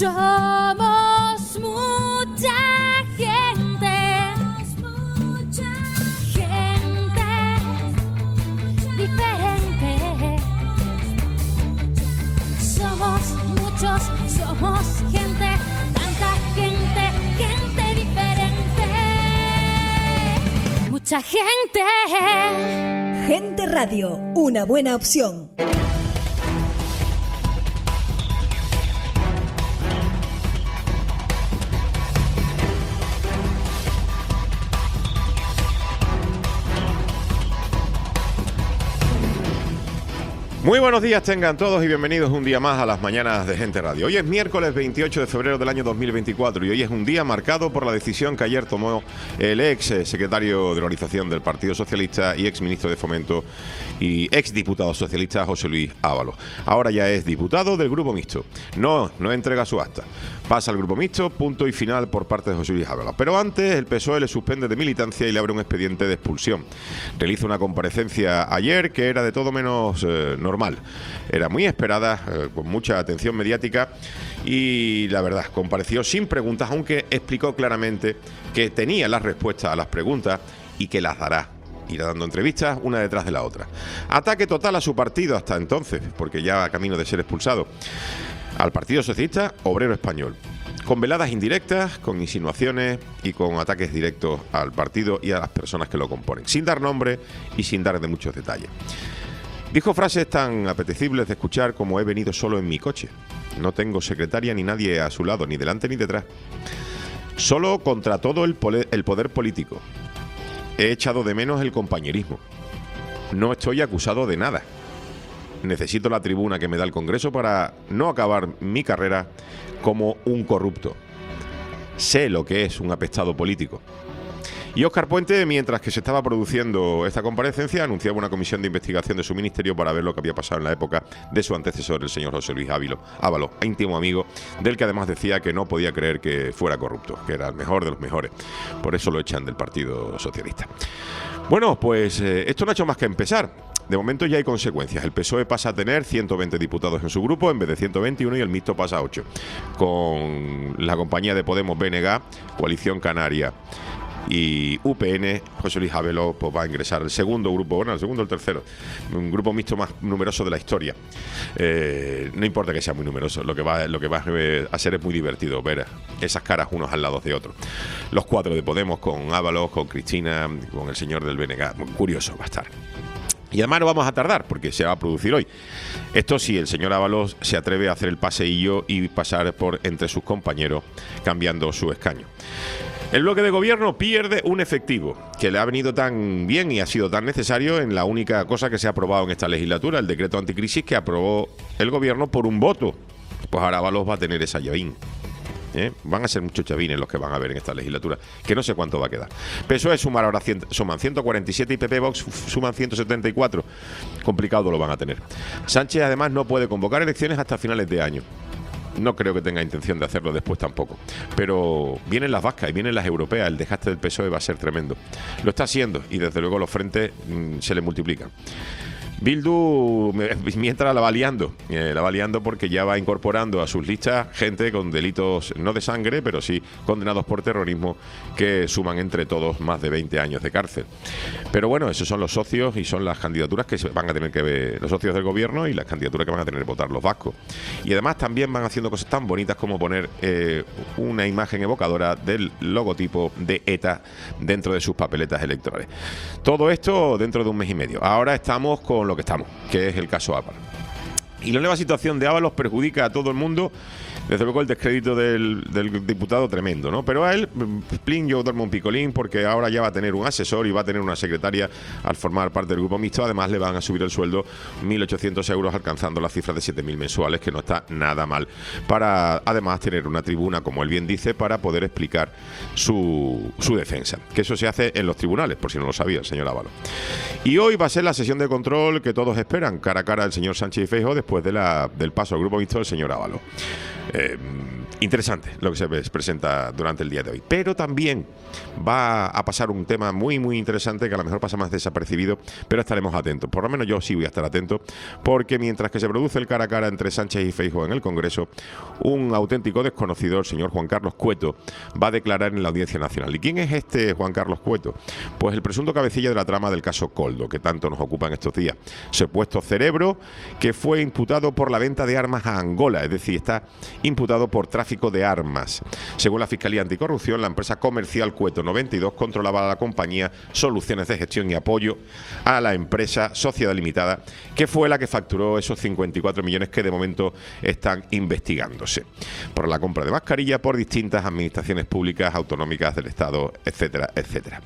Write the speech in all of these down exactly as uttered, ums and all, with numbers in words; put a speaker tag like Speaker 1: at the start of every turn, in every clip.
Speaker 1: Somos mucha gente, mucha gente diferente. Somos muchos, somos gente, tanta gente, gente diferente. Mucha gente.
Speaker 2: Gente Radio, una buena opción.
Speaker 3: Muy buenos días tengan todos y bienvenidos un día más a las mañanas de Gente Radio. Hoy es miércoles veintiocho de febrero del año dos mil veinticuatro y hoy es un día marcado por la decisión que ayer tomó el ex secretario de organización del Partido Socialista y ex ministro de Fomento y ex diputado socialista José Luis Ábalos. Ahora ya es diputado del Grupo Mixto. No, no entrega su acta. Pasa al Grupo Mixto, punto y final por parte de José Luis Ábalos. Pero antes el P S O E le suspende de militancia y le abre un expediente de expulsión. Realiza una comparecencia ayer que era de todo menos eh, normal. Era muy esperada, eh, con mucha atención mediática y la verdad, compareció sin preguntas, aunque explicó claramente que tenía las respuestas a las preguntas y que las dará. Irá dando entrevistas una detrás de la otra. Ataque total a su partido hasta entonces, porque ya a camino de ser expulsado. Al Partido Socialista Obrero Español, con veladas indirectas, con insinuaciones y con ataques directos al partido y a las personas que lo componen, sin dar nombre y sin dar de muchos detalles. Dijo frases tan apetecibles de escuchar como: he venido solo en mi coche, no tengo secretaria ni nadie a su lado, ni delante ni detrás, solo contra todo el, el poder político, he echado de menos el compañerismo, no estoy acusado de nada. Necesito la tribuna que me da el Congreso para no acabar mi carrera como un corrupto. Sé lo que es un apestado político. Y Óscar Puente, mientras que se estaba produciendo esta comparecencia, anunciaba una comisión de investigación de su ministerio para ver lo que había pasado en la época de su antecesor, el señor José Luis Ábalos, íntimo amigo, del que además decía que no podía creer que fuera corrupto, que era el mejor de los mejores. Por eso lo echan del Partido Socialista. Bueno, pues eh, esto no ha hecho más que empezar. De momento ya hay consecuencias. El P S O E pasa a tener ciento veinte diputados en su grupo en vez de ciento veintiuno y el mixto pasa a ocho. Con la compañía de Podemos B N G, Coalición Canaria y U P N, José Luis Ábalos pues, va a ingresar el segundo grupo, bueno, el segundo o el tercero, un grupo mixto más numeroso de la historia. Eh, no importa que sea muy numeroso, lo que va, lo que va a ser es muy divertido ver esas caras unos al lado de otros. Los cuatro de Podemos con Ábalos, con Cristina, con el señor del B N G, muy curioso va a estar. Y además no vamos a tardar, porque se va a producir hoy. Esto sí, el señor Ábalos se atreve a hacer el paseillo y pasar por entre sus compañeros, cambiando su escaño. El bloque de gobierno pierde un efectivo que le ha venido tan bien y ha sido tan necesario en la única cosa que se ha aprobado en esta legislatura, el decreto anticrisis que aprobó el gobierno por un voto. Pues ahora Ábalos va a tener esa llavín. ¿Eh? Van a ser muchos chavines los que van a ver en esta legislatura, que no sé cuánto va a quedar. P S O E sumar ahora cien, suman ciento cuarenta y siete y P P Vox suman ciento setenta y cuatro. Complicado lo van a tener. Sánchez además no puede convocar elecciones hasta finales de año. No creo que tenga intención de hacerlo después tampoco. Pero vienen las vascas y vienen las europeas. El desgaste del P S O E va a ser tremendo. Lo está haciendo y desde luego los frentes mmm, se le multiplican. Bildu, mientras la va liando, eh, la va liando porque ya va incorporando a sus listas gente con delitos no de sangre, pero sí condenados por terrorismo, que suman entre todos más de veinte años de cárcel. Pero bueno, esos son los socios y son las candidaturas que se van a tener que ver, los socios del gobierno y las candidaturas que van a tener que votar los vascos. Y además también van haciendo cosas tan bonitas como poner eh, una imagen evocadora del logotipo de ETA dentro de sus papeletas electorales. Todo esto dentro de un mes y medio. Ahora estamos con lo que estamos, que es el caso Ábalos. Y la nueva situación de Ábalos perjudica a todo el mundo. Desde luego el descrédito del, del diputado tremendo, ¿no? Pero a él, plin, yo duermo un picolín porque ahora ya va a tener un asesor y va a tener una secretaria al formar parte del grupo mixto. Además le van a subir el sueldo mil ochocientos euros, alcanzando la cifra de siete mil mensuales, que no está nada mal, para además tener una tribuna, como él bien dice, para poder explicar su, su defensa, que eso se hace en los tribunales, por si no lo sabía el señor Ábalos. Y hoy va a ser la sesión de control que todos esperan, cara a cara el señor Sánchez y Feijóo, después de la, del paso al grupo mixto del señor Ábalos. Eh, interesante lo que se presenta durante el día de hoy. Pero también va a pasar un tema muy, muy interesante que a lo mejor pasa más desapercibido, pero estaremos atentos. Por lo menos yo sí voy a estar atento, porque mientras que se produce el cara a cara entre Sánchez y Feijóo en el Congreso, un auténtico desconocido, el señor Juan Carlos Cueto, va a declarar en la Audiencia Nacional. ¿Y quién es este Juan Carlos Cueto? Pues el presunto cabecilla de la trama del caso Koldo, que tanto nos ocupa en estos días. Supuesto cerebro que fue imputado por la venta de armas a Angola, es decir, está imputado por tráfico de armas. Según la Fiscalía Anticorrupción, la empresa comercial Cueto noventa y dos controlaba la compañía Soluciones de Gestión y Apoyo a la empresa Sociedad Limitada, que fue la que facturó esos cincuenta y cuatro millones que de momento están investigándose por la compra de mascarillas por distintas administraciones públicas, autonómicas del Estado, etcétera, etcétera.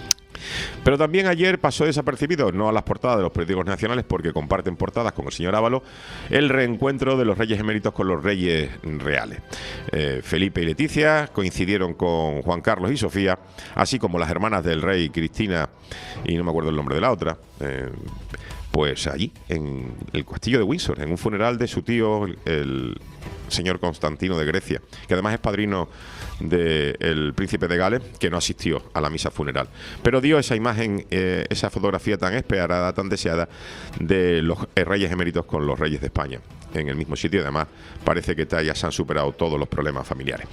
Speaker 3: Pero también ayer pasó desapercibido, no a las portadas de los periódicos nacionales, porque comparten portadas con el señor Ábalos, el reencuentro de los reyes eméritos con los reyes reales. Eh, Felipe y Leticia coincidieron con Juan Carlos y Sofía, así como las hermanas del rey, Cristina, y no me acuerdo el nombre de la otra, eh, pues allí, en el castillo de Windsor, en un funeral de su tío, el, el señor Constantino de Grecia, que además es padrino del príncipe de Gales, que no asistió a la misa funeral, pero dio esa imagen, eh, esa fotografía tan esperada, tan deseada, de los eh, reyes eméritos con los reyes de España, en el mismo sitio. Además, parece que ya se han superado todos los problemas familiares.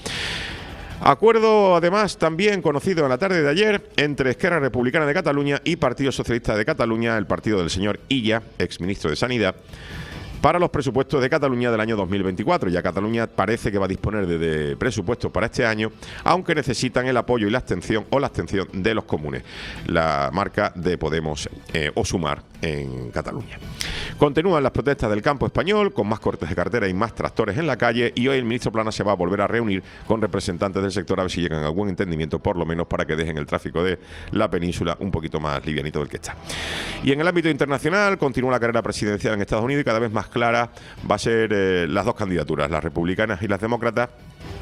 Speaker 3: Acuerdo, además, también conocido en la tarde de ayer entre Esquerra Republicana de Cataluña y Partido Socialista de Cataluña, el partido del señor Illa, exministro de Sanidad, para los presupuestos de Cataluña del año dos mil veinticuatro. Ya Cataluña parece que va a disponer de, de presupuestos para este año, aunque necesitan el apoyo y la abstención o la abstención de los comunes, la marca de Podemos eh, o Sumar en Cataluña. Continúan las protestas del campo español, con más cortes de cartera y más tractores en la calle, y hoy el ministro Plana se va a volver a reunir con representantes del sector a ver si llegan a algún entendimiento, por lo menos para que dejen el tráfico de la península un poquito más livianito del que está. Y en el ámbito internacional continúa la carrera presidencial en Estados Unidos, y cada vez más clara va a ser eh, las dos candidaturas, las republicanas y las demócratas,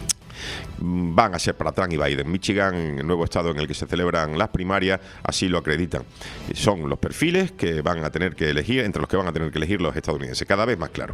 Speaker 3: van a ser para Trump y Biden. Michigan, el nuevo estado en el que se celebran las primarias, así lo acreditan. Son los perfiles que van a tener que elegir, entre los que van a tener que elegir los estadounidenses, cada vez más claro.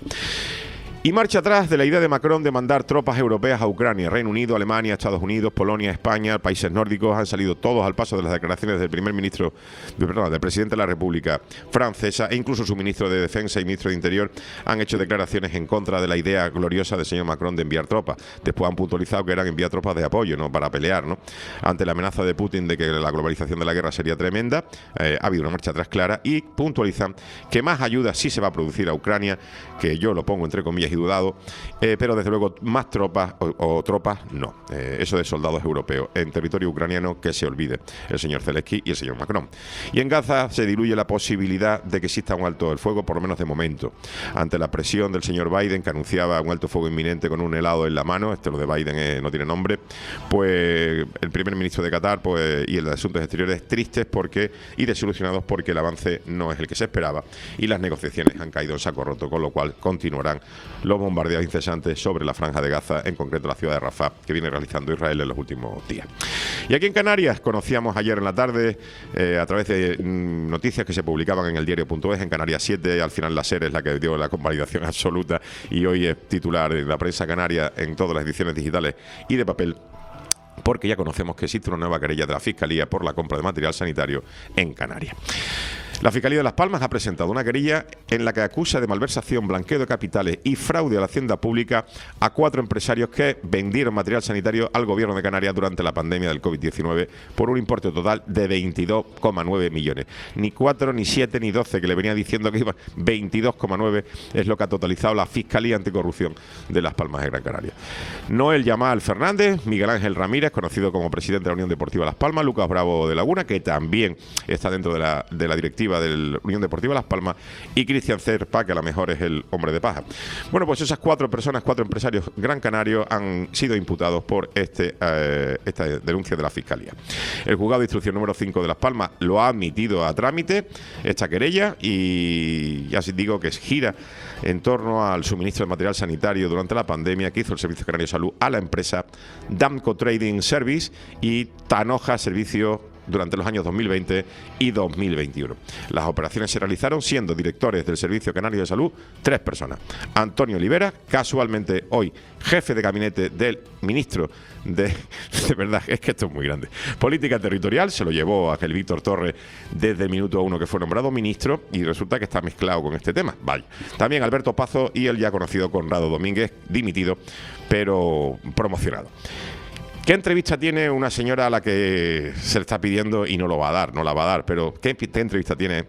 Speaker 3: Y marcha atrás de la idea de Macron de mandar tropas europeas a Ucrania. Reino Unido, Alemania, Estados Unidos, Polonia, España, países nórdicos han salido todos al paso de las declaraciones del primer ministro, perdón, del presidente de la República Francesa, e incluso su ministro de Defensa y ministro de Interior han hecho declaraciones en contra de la idea gloriosa del señor Macron de enviar tropas. Después han puntualizado que eran enviar tropas de apoyo, no para pelear, ¿no? Ante la amenaza de Putin de que la globalización de la guerra sería tremenda, eh, ha habido una marcha atrás clara, y puntualizan que más ayuda sí se va a producir a Ucrania, que yo lo pongo entre comillas y dudado, eh, pero desde luego más tropas o, o tropas no. Eh, eso de soldados europeos en territorio ucraniano, que se olvide el señor Zelensky y el señor Macron. Y en Gaza se diluye la posibilidad de que exista un alto el fuego, por lo menos de momento, ante la presión del señor Biden, que anunciaba un alto fuego inminente con un helado en la mano. Este lo de Biden eh, no tiene nombre. Pues el primer ministro de Qatar pues, y el de Asuntos Exteriores tristes porque y desilusionados porque el avance no es el que se esperaba y las negociaciones han caído en saco roto, con lo cual continuarán los bombardeos incesantes sobre la franja de Gaza, en concreto la ciudad de Rafah, que viene realizando Israel en los últimos días. Y aquí en Canarias conocíamos ayer en la tarde, eh, a través de mm, noticias que se publicaban en el diario punto es, en Canarias siete, al final la SER es la que dio la convalidación absoluta y hoy es titular de la prensa canaria en todas las ediciones digitales y de papel, porque ya conocemos que existe una nueva querella de la Fiscalía por la compra de material sanitario en Canarias. La Fiscalía de Las Palmas ha presentado una querella en la que acusa de malversación, blanqueo de capitales y fraude a la hacienda pública a cuatro empresarios que vendieron material sanitario al Gobierno de Canarias durante la pandemia del COVID diecinueve por un importe total de veintidós coma nueve millones. Ni cuatro, ni siete, ni doce, que le venía diciendo que iba veintidós coma nueve es lo que ha totalizado la Fiscalía Anticorrupción de Las Palmas de Gran Canaria. Noel Yamal Fernández, Miguel Ángel Ramírez, conocido como presidente de la Unión Deportiva Las Palmas, Lucas Bravo de Laguna, que también está dentro de la, de la directiva de la Unión Deportiva Las Palmas, y Cristian Cerpa, que a lo mejor es el hombre de paja. Bueno, pues esas cuatro personas, cuatro empresarios gran canarios han sido imputados por este, eh, esta denuncia de la Fiscalía. El juzgado de instrucción número cinco de Las Palmas lo ha admitido a trámite, esta querella, y ya os digo que gira en torno al suministro de material sanitario durante la pandemia que hizo el Servicio Canario de Salud a la empresa Damco Trading Service y Tanoja Servicio durante los años dos mil veinte y dos mil veintiuno. Las operaciones se realizaron siendo directores del Servicio Canario de Salud tres personas. Antonio Olivera, casualmente hoy jefe de gabinete del ministro de, de verdad, es que esto es muy grande, Política Territorial, se lo llevó a aquel Víctor Torres desde el minuto uno que fue nombrado ministro y resulta que está mezclado con este tema. Vaya. También Alberto Pazo y el ya conocido Conrado Domínguez, dimitido, pero promocionado. ¿Qué entrevista tiene una señora a la que se le está pidiendo y no lo va a dar, no la va a dar, pero ¿qué, qué entrevista tiene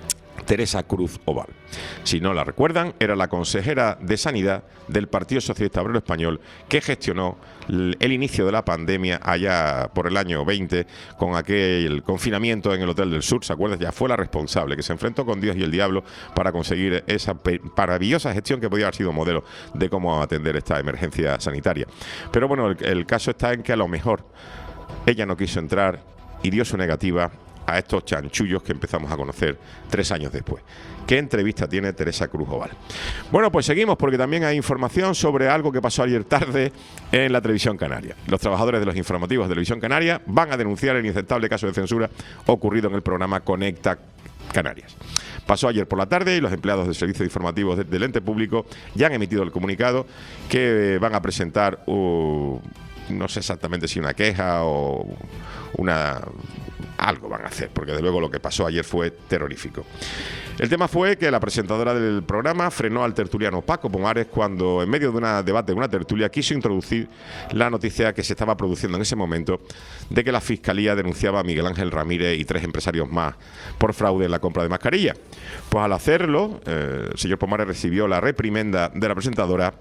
Speaker 3: Teresa Cruz Oval? Si no la recuerdan, era la consejera de Sanidad del Partido Socialista Obrero Español que gestionó el inicio de la pandemia allá por el año veinte con aquel confinamiento en el Hotel del Sur. ¿Se acuerdan? Ya fue la responsable, que se enfrentó con Dios y el diablo para conseguir esa maravillosa gestión que podía haber sido modelo de cómo atender esta emergencia sanitaria. Pero bueno, el, el caso está en que a lo mejor ella no quiso entrar y dio su negativa a estos chanchullos que empezamos a conocer tres años después. ¿Qué entrevista tiene Teresa Cruz Oval? Bueno, pues seguimos porque también hay información sobre algo que pasó ayer tarde en la Televisión Canaria. Los trabajadores de los informativos de Televisión Canaria van a denunciar el inaceptable caso de censura ocurrido en el programa Conecta Canarias. Pasó ayer por la tarde y los empleados del servicio de informativos de, del ente público ya han emitido el comunicado que van a presentar, uh, no sé exactamente si una queja o una... algo van a hacer, porque de luego lo que pasó ayer fue terrorífico. El tema fue que la presentadora del programa frenó al tertuliano Paco Pomares cuando, en medio de un debate, de una tertulia, quiso introducir la noticia que se estaba produciendo en ese momento de que la Fiscalía denunciaba a Miguel Ángel Ramírez y tres empresarios más por fraude en la compra de mascarillas. Pues al hacerlo, eh, el señor Pomares recibió la reprimenda de la presentadora,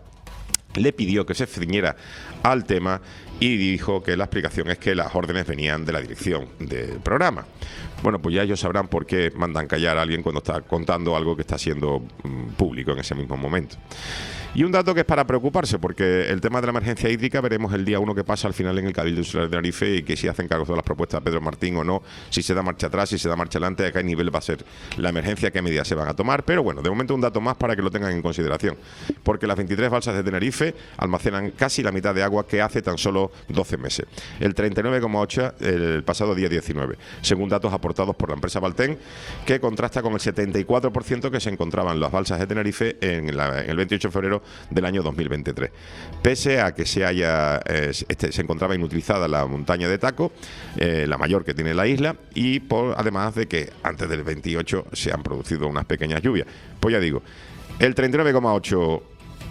Speaker 3: le pidió que se ciñera al tema y dijo que la explicación es que las órdenes venían de la dirección del programa. Bueno, pues ya ellos sabrán por qué mandan callar a alguien cuando está contando algo que está siendo mm, público en ese mismo momento. Y un dato que es para preocuparse, porque el tema de la emergencia hídrica veremos el día uno que pasa al final en el Cabildo Insular de Tenerife y que si hacen cargo de las propuestas de Pedro Martín o no, si se da marcha atrás, si se da marcha adelante, a qué nivel va a ser la emergencia, qué medidas se van a tomar. Pero bueno, de momento un dato más para que lo tengan en consideración, porque las veintitrés balsas de Tenerife almacenan casi la mitad de agua que hace tan solo doce meses, el treinta y nueve coma ocho el pasado día diecinueve, según datos aportados por la empresa Valten, que contrasta con el setenta y cuatro por ciento que se encontraban las balsas de Tenerife en, la, en el veintiocho de febrero del año dos mil veintitrés. Pese a que se haya eh, este, se encontraba inutilizada la montaña de Taco, eh, la mayor que tiene la isla, y por, además de que antes del veintiocho se han producido unas pequeñas lluvias. Pues ya digo, el treinta y nueve coma ocho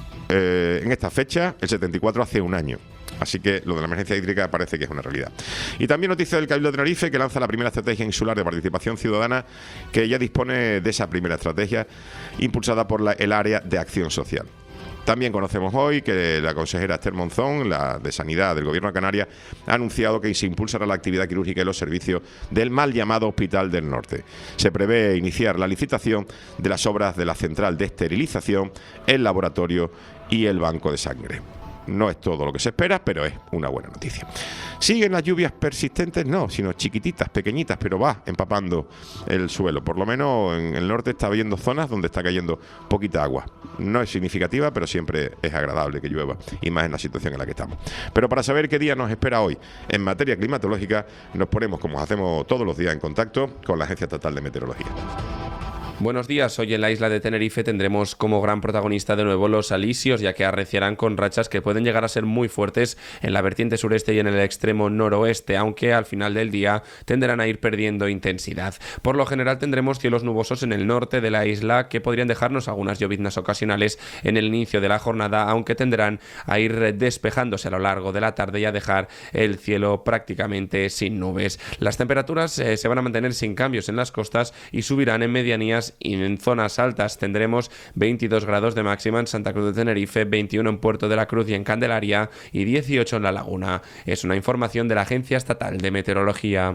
Speaker 3: eh, en esta fecha, el setenta y cuatro hace un año. Así que lo de la emergencia hídrica parece que es una realidad. Y también noticia del Cabildo de Tenerife, que lanza la primera estrategia insular de participación ciudadana, que ya dispone de esa primera estrategia impulsada por la, el área de acción social. También conocemos hoy que la consejera Esther Monzón, la de Sanidad del Gobierno de Canarias, ha anunciado que se impulsará la actividad quirúrgica y los servicios del mal llamado Hospital del Norte. Se prevé iniciar la licitación de las obras de la central de esterilización, el laboratorio y el banco de sangre. No es todo lo que se espera, pero es una buena noticia. ¿Siguen las lluvias persistentes? No, sino chiquititas, pequeñitas, pero va empapando el suelo. Por lo menos en el norte está habiendo zonas donde está cayendo poquita agua. No es significativa, pero siempre es agradable que llueva, y más en la situación en la que estamos. Pero para saber qué día nos espera hoy en materia climatológica, nos ponemos, como hacemos todos los días, en contacto con la Agencia Estatal de Meteorología.
Speaker 4: Buenos días, hoy en la isla de Tenerife tendremos como gran protagonista de nuevo los alisios, ya que arreciarán con rachas que pueden llegar a ser muy fuertes en la vertiente sureste y en el extremo noroeste, aunque al final del día tenderán a ir perdiendo intensidad. Por lo general tendremos cielos nubosos en el norte de la isla que podrían dejarnos algunas lloviznas ocasionales en el inicio de la jornada, aunque tenderán a ir despejándose a lo largo de la tarde y a dejar el cielo prácticamente sin nubes. Las temperaturas eh, se van a mantener sin cambios en las costas y subirán en medianías, y en zonas altas tendremos veintidós grados de máxima en Santa Cruz de Tenerife, veintiuno en Puerto de la Cruz y en Candelaria y dieciocho en La Laguna. Es una información de la Agencia Estatal de Meteorología.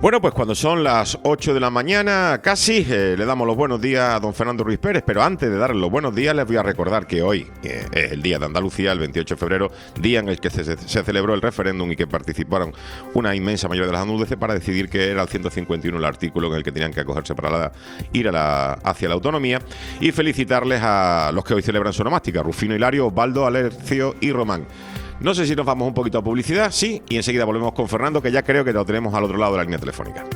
Speaker 3: Bueno, pues cuando son las ocho de la mañana, casi, eh, le damos los buenos días a don Fernando Ruiz Pérez, pero antes de darle los buenos días, les voy a recordar que hoy eh, es el Día de Andalucía, el veintiocho de febrero, día en el que se, se celebró el referéndum y que participaron una inmensa mayoría de las andaluces para decidir que era el ciento cincuenta y uno el artículo en el que tenían que acogerse para la, ir a la, hacia la autonomía, y felicitarles a los que hoy celebran su onomástica, Rufino, Hilario, Osvaldo, Alercio y Román. No sé si nos vamos un poquito a publicidad, sí, y enseguida volvemos con Fernando, que ya creo que lo tenemos al otro lado de la línea telefónica.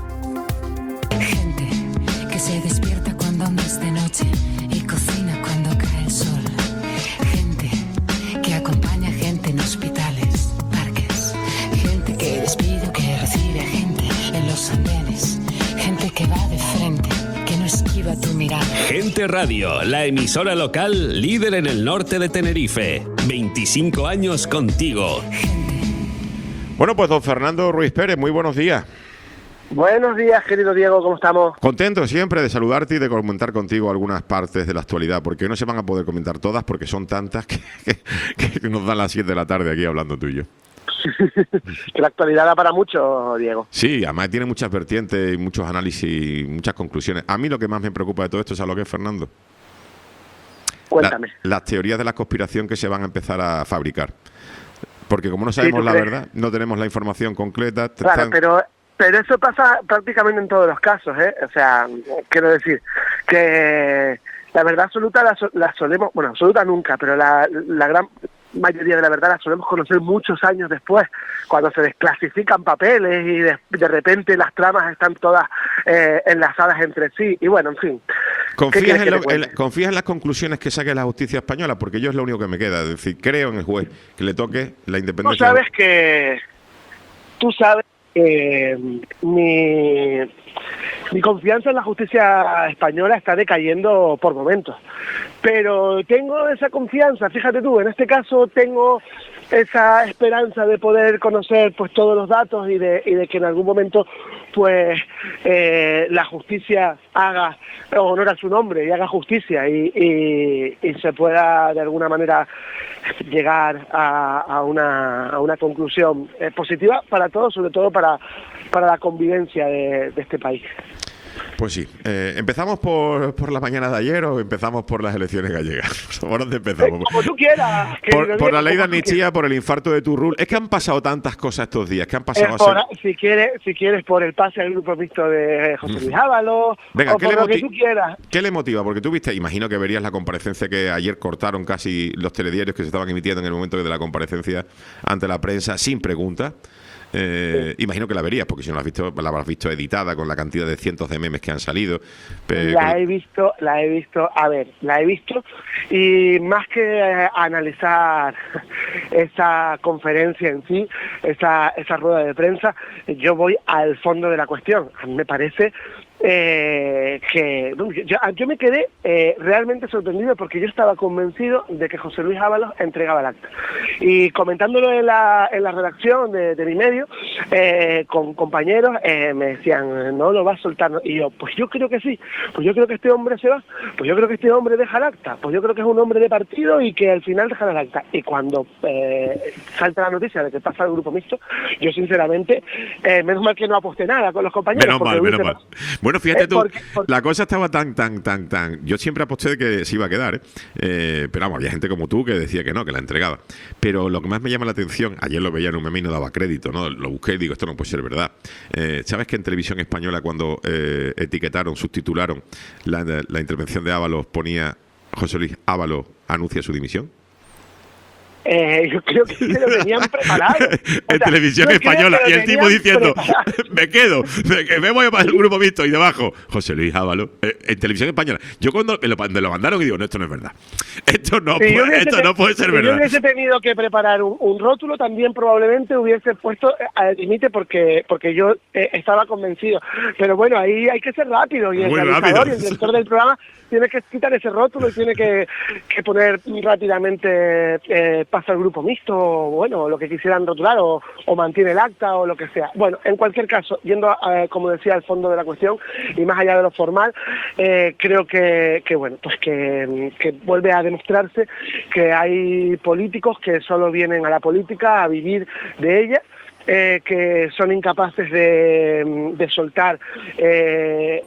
Speaker 5: Gente que se despierta cuando aún es de noche y cocina cuando cae el sol. Gente que acompaña gente en hospitales, parques. Gente que despide o que recibe a gente en los andenes. Gente que va de frente, que no esquiva tu mirada.
Speaker 6: Gente Radio, la emisora local líder en el norte de Tenerife. veinticinco años contigo.
Speaker 3: Bueno, pues don Fernando Ruiz Pérez, muy buenos días.
Speaker 7: Buenos días, querido Diego, ¿cómo estamos?
Speaker 3: Contento siempre de saludarte y de comentar contigo algunas partes de la actualidad, porque hoy no se van a poder comentar todas porque son tantas que, que, que nos dan las siete de la tarde aquí hablando tú y yo.
Speaker 7: Que la actualidad da para mucho, Diego.
Speaker 3: Sí, además tiene muchas vertientes y muchos análisis y muchas conclusiones. A mí lo que más me preocupa de todo esto es a lo que es, Fernando.
Speaker 7: Cuéntame.
Speaker 3: La, las teorías de la conspiración que se van a empezar a fabricar. Porque como no sabemos
Speaker 7: Sí,
Speaker 3: la
Speaker 7: crees?
Speaker 3: verdad, no tenemos la información concreta.
Speaker 7: Claro,
Speaker 3: están...
Speaker 7: pero pero eso pasa prácticamente en todos los casos, ¿eh? O sea, quiero decir que la verdad absoluta la, so- la solemos, bueno, absoluta nunca, pero la, la gran mayoría de la verdad la solemos conocer muchos años después, cuando se desclasifican papeles y de, de repente las tramas están todas eh, enlazadas entre sí, y bueno, en fin.
Speaker 3: ¿Confías
Speaker 7: ¿Qué
Speaker 3: en, lo-
Speaker 7: quieres que te
Speaker 3: en-
Speaker 7: cuente?
Speaker 3: ¿Confías en las conclusiones que saque la justicia española? Porque yo es lo único que me queda. Es decir, creo en el juez que le toque la
Speaker 7: Tú
Speaker 3: independencia.
Speaker 7: sabes que tú sabes que mi, mi confianza en la justicia española está decayendo por momentos, pero tengo esa confianza, fíjate tú, en este caso tengo esa esperanza de poder conocer pues todos los datos y de, y de que en algún momento pues eh, la justicia haga honor a su nombre y haga justicia y, y, y se pueda de alguna manera llegar a, a, una, a una conclusión eh, positiva para todos, sobre todo para, para la convivencia de, de este país.
Speaker 3: Pues sí. Eh, ¿Empezamos por, por la mañana de ayer o empezamos por las elecciones gallegas? ¿Por dónde
Speaker 7: Eh,
Speaker 3: empezamos?
Speaker 7: como tú quieras.
Speaker 3: Por,
Speaker 7: querido
Speaker 3: por la
Speaker 7: Diego,
Speaker 3: ley de
Speaker 7: como tú
Speaker 3: amnistía,
Speaker 7: quieras.
Speaker 3: por el infarto de Turrul. Es que han pasado tantas cosas estos días, que han
Speaker 7: Eh,
Speaker 3: pasado a
Speaker 7: por-
Speaker 3: ser...
Speaker 7: si quieres, si quieres por el pase al grupo mixto de José Luis Ábalos,
Speaker 3: Venga,
Speaker 7: o
Speaker 3: ¿qué
Speaker 7: por
Speaker 3: le,
Speaker 7: lo que
Speaker 3: moti-
Speaker 7: tú quieras.
Speaker 3: ¿qué le motiva? Porque tú viste, imagino que verías la comparecencia que ayer cortaron casi los telediarios que se estaban emitiendo en el momento de la comparecencia ante la prensa sin preguntas. Eh, sí. Imagino que la verías, porque si no la has visto, la habrás visto editada con la cantidad de cientos de memes que han salido.
Speaker 7: Eh, la con... he visto, la he visto, a ver, la he visto y más que eh, analizar esa conferencia en sí, esa, esa rueda de prensa, yo voy al fondo de la cuestión. A mí me parece eh, que yo, yo me quedé eh, realmente sorprendido porque yo estaba convencido de que José Luis Ábalos entregaba el acta, y comentándolo en la, en la redacción de, de mi medio eh, con compañeros eh, me decían, no lo va a soltar, ¿no? Y yo, pues yo creo que sí, pues yo creo que este hombre se va, pues yo creo que este hombre deja el acta, pues yo creo que es un hombre de partido y que al final deja el acta. Y cuando eh, salta la noticia de que pasa el grupo mixto, yo sinceramente eh, menos mal que no aposté nada con los compañeros.
Speaker 3: Menos mal, menos mal. Bueno, fíjate tú,
Speaker 7: porque, porque...
Speaker 3: la cosa estaba tan, tan, tan, tan... Yo siempre aposté de que se iba a quedar, ¿eh? Eh, pero vamos, había gente como tú que decía que no, que la entregaba. Pero lo que más me llama la atención, ayer lo veía en un meme y no daba crédito, ¿no? Lo busqué y digo, esto no puede ser verdad. Eh, ¿Sabes que en Televisión Española cuando eh, etiquetaron, subtitularon la, la intervención de Ábalos, ponía José Luis Ábalos anuncia su dimisión?
Speaker 7: Eh, yo creo que se lo tenían preparado.
Speaker 3: En
Speaker 7: o sea,
Speaker 3: Televisión Española, y el tipo diciendo, preparado. me quedo, me, me voy para el grupo mixto, y debajo, José Luis Ábalos, eh, en Televisión Española. Yo cuando me lo, me lo mandaron y digo, no, esto no es verdad. Esto no, si puede, esto no puede ser
Speaker 7: si
Speaker 3: verdad.
Speaker 7: Si yo hubiese tenido que preparar un, un rótulo, también probablemente hubiese puesto al límite porque porque yo eh, estaba convencido. Pero bueno, ahí hay que ser rápido, y el
Speaker 3: Muy
Speaker 7: realizador
Speaker 3: rápido.
Speaker 7: y el director del programa tiene que quitar ese rótulo y tiene que, que poner rápidamente eh, pasa al grupo mixto, o bueno, lo que quisieran rotular, o, o mantiene el acta, o lo que sea. Bueno, en cualquier caso, yendo, a, eh, como decía, al fondo de la cuestión, y más allá de lo formal, eh, creo que, que, bueno, pues que, que vuelve a demostrarse que hay políticos que solo vienen a la política a vivir de ella, eh, que son incapaces de, de soltar eh,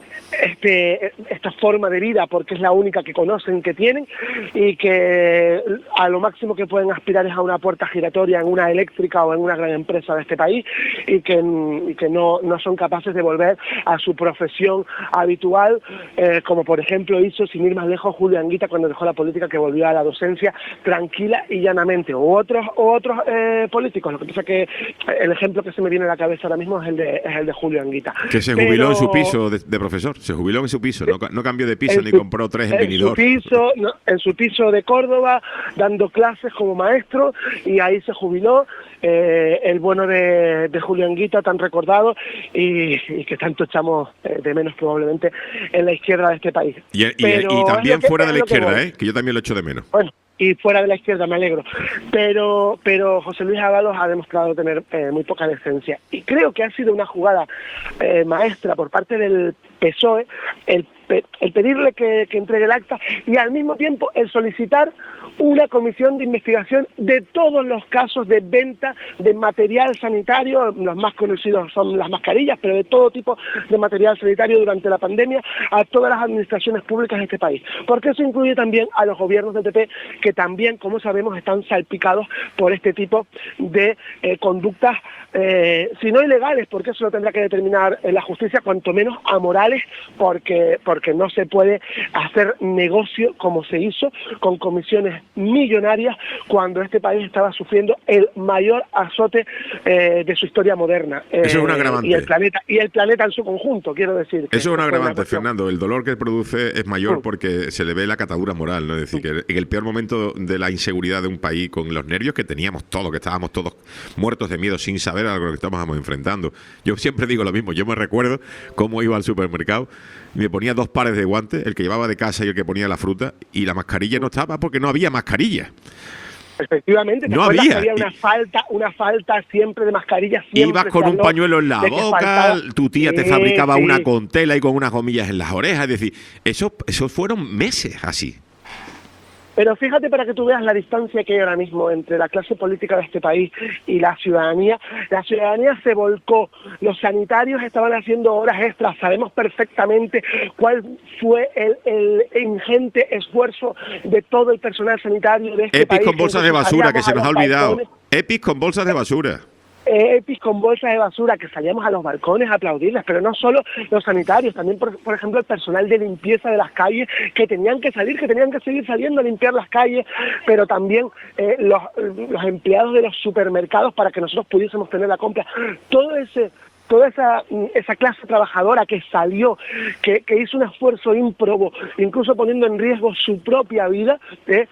Speaker 7: este, esta forma de vida porque es la única que conocen, que tienen, y que a lo máximo que pueden aspirar es a una puerta giratoria en una eléctrica o en una gran empresa de este país, y que, y que no, no son capaces de volver a su profesión habitual, eh, como por ejemplo hizo, sin ir más lejos, Julio Anguita cuando dejó la política, que volvió a la docencia tranquila y llanamente, o otros, o otros eh, políticos. Lo que pasa que el ejemplo que se me viene a la cabeza ahora mismo es el de, es el de Julio Anguita.
Speaker 3: Que se
Speaker 7: Pero,
Speaker 3: jubiló en su piso de, de profesor, se jubiló en su piso, no, no cambió de piso
Speaker 7: en
Speaker 3: ni
Speaker 7: su,
Speaker 3: compró tres en,
Speaker 7: en
Speaker 3: Benidorm.
Speaker 7: Su piso, no, en su piso de Córdoba, dando clases como maestro, y ahí se jubiló. Eh, el bueno de, de Julio Anguita, tan recordado y, y que tanto echamos eh, de menos probablemente en la izquierda de este país.
Speaker 3: Y, y,
Speaker 7: Pero
Speaker 3: y también
Speaker 7: que,
Speaker 3: fuera de la izquierda,
Speaker 7: que
Speaker 3: ¿eh? Que yo también lo echo de menos.
Speaker 7: Bueno, y fuera de la izquierda, me alegro. Pero, pero José Luis Ábalos ha demostrado tener eh, muy poca decencia. Y creo que ha sido una jugada eh, maestra por parte del P S O E el, el pedirle que, que entregue el acta y al mismo tiempo el solicitar una comisión de investigación de todos los casos de venta de material sanitario. Los más conocidos son las mascarillas, pero de todo tipo de material sanitario durante la pandemia, a todas las administraciones públicas de este país. Porque eso incluye también a los gobiernos del P P, que también, como sabemos, están salpicados por este tipo de eh, conductas, eh, si no ilegales, porque eso lo tendrá que determinar la justicia, cuanto menos amorales, porque, porque no se puede hacer negocio como se hizo con comisiones millonarias cuando este país estaba sufriendo el mayor azote eh, de su historia moderna. Eh,
Speaker 3: Eso es un agravante.
Speaker 7: Y el planeta, y el planeta en su conjunto, quiero decir.
Speaker 3: Eso es un agravante,
Speaker 7: una
Speaker 3: Fernando. El dolor que produce es mayor
Speaker 7: Mm.
Speaker 3: porque se le ve la catadura moral, ¿no? Es decir, que en el peor momento de la inseguridad de un país, con los nervios que teníamos todos, que estábamos todos muertos de miedo sin saber a lo que estábamos enfrentando. Yo siempre digo lo mismo. Yo me recuerdo cómo iba al supermercado, me ponía dos pares de guantes, el que llevaba de casa y el que ponía la fruta, y la mascarilla no estaba porque no había mascarilla.
Speaker 7: Efectivamente, ¿te
Speaker 3: no
Speaker 7: acuerdas
Speaker 3: había.
Speaker 7: que había una falta, una falta siempre de mascarillas?
Speaker 3: Ibas con un pañuelo en la boca, tu tía te
Speaker 7: sí,
Speaker 3: fabricaba
Speaker 7: sí.
Speaker 3: una con tela y con unas gomillas en las orejas. Es decir, eso, eso fueron meses así.
Speaker 7: Pero fíjate, para que tú veas la distancia que hay ahora mismo entre la clase política de este país y la ciudadanía. La ciudadanía se volcó, los sanitarios estaban haciendo horas extras, sabemos perfectamente cuál fue el, el ingente esfuerzo de todo el personal sanitario de este
Speaker 3: Epis
Speaker 7: país.
Speaker 3: con bolsas de basura, que se nos ha olvidado. Epis con bolsas de basura.
Speaker 7: Epis con bolsas de basura, que salíamos a los balcones a aplaudirles, pero no solo los sanitarios, también por, por ejemplo el personal de limpieza de las calles, que tenían que salir, que tenían que seguir saliendo a limpiar las calles, pero también eh, los, los empleados de los supermercados para que nosotros pudiésemos tener la compra. Todo ese toda esa, esa clase trabajadora que salió, que, que hizo un esfuerzo ímprobo, incluso poniendo en riesgo su propia vida, eh,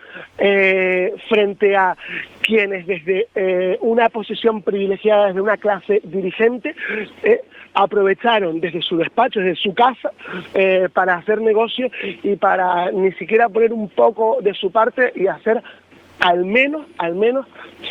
Speaker 7: eh, frente a quienes desde eh, una posición privilegiada, desde una clase dirigente, eh, aprovecharon desde su despacho, desde su casa, eh, para hacer negocio y para ni siquiera poner un poco de su parte y hacer al menos, al menos,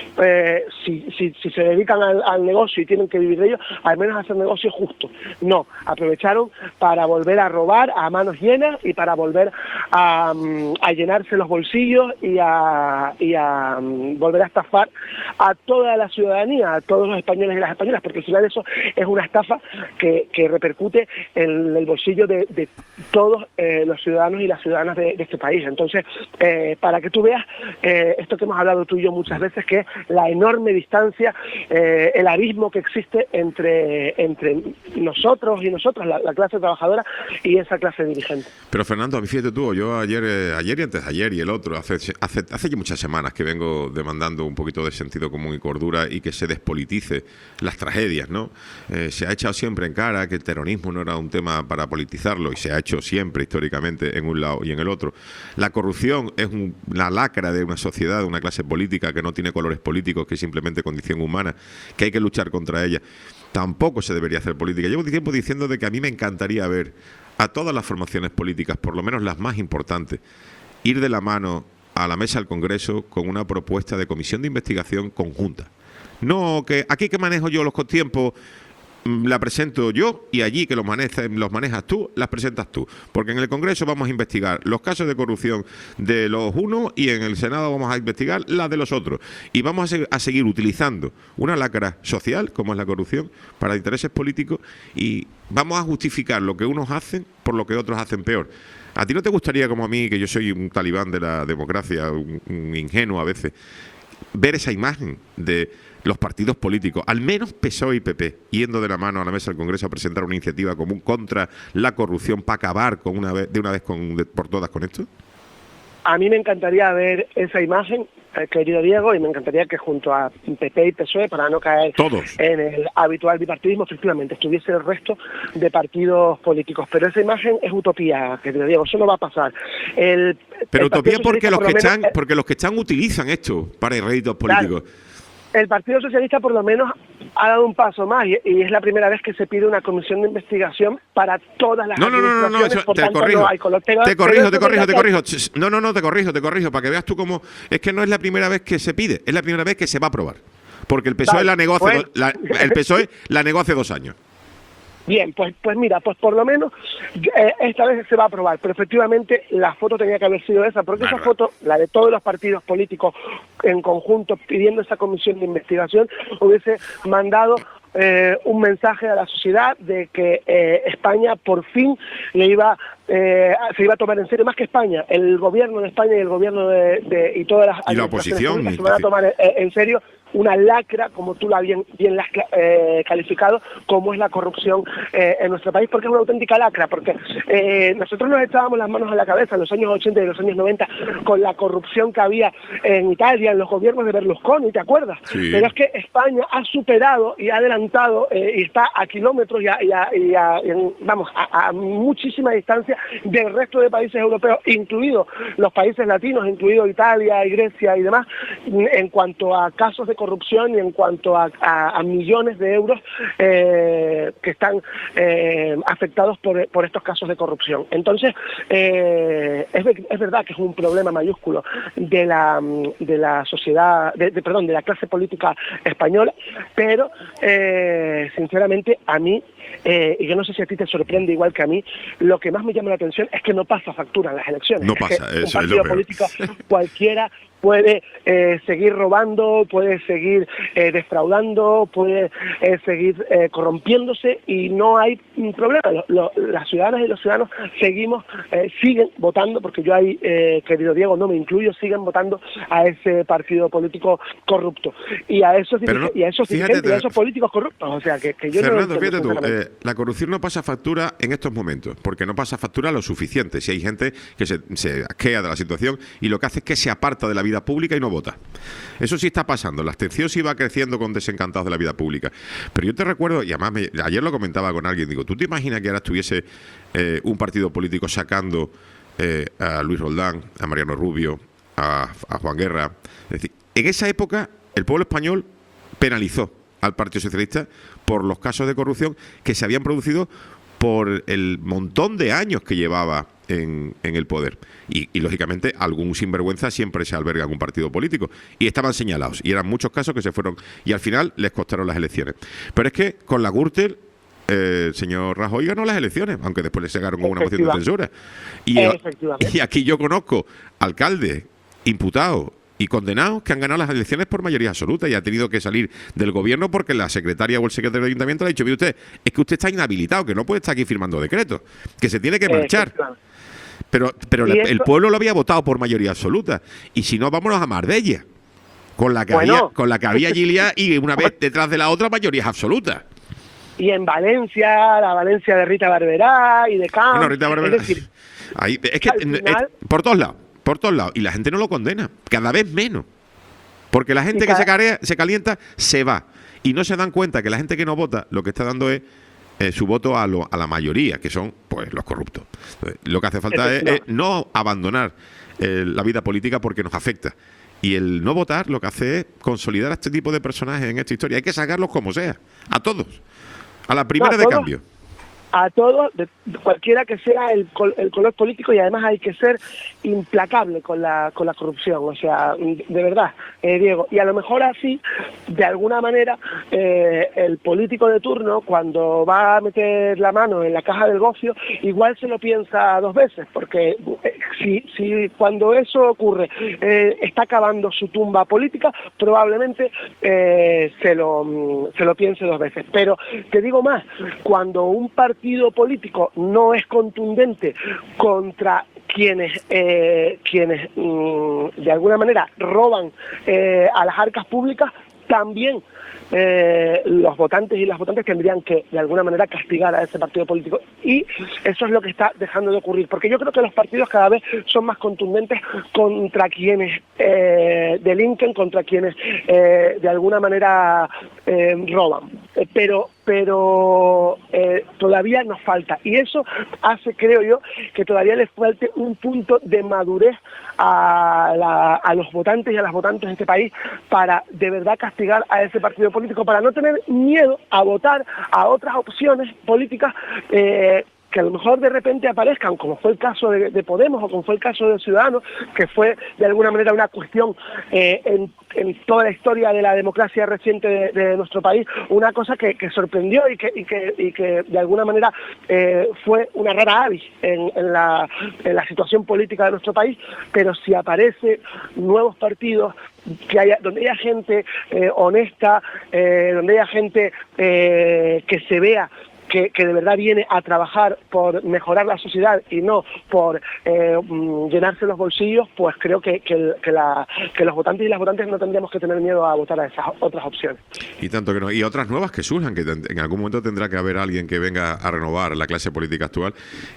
Speaker 7: eh, si, si, si se dedican al, al negocio y tienen que vivir de ello, al menos hacer negocio justo. No, aprovecharon para volver a robar a manos llenas y para volver a, a llenarse los bolsillos y a, y a um, volver a estafar a toda la ciudadanía, a todos los españoles y las españolas, porque al final eso es una estafa que, que repercute en el bolsillo de, de todos eh, los ciudadanos y las ciudadanas de, de este país. Entonces, eh, para que tú veas eh, esto que hemos hablado tú y yo muchas veces, que es la enorme distancia, eh, el abismo que existe entre, entre nosotros y nosotras, la, la clase trabajadora, y esa clase dirigente.
Speaker 3: Pero Fernando, a mí fíjate tú, yo ayer, eh, ayer y antes de ayer y el otro, hace, hace, hace ya muchas semanas que vengo demandando un poquito de sentido común y cordura y que se despolitice las tragedias, ¿no? Eh, se ha echado siempre en cara que el terrorismo no era un tema para politizarlo, y se ha hecho siempre históricamente en un lado y en el otro. La corrupción es un, la lacra de una sociedad, de una clase política que no tiene colores políticos, que es simplemente condición humana, que hay que luchar contra ella. Tampoco se debería hacer política. Llevo tiempo diciendo de que a mí me encantaría ver a todas las formaciones políticas, por lo menos las más importantes, ir de la mano a la mesa del Congreso con una propuesta de comisión de investigación conjunta. No que aquí que manejo yo los tiempos, la presento yo y allí que los manejas, los manejas tú, las presentas tú. Porque en el Congreso vamos a investigar los casos de corrupción de los unos y en el Senado vamos a investigar las de los otros. Y vamos a, se a seguir utilizando una lacra social, como es la corrupción, para intereses políticos y vamos a justificar lo que unos hacen por lo que otros hacen peor. ¿A ti no te gustaría, como a mí, que yo soy un talibán de la democracia, un, un ingenuo a veces, ver esa imagen de los partidos políticos, al menos P S O E y P P, yendo de la mano a la mesa del Congreso a presentar una iniciativa común contra la corrupción para acabar con una vez, de una vez con, de, por todas con esto?
Speaker 7: A mí me encantaría ver esa imagen, eh, querido Diego, y me encantaría que junto a P P y P S O E, para no caer
Speaker 3: Todos.
Speaker 7: en el habitual bipartidismo, efectivamente estuviese el resto de partidos políticos. Pero esa imagen es utopía, querido Diego, eso no va a pasar. El,
Speaker 3: Pero
Speaker 7: el
Speaker 3: utopía porque los,
Speaker 7: por
Speaker 3: que
Speaker 7: lo menos,
Speaker 3: están, porque los que están utilizan esto para réditos políticos.
Speaker 7: Claro. El Partido Socialista por lo menos ha dado un paso más y, y es la primera vez que se pide una comisión de investigación para todas las
Speaker 3: No, no, no, no, no, eso,
Speaker 7: por
Speaker 3: te
Speaker 7: tanto,
Speaker 3: corrijo,
Speaker 7: no hay color. Te,
Speaker 3: te corrijo, te corrijo, te
Speaker 7: que...
Speaker 3: corrijo. No, no, no, te corrijo, te corrijo, para que veas tú cómo... Es que no es la primera vez que se pide, es la primera vez que se va a aprobar. Porque el P S O E,
Speaker 7: vale,
Speaker 3: la, negó hace
Speaker 7: pues...
Speaker 3: do, la, el P S O E la negó hace dos años.
Speaker 7: Bien, pues pues mira, pues por lo menos eh, esta vez se va a aprobar, pero efectivamente la foto tenía que haber sido esa, porque
Speaker 3: Claro.
Speaker 7: esa foto, la de todos los partidos políticos en conjunto pidiendo esa comisión de investigación, hubiese mandado eh, un mensaje a la sociedad de que eh, España por fin le iba eh, se iba a tomar en serio, más que España, el gobierno de España y el gobierno de, de y todas las
Speaker 3: Y la
Speaker 7: administraciones
Speaker 3: oposición,
Speaker 7: públicas se van a tomar en, en serio una lacra, como tú la bien, bien la has eh, calificado, como es la corrupción eh, en nuestro país, porque es una auténtica lacra, porque eh, nosotros nos echábamos las manos a la cabeza en los años ochenta y los años noventa con la corrupción que había en Italia, en los gobiernos de Berlusconi, ¿te acuerdas?
Speaker 3: Sí.
Speaker 7: Pero es que España ha superado y ha adelantado eh, y está a kilómetros y, a, y, a, y a, en, vamos, a, a muchísima distancia del resto de países europeos, incluidos los países latinos, incluido Italia y Grecia y demás, en cuanto a casos de corrupción y en cuanto a, a, a millones de euros eh, que están eh, afectados por, por estos casos de corrupción. Entonces, eh, es, es verdad que es un problema mayúsculo de la, de la sociedad, de, de, perdón, de la clase política española, pero eh, sinceramente a mí, eh, y yo no sé si a ti te sorprende igual que a mí, lo que más me llama la atención es que no pasa factura en las elecciones.
Speaker 3: No
Speaker 7: es
Speaker 3: pasa,
Speaker 7: que
Speaker 3: eso
Speaker 7: un
Speaker 3: es lo
Speaker 7: partido
Speaker 3: peor.
Speaker 7: político cualquiera puede eh, seguir robando, puede seguir eh, defraudando, puede eh, seguir eh, corrompiéndose y no hay un problema. Lo, lo, las ciudadanas y los ciudadanos seguimos, eh, siguen votando, porque yo ahí, eh, querido Diego, no me incluyo, siguen votando a ese partido político corrupto y a esos,
Speaker 3: Pero no,
Speaker 7: y a esos
Speaker 3: fíjate,
Speaker 7: dirigentes y a esos políticos corruptos. O sea, que, que yo
Speaker 3: Fernando,
Speaker 7: no
Speaker 3: fíjate
Speaker 7: entiendo,
Speaker 3: tú,
Speaker 7: sinceramente.
Speaker 3: eh, la corrupción no pasa factura en estos momentos, porque no pasa factura lo suficiente. Si hay gente que se, se asquea de la situación y lo que hace es que se aparta de la vida pública y no vota. Eso sí está pasando. La abstención sí va creciendo con desencantados de la vida pública. Pero yo te recuerdo, y además me, ayer lo comentaba con alguien, digo, ¿tú te imaginas que ahora estuviese eh, un partido político sacando eh, a Luis Roldán, a Mariano Rubio, a, a Juan Guerra? Es decir, en esa época el pueblo español penalizó al Partido Socialista por los casos de corrupción que se habían producido por el montón de años que llevaba en, en el poder. Y, y, lógicamente, algún sinvergüenza siempre se alberga en un partido político. Y estaban señalados. Y eran muchos casos que se fueron... Y al final les costaron las elecciones. Pero es que con la Gürtel, eh, el señor Rajoy ganó las elecciones, aunque después le sacaron con una moción de censura. Y, y aquí yo conozco alcaldes, imputados y condenados que han ganado las elecciones por mayoría absoluta y ha tenido que salir del gobierno porque la secretaria o el secretario del ayuntamiento le ha dicho, mire usted, es que usted está inhabilitado, que no puede estar aquí firmando decretos, que se tiene que marchar. Pero, pero la, el pueblo lo había votado por mayoría absoluta. Y si no, vámonos a Marbella, con la que bueno. había, con la que había Gilia y una vez detrás de la otra mayorías absolutas.
Speaker 7: Y en Valencia, la Valencia de Rita Barberá y de Camps.
Speaker 3: Bueno, Rita Barberá.
Speaker 7: Es decir,
Speaker 3: ahí, es que final, es, por todos lados. Por todos lados. Y la gente no lo condena. Cada vez menos. Porque la gente que se, carea, se calienta se va. Y no se dan cuenta que la gente que no vota lo que está dando es eh, su voto a, lo, a la mayoría, que son pues los corruptos. Entonces, lo que hace falta es, es no abandonar eh, la vida política porque nos afecta. Y el no votar lo que hace es consolidar a este tipo de personajes en esta historia. Hay que sacarlos como sea. A todos. A la primera no, a de
Speaker 7: todos.
Speaker 3: cambio.
Speaker 7: a todos, de, cualquiera que sea el, el color político, y además hay que ser implacable con la, con la corrupción, o sea, de verdad, eh, Diego, y a lo mejor así, de alguna manera, eh, el político de turno, cuando va a meter la mano en la caja del gofio, igual se lo piensa dos veces, porque eh, si, si cuando eso ocurre eh, está cavando su tumba política, probablemente eh, se lo, se lo piense dos veces. Pero te digo más, cuando un partido político no es contundente contra quienes eh, quienes mmm, de alguna manera roban eh, a las arcas públicas, también eh, los votantes y las votantes tendrían que de alguna manera castigar a ese partido político, y eso es lo que está dejando de ocurrir, porque yo creo que los partidos cada vez son más contundentes contra quienes eh, delinquen, contra quienes eh, de alguna manera eh, roban, eh, pero pero eh, todavía nos falta, y eso hace, creo yo, que todavía les falte un punto de madurez a, la, a los votantes y a las votantes de este país para de verdad castigar a ese partido político, para no tener miedo a votar a otras opciones políticas eh, que a lo mejor de repente aparezcan, como fue el caso de, de Podemos o como fue el caso de Ciudadanos, que fue de alguna manera una cuestión eh, en, en toda la historia de la democracia reciente de, de nuestro país, una cosa que, que sorprendió y que, y, que, y que de alguna manera eh, fue una rara avis en, en, la, en la situación política de nuestro país, pero si aparecen nuevos partidos que haya, donde haya gente eh, honesta, eh, donde haya gente eh, que se vea Que, que de verdad viene a trabajar por mejorar la sociedad y no por eh, llenarse los bolsillos, pues creo que, que, que, la, que los votantes y las votantes no tendríamos que tener miedo a votar a esas otras opciones.
Speaker 3: Y tanto que no. Y otras nuevas que surjan, que en algún momento tendrá que haber alguien que venga a renovar la clase política actual.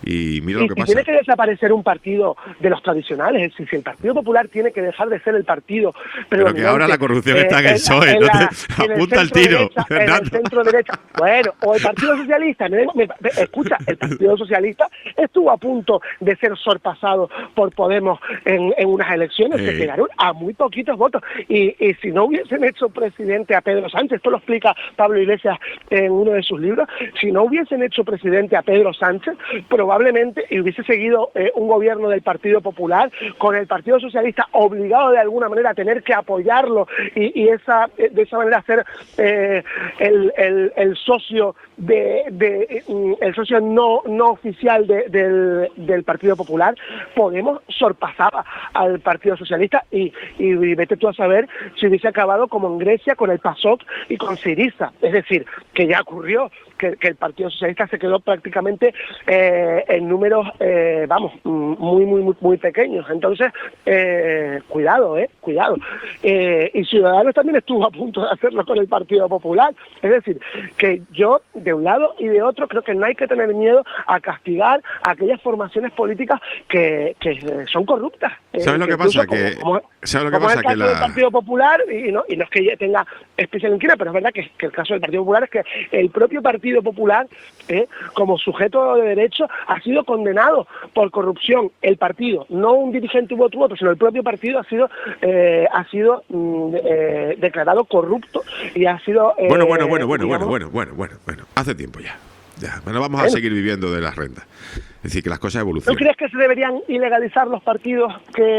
Speaker 3: Y mira
Speaker 7: y
Speaker 3: lo que
Speaker 7: si
Speaker 3: pasa.
Speaker 7: Tiene que desaparecer un partido de los tradicionales, es decir, si el Partido Popular tiene que dejar de ser el partido
Speaker 3: pero que ahora la corrupción eh, está en el P S O E, no te apunta el tiro.
Speaker 7: Derecha, en el centro derecha, bueno, o el Partido Socialista. Me, me, me, escucha, el Partido Socialista estuvo a punto de ser sorpasado por Podemos en, en unas elecciones, eh. que quedaron a muy poquitos votos, y, y si no hubiesen hecho presidente a Pedro Sánchez, esto lo explica Pablo Iglesias en uno de sus libros, si no hubiesen hecho presidente a Pedro Sánchez, probablemente y hubiese seguido eh, un gobierno del Partido Popular, con el Partido Socialista obligado de alguna manera a tener que apoyarlo, y, y esa de esa manera ser eh, el, el, el socio de, de el socio no no oficial de, del, del Partido Popular. Podemos sorpasaba al Partido Socialista, y, y vete tú a saber si hubiese acabado como en Grecia con el PASOK y con Syriza, es decir, que ya ocurrió que, que el Partido Socialista se quedó prácticamente eh, en números eh, vamos muy muy muy muy pequeños. Entonces eh, cuidado eh cuidado eh, y Ciudadanos también estuvo a punto de hacerlo con el Partido Popular, es decir, que yo de un lado y de otro creo que no hay que tener miedo a castigar a aquellas formaciones políticas que, que son corruptas.
Speaker 3: ¿Sabes eh, lo que, que pasa? Como, que,
Speaker 7: como,
Speaker 3: ¿sabes lo que
Speaker 7: como
Speaker 3: pasa?
Speaker 7: el caso
Speaker 3: que la...
Speaker 7: del Partido Popular, y no, y no es que tenga especial inquina, pero es verdad que, que el caso del Partido Popular es que el propio Partido Popular, eh, como sujeto de derecho, ha sido condenado por corrupción. El partido, no un dirigente u otro u otro, sino el propio partido ha sido eh, ha sido mm, eh, declarado corrupto y ha sido... Eh,
Speaker 3: bueno, bueno, bueno, bueno,
Speaker 7: digamos,
Speaker 3: bueno, bueno, bueno, bueno, hace tiempo ya. Ya, bueno, vamos a seguir viviendo de las rentas. Es decir, que las cosas evolucionan.
Speaker 7: ¿No crees que se deberían ilegalizar los partidos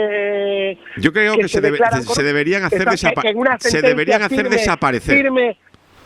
Speaker 7: que
Speaker 3: Yo creo que, que se, debe, se deberían hacer, desapa se deberían hacer firme, desaparecer. Firme.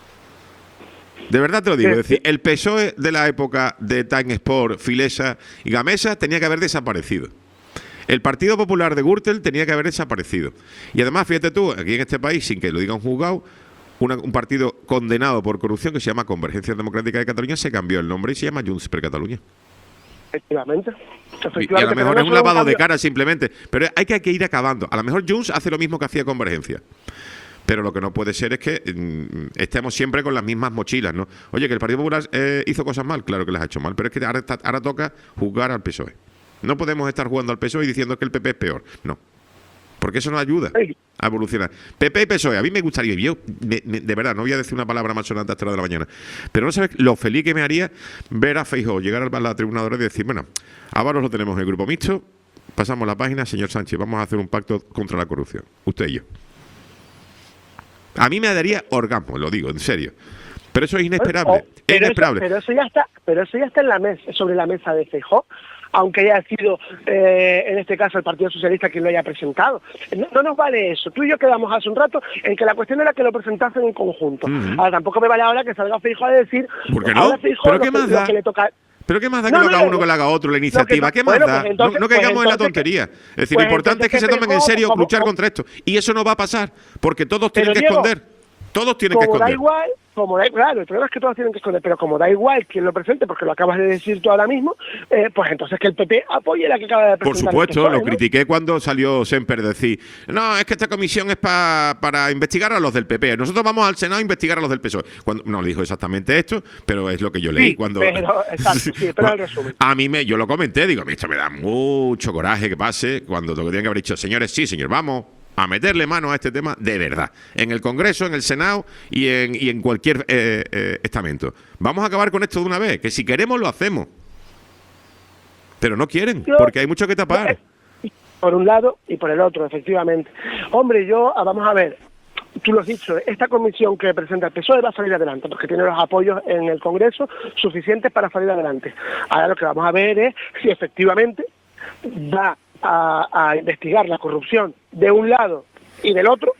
Speaker 3: De verdad te lo digo. Sí, es decir, el P S O E de la época de Time Sport, Filesa y Gamesa tenía que haber desaparecido. El Partido Popular de Gürtel tenía que haber desaparecido. Y además, fíjate tú, aquí en este país, sin que lo diga un juzgado, Una, un partido condenado por corrupción que se llama Convergencia Democrática de Cataluña se cambió el nombre y se llama Junts per Catalunya.
Speaker 7: Efectivamente. Efectivamente.
Speaker 3: Y, y a lo mejor no es un lavado un de cara simplemente, pero hay que, hay que ir acabando. A lo mejor Junts hace lo mismo que hacía Convergencia. Pero lo que no puede ser es que mm, estemos siempre con las mismas mochilas, ¿no? Oye, que el Partido Popular eh, hizo cosas mal, claro que las ha hecho mal, pero es que ahora, está, ahora toca juzgar al P S O E. No podemos estar jugando al P S O E y diciendo que el P P es peor. No. Porque eso no ayuda a evolucionar. P P y P S O E, a mí me gustaría, yo me, me, de verdad, no voy a decir una palabra más sonante hasta la de la mañana, pero no sabes lo feliz que me haría ver a Feijóo llegar a la tribuna de honor y decir, bueno, ahora lo tenemos en el grupo mixto, pasamos la página, señor Sánchez, vamos a hacer un pacto contra la corrupción, usted y yo. A mí me daría orgasmo, lo digo, en serio. Pero eso es inesperable.
Speaker 7: O-
Speaker 3: es
Speaker 7: pero,
Speaker 3: inesperable.
Speaker 7: eso, pero eso ya está, pero eso ya está en la mesa, sobre la mesa de Feijóo, aunque haya sido eh, en este caso el Partido Socialista quien lo haya presentado. No, no nos vale eso. Tú y yo quedamos hace un rato en que la cuestión era que lo presentasen en conjunto.
Speaker 3: Ujú.
Speaker 7: Ahora tampoco me vale ahora que salga Feijóo a decir.
Speaker 3: ¿Por qué no?
Speaker 7: ahora Feijóo
Speaker 3: ¿Pero
Speaker 7: lo
Speaker 3: qué
Speaker 7: que-
Speaker 3: más
Speaker 7: lo
Speaker 3: da?
Speaker 7: que le toca.
Speaker 3: Pero qué más da que
Speaker 7: No,
Speaker 3: lo
Speaker 7: no,
Speaker 3: haga
Speaker 7: no,
Speaker 3: uno que lo haga otro, la
Speaker 7: lo que
Speaker 3: iniciativa.
Speaker 7: no-
Speaker 3: ¿Qué más
Speaker 7: bueno,
Speaker 3: da?
Speaker 7: pues entonces-
Speaker 3: no, no
Speaker 7: pues
Speaker 3: caigamos en la
Speaker 7: entonces que-
Speaker 3: tontería. Es decir,
Speaker 7: pues
Speaker 3: lo importante es que se
Speaker 7: entonces que
Speaker 3: tomen en
Speaker 7: Feijóo,
Speaker 3: serio
Speaker 7: como-
Speaker 3: luchar
Speaker 7: como-
Speaker 3: contra esto. Y eso no va a pasar, porque todos tienen
Speaker 7: Pero,
Speaker 3: que
Speaker 7: Diego,
Speaker 3: esconder. Todos tienen que
Speaker 7: Como da
Speaker 3: esconder.
Speaker 7: igual, como da claro, el problema es que todos tienen que esconder, pero como da igual quien lo presente, porque lo acabas de decir tú ahora mismo, eh, pues entonces que el P P apoye la que acaba de
Speaker 3: Por
Speaker 7: presentar.
Speaker 3: supuesto,
Speaker 7: el P S O E,
Speaker 3: lo
Speaker 7: ¿no?
Speaker 3: critiqué cuando salió Semper decir, no, es que esta comisión es pa- para investigar a los del P P. Nosotros vamos al Senado a investigar a los del P S O E. Cuando, no dijo exactamente esto, pero es lo que yo leí.
Speaker 7: Sí,
Speaker 3: cuando
Speaker 7: pero- exacto, sí, pero el resumen.
Speaker 3: A mí me, yo lo comenté, digo, a mí esto me da mucho coraje que pase cuando lo que tienen que haber dicho, señores, sí, señor, vamos a meterle mano a este tema de verdad. En el Congreso, en el Senado y en, y en cualquier eh, eh, estamento. Vamos a acabar con esto de una vez, que si queremos lo hacemos. Pero no quieren,
Speaker 7: Yo-
Speaker 3: porque hay mucho que tapar.
Speaker 7: Por un lado y por el otro, efectivamente. Hombre, yo, ah, vamos a ver, tú lo has dicho, esta comisión que presenta el P S O E va a salir adelante, porque tiene los apoyos en el Congreso suficientes para salir adelante. Ahora lo que vamos a ver es si efectivamente va a, a investigar la corrupción de un lado y del otro,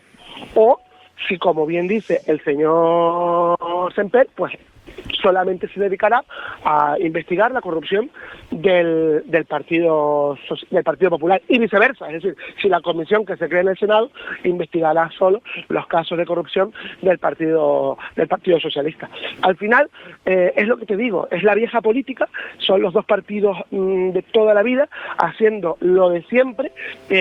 Speaker 7: o si, como bien dice el señor Semper, pues solamente se dedicará a investigar la corrupción del, del partido Soci- del Partido Popular y viceversa, es decir, si la comisión que se cree en el Senado investigará solo los casos de corrupción del Partido del Partido Socialista. Al final, eh, es lo que te digo, es la vieja política, son los dos partidos mm, de toda la vida haciendo lo de siempre,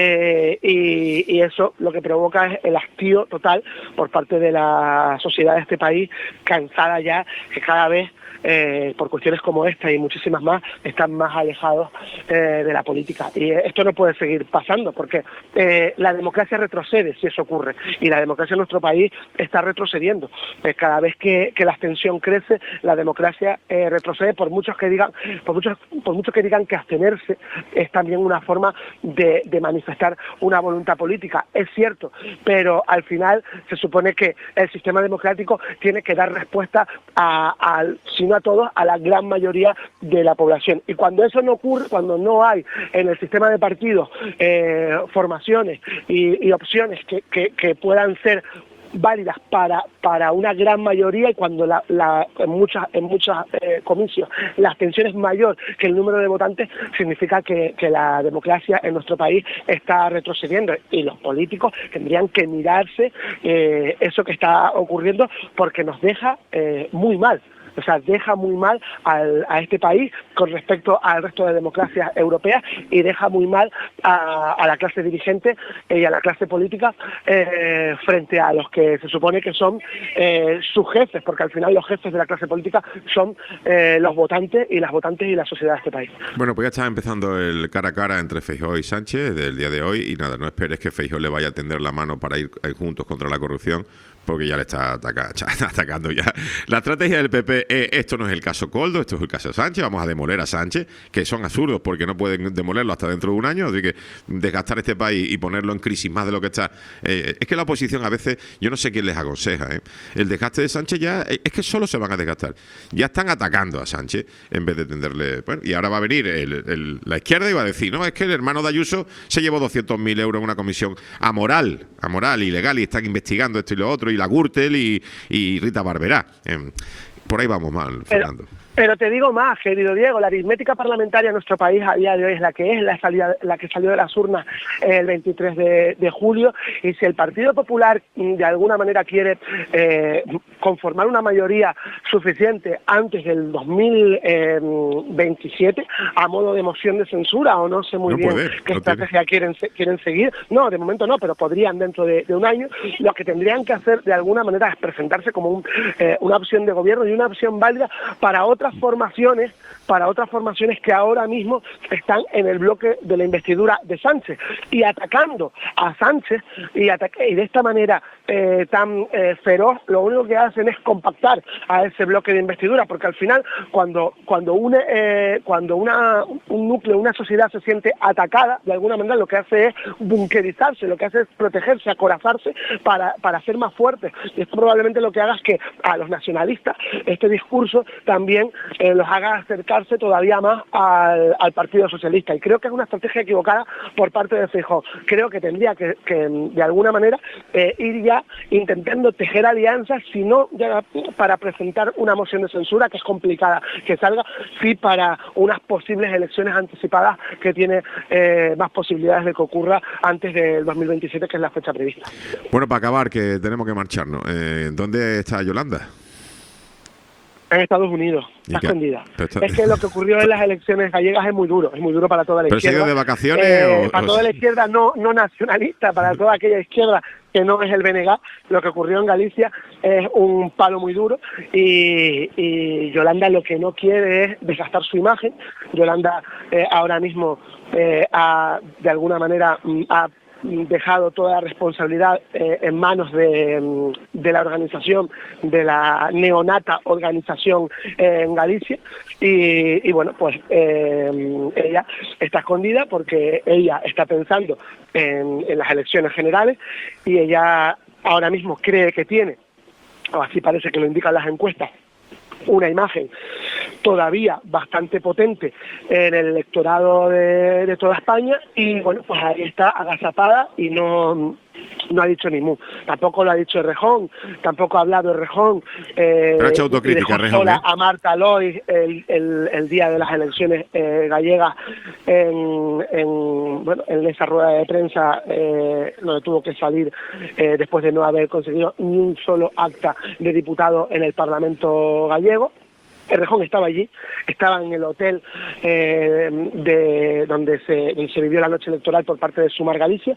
Speaker 7: eh, y, y eso lo que provoca es el hastío total por parte de la sociedad de este país, cansada ya, que cada vez eh, por cuestiones como esta y muchísimas más están más alejados eh, de la política, y eh, esto no puede seguir pasando porque eh, la democracia retrocede si eso ocurre, y la democracia en nuestro país está retrocediendo. Eh, cada vez que, que la abstención crece, la democracia eh, retrocede, por muchos que digan por muchos por muchos que digan que abstenerse es también una forma de, de manifestar una voluntad política, es cierto, pero al final se supone que el sistema democrático tiene que dar respuesta a, a si no a todos, a la gran mayoría de la población. Y cuando eso no ocurre, cuando no hay en el sistema de partidos eh, formaciones y, y opciones que, que, que puedan ser válidas para para una gran mayoría, y cuando la, la, en muchas en muchas eh, comicios la abstención es mayor que el número de votantes, significa que, que la democracia en nuestro país está retrocediendo, y los políticos tendrían que mirarse eh, eso que está ocurriendo, porque nos deja eh, muy mal. O sea, deja muy mal al, a este país con respecto al resto de democracias europeas, y deja muy mal a, a la clase dirigente y a la clase política eh, frente a los que se supone que son eh, sus jefes, porque al final los jefes de la clase política son eh, los votantes y las votantes y la sociedad de este país.
Speaker 3: Bueno, pues ya está empezando el cara a cara entre Feijóo y Sánchez del día de hoy, y nada, no esperes que Feijóo le vaya a tender la mano para ir, ir juntos contra la corrupción, porque ya le está ataca, atacando ya. La estrategia del P P, eh, esto no es el caso Coldo, esto es el caso Sánchez, vamos a demoler a Sánchez, que son absurdos porque no pueden demolerlo hasta dentro de un año, así que desgastar este país y ponerlo en crisis más de lo que está. Eh, es que la oposición a veces, yo no sé quién les aconseja, ¿eh? El desgaste de Sánchez ya, eh, es que solo se van a desgastar. Ya están atacando a Sánchez en vez de tenderle. Bueno, y ahora va a venir el, el, la izquierda y va a decir, no, es que el hermano de Ayuso se llevó doscientos mil euros en una comisión amoral, amoral, ilegal, y están investigando esto y lo otro, y la Gürtel y, y Rita Barberá. Eh, por ahí vamos mal, Fernando.
Speaker 7: Pero, pero te digo más, querido Diego, la aritmética parlamentaria en nuestro país a día de hoy es la que es, la, salida, la que salió de las urnas el veintitrés de julio, y si el Partido Popular de alguna manera quiere eh, conformar una mayoría suficiente antes del dos mil veintisiete a modo de moción de censura, o no sé muy
Speaker 3: no
Speaker 7: bien
Speaker 3: puede,
Speaker 7: qué
Speaker 3: no
Speaker 7: estrategia quieren, quieren seguir, no, de momento no, pero podrían dentro de, de un año, lo que tendrían que hacer de alguna manera es presentarse como un, eh, una opción de gobierno y una opción válida para otra otras formaciones, para otras formaciones que ahora mismo están en el bloque de la investidura de Sánchez, y atacando a Sánchez y, y de esta manera eh, tan eh, feroz, lo único que hacen es compactar a ese bloque de investidura, porque al final cuando cuando une eh, cuando una un núcleo, una sociedad se siente atacada, de alguna manera lo que hace es bunkerizarse, lo que hace es protegerse, acorazarse para, para ser más fuerte, y esto probablemente lo que haga es que a los nacionalistas este discurso también eh, los haga acercarse todavía más al, al Partido Socialista, y creo que es una estrategia equivocada por parte de Feijóo. Creo que tendría que, que de alguna manera eh, ir ya intentando tejer alianzas, si no ya para presentar una moción de censura, que es complicada que salga, sí para unas posibles elecciones anticipadas que tiene eh, más posibilidades de que ocurra antes del dos mil veintisiete, que es la fecha prevista.
Speaker 3: Bueno, para acabar, que tenemos que marcharnos, eh, ¿dónde está Yolanda?
Speaker 7: En Estados Unidos, está escondida.
Speaker 3: Está...
Speaker 7: Es que lo que ocurrió en las elecciones gallegas es muy duro, es muy duro para toda la
Speaker 3: ¿Pero
Speaker 7: izquierda.
Speaker 3: ¿Pero se ha ido de vacaciones?
Speaker 7: Eh,
Speaker 3: o,
Speaker 7: para
Speaker 3: o...
Speaker 7: toda la izquierda no, no nacionalista, para toda aquella izquierda que no es el B N G, lo que ocurrió en Galicia es un palo muy duro, y, y Yolanda lo que no quiere es desgastar su imagen. Yolanda eh, ahora mismo eh, ha, de alguna manera ha dejado toda la responsabilidad eh, en manos de, de la organización, de la neonata organización eh, en Galicia, y, y bueno, pues eh, ella está escondida porque ella está pensando en, en las elecciones generales, y ella ahora mismo cree que tiene, o así parece que lo indican las encuestas, una imagen todavía bastante potente en el electorado de, de toda España, y bueno, pues ahí está agazapada y no, no ha dicho ni mu. Tampoco lo ha dicho Errejón, tampoco ha hablado Errejón. Eh,
Speaker 3: Pero ha hecho autocrítica, Errejón,
Speaker 7: sola
Speaker 3: ¿eh?
Speaker 7: a Marta Lois el, el, el día de las elecciones eh, gallegas en, en, bueno, en esa rueda de prensa eh, donde tuvo que salir eh, después de no haber conseguido ni un solo acta de diputado en el Parlamento gallego. Errejón estaba allí, estaba en el hotel eh, de donde se, donde se vivió la noche electoral por parte de Sumar Galicia,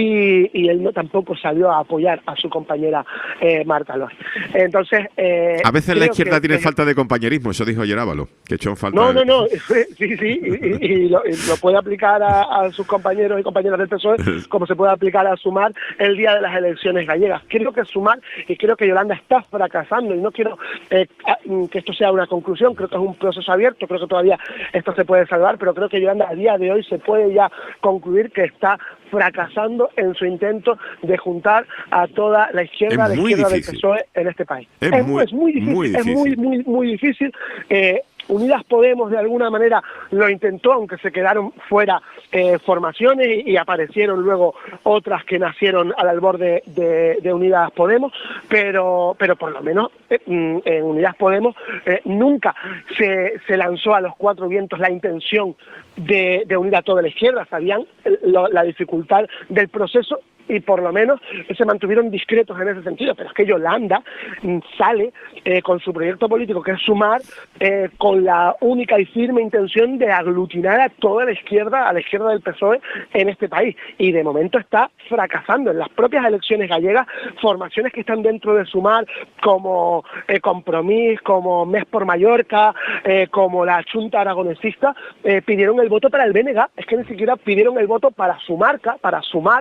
Speaker 7: y, y él no tampoco salió a apoyar a su compañera eh, Marta Lois. Entonces, eh,
Speaker 3: a veces la izquierda
Speaker 7: que,
Speaker 3: tiene
Speaker 7: que,
Speaker 3: falta de compañerismo, eso dijo ayer Ábalos, que echó falta.
Speaker 7: No,
Speaker 3: de...
Speaker 7: no, no, sí, sí, y, y, lo, y lo puede aplicar a, a sus compañeros y compañeras del P S O E, como se puede aplicar a Sumar el día de las elecciones gallegas. Creo que Sumar, y creo que Yolanda está fracasando, y no quiero eh, que esto sea una conclusión, creo que es un proceso abierto, creo que todavía esto se puede salvar, pero creo que Yolanda a día de hoy se puede ya concluir que está fracasando en su intento de juntar a toda la izquierda,
Speaker 3: es
Speaker 7: la
Speaker 3: muy
Speaker 7: izquierda
Speaker 3: difícil.
Speaker 7: del P S O E en este país.
Speaker 3: Es,
Speaker 7: es,
Speaker 3: muy,
Speaker 7: es muy difícil,
Speaker 3: muy difícil.
Speaker 7: es muy, muy, muy difícil. Eh, Unidas Podemos de alguna manera lo intentó, aunque se quedaron fuera eh, formaciones y, y aparecieron luego otras que nacieron al albor de, de, de Unidas Podemos, pero pero por lo menos eh, en Unidas Podemos eh, nunca se, se lanzó a los cuatro vientos la intención de, de unir a toda la izquierda. Sabían lo, la dificultad del proceso y por lo menos se mantuvieron discretos en ese sentido, pero es que Yolanda sale eh, con su proyecto político, que es Sumar, eh, con la única y firme intención de aglutinar a toda la izquierda, a la izquierda del P S O E en este país, y de momento está fracasando. En las propias elecciones gallegas, formaciones que están dentro de Sumar, como eh, Compromís, como Més por Mallorca, eh, como la Xunta Aragonesista, eh, pidieron el voto para el B N G, es que ni siquiera pidieron el voto para su marca, para Sumar,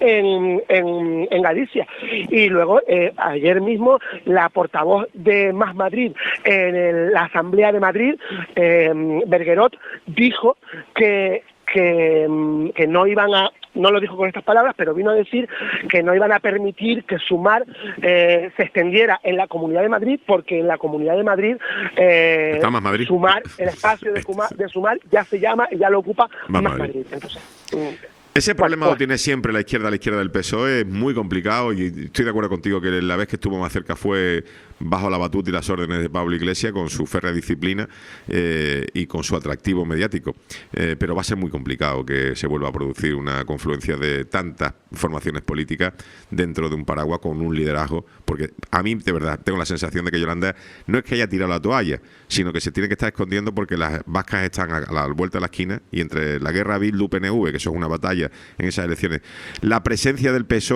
Speaker 7: En, en, en Galicia. Y luego eh, ayer mismo la portavoz de Más Madrid en el, la Asamblea de Madrid, eh, Bergerot, dijo que, que, que no iban a, no lo dijo con estas palabras, pero vino a decir que no iban a permitir que Sumar eh, se extendiera en la Comunidad de Madrid, porque en la Comunidad de Madrid, eh,
Speaker 3: Está Más Madrid.
Speaker 7: Sumar, el espacio de, Sumar, de Sumar ya se llama y ya lo ocupa
Speaker 3: Más
Speaker 7: Más
Speaker 3: Madrid.
Speaker 7: Madrid. Entonces, mm,
Speaker 3: Ese problema
Speaker 7: bueno,
Speaker 3: lo tiene siempre la izquierda, la izquierda del P S O E, es muy complicado, y estoy de acuerdo contigo que la vez que estuvo más cerca fue bajo la batuta y las órdenes de Pablo Iglesias, con su férrea disciplina eh, y con su atractivo mediático. Eh, pero va a ser muy complicado que se vuelva a producir una confluencia de tantas formaciones políticas dentro de un paraguas con un liderazgo, porque a mí, de verdad, tengo la sensación de que Yolanda no es que haya tirado la toalla, sino que se tiene que estar escondiendo porque las vascas están a la vuelta de la esquina, y entre la guerra Bildu-P N V, que eso es una batalla en esas elecciones, la presencia del P S O E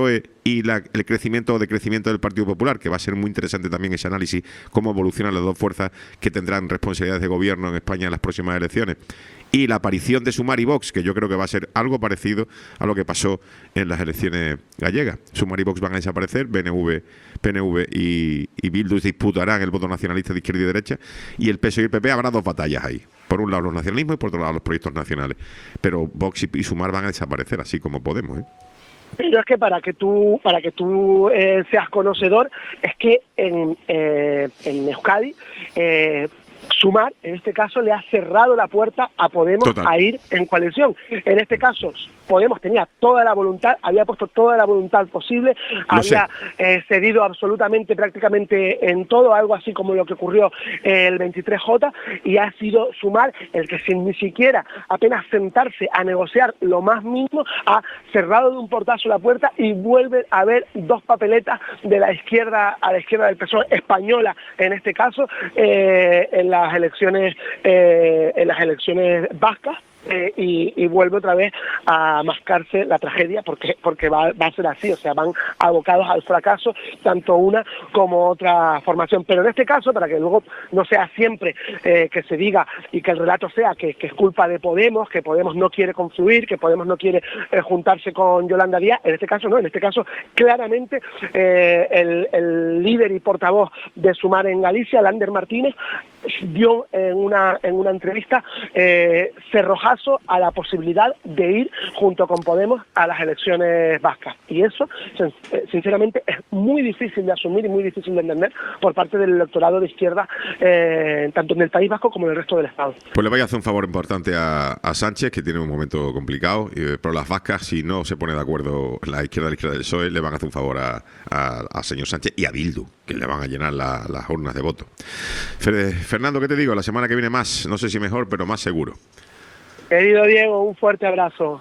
Speaker 3: y la, el crecimiento o decrecimiento del Partido Popular, que va a ser muy interesante también ese análisis, cómo evolucionan las dos fuerzas que tendrán responsabilidades de gobierno en España en las próximas elecciones. Y la aparición de Sumar y Vox, que yo creo que va a ser algo parecido a lo que pasó en las elecciones gallegas. Sumar y Vox van a desaparecer, B N V, P N V y, y Bildu disputarán el voto nacionalista de izquierda y derecha, y el P S O E y el P P habrá dos batallas ahí. Por un lado los nacionalismos y por otro lado los proyectos nacionales. Pero Vox y, y Sumar van a desaparecer, así como Podemos, ¿eh?
Speaker 7: Pero es que para que tú para que tú eh, seas conocedor, es que en, eh, en Euskadi eh, Sumar, en este caso, le ha cerrado la puerta a Podemos Total. a ir en coalición. En este caso, Podemos tenía toda la voluntad, había puesto toda la voluntad posible, Lo había eh, cedido absolutamente, prácticamente en todo, algo así como lo que ocurrió eh, el veintitrés J, y ha sido Sumar el que sin ni siquiera apenas sentarse a negociar lo más mínimo, ha cerrado de un portazo la puerta y vuelve a haber dos papeletas de la izquierda a la izquierda del P S O E española, en este caso, eh, en las elecciones eh, en las elecciones vascas. Eh, y, y vuelve otra vez a mascarse la tragedia, porque porque va, va a ser así, o sea, van abocados al fracaso tanto una como otra formación. Pero en este caso, para que luego no sea siempre eh, que se diga y que el relato sea que, que es culpa de Podemos, que Podemos no quiere confluir, que Podemos no quiere eh, juntarse con Yolanda Díaz, en este caso no, en este caso claramente eh, el, el líder y portavoz de Sumar en Galicia, Lander Martínez, dio en una en una entrevista eh, cerrojazo a la posibilidad de ir junto con Podemos a las elecciones vascas, y eso sinceramente es muy difícil de asumir y muy difícil de entender por parte del electorado de izquierda, eh, tanto en el País Vasco como en el resto del Estado.
Speaker 3: Pues le voy a hacer un favor importante a, a Sánchez, que tiene un momento complicado, eh, pero las vascas, si no se pone de acuerdo la izquierda y la izquierda del P S O E, le van a hacer un favor a, a, a señor Sánchez y a Bildu, que le van a llenar la, las urnas de voto. Fernando, ¿qué te digo? La semana que viene más, no sé si mejor, pero más seguro.
Speaker 7: Querido Diego, un fuerte abrazo.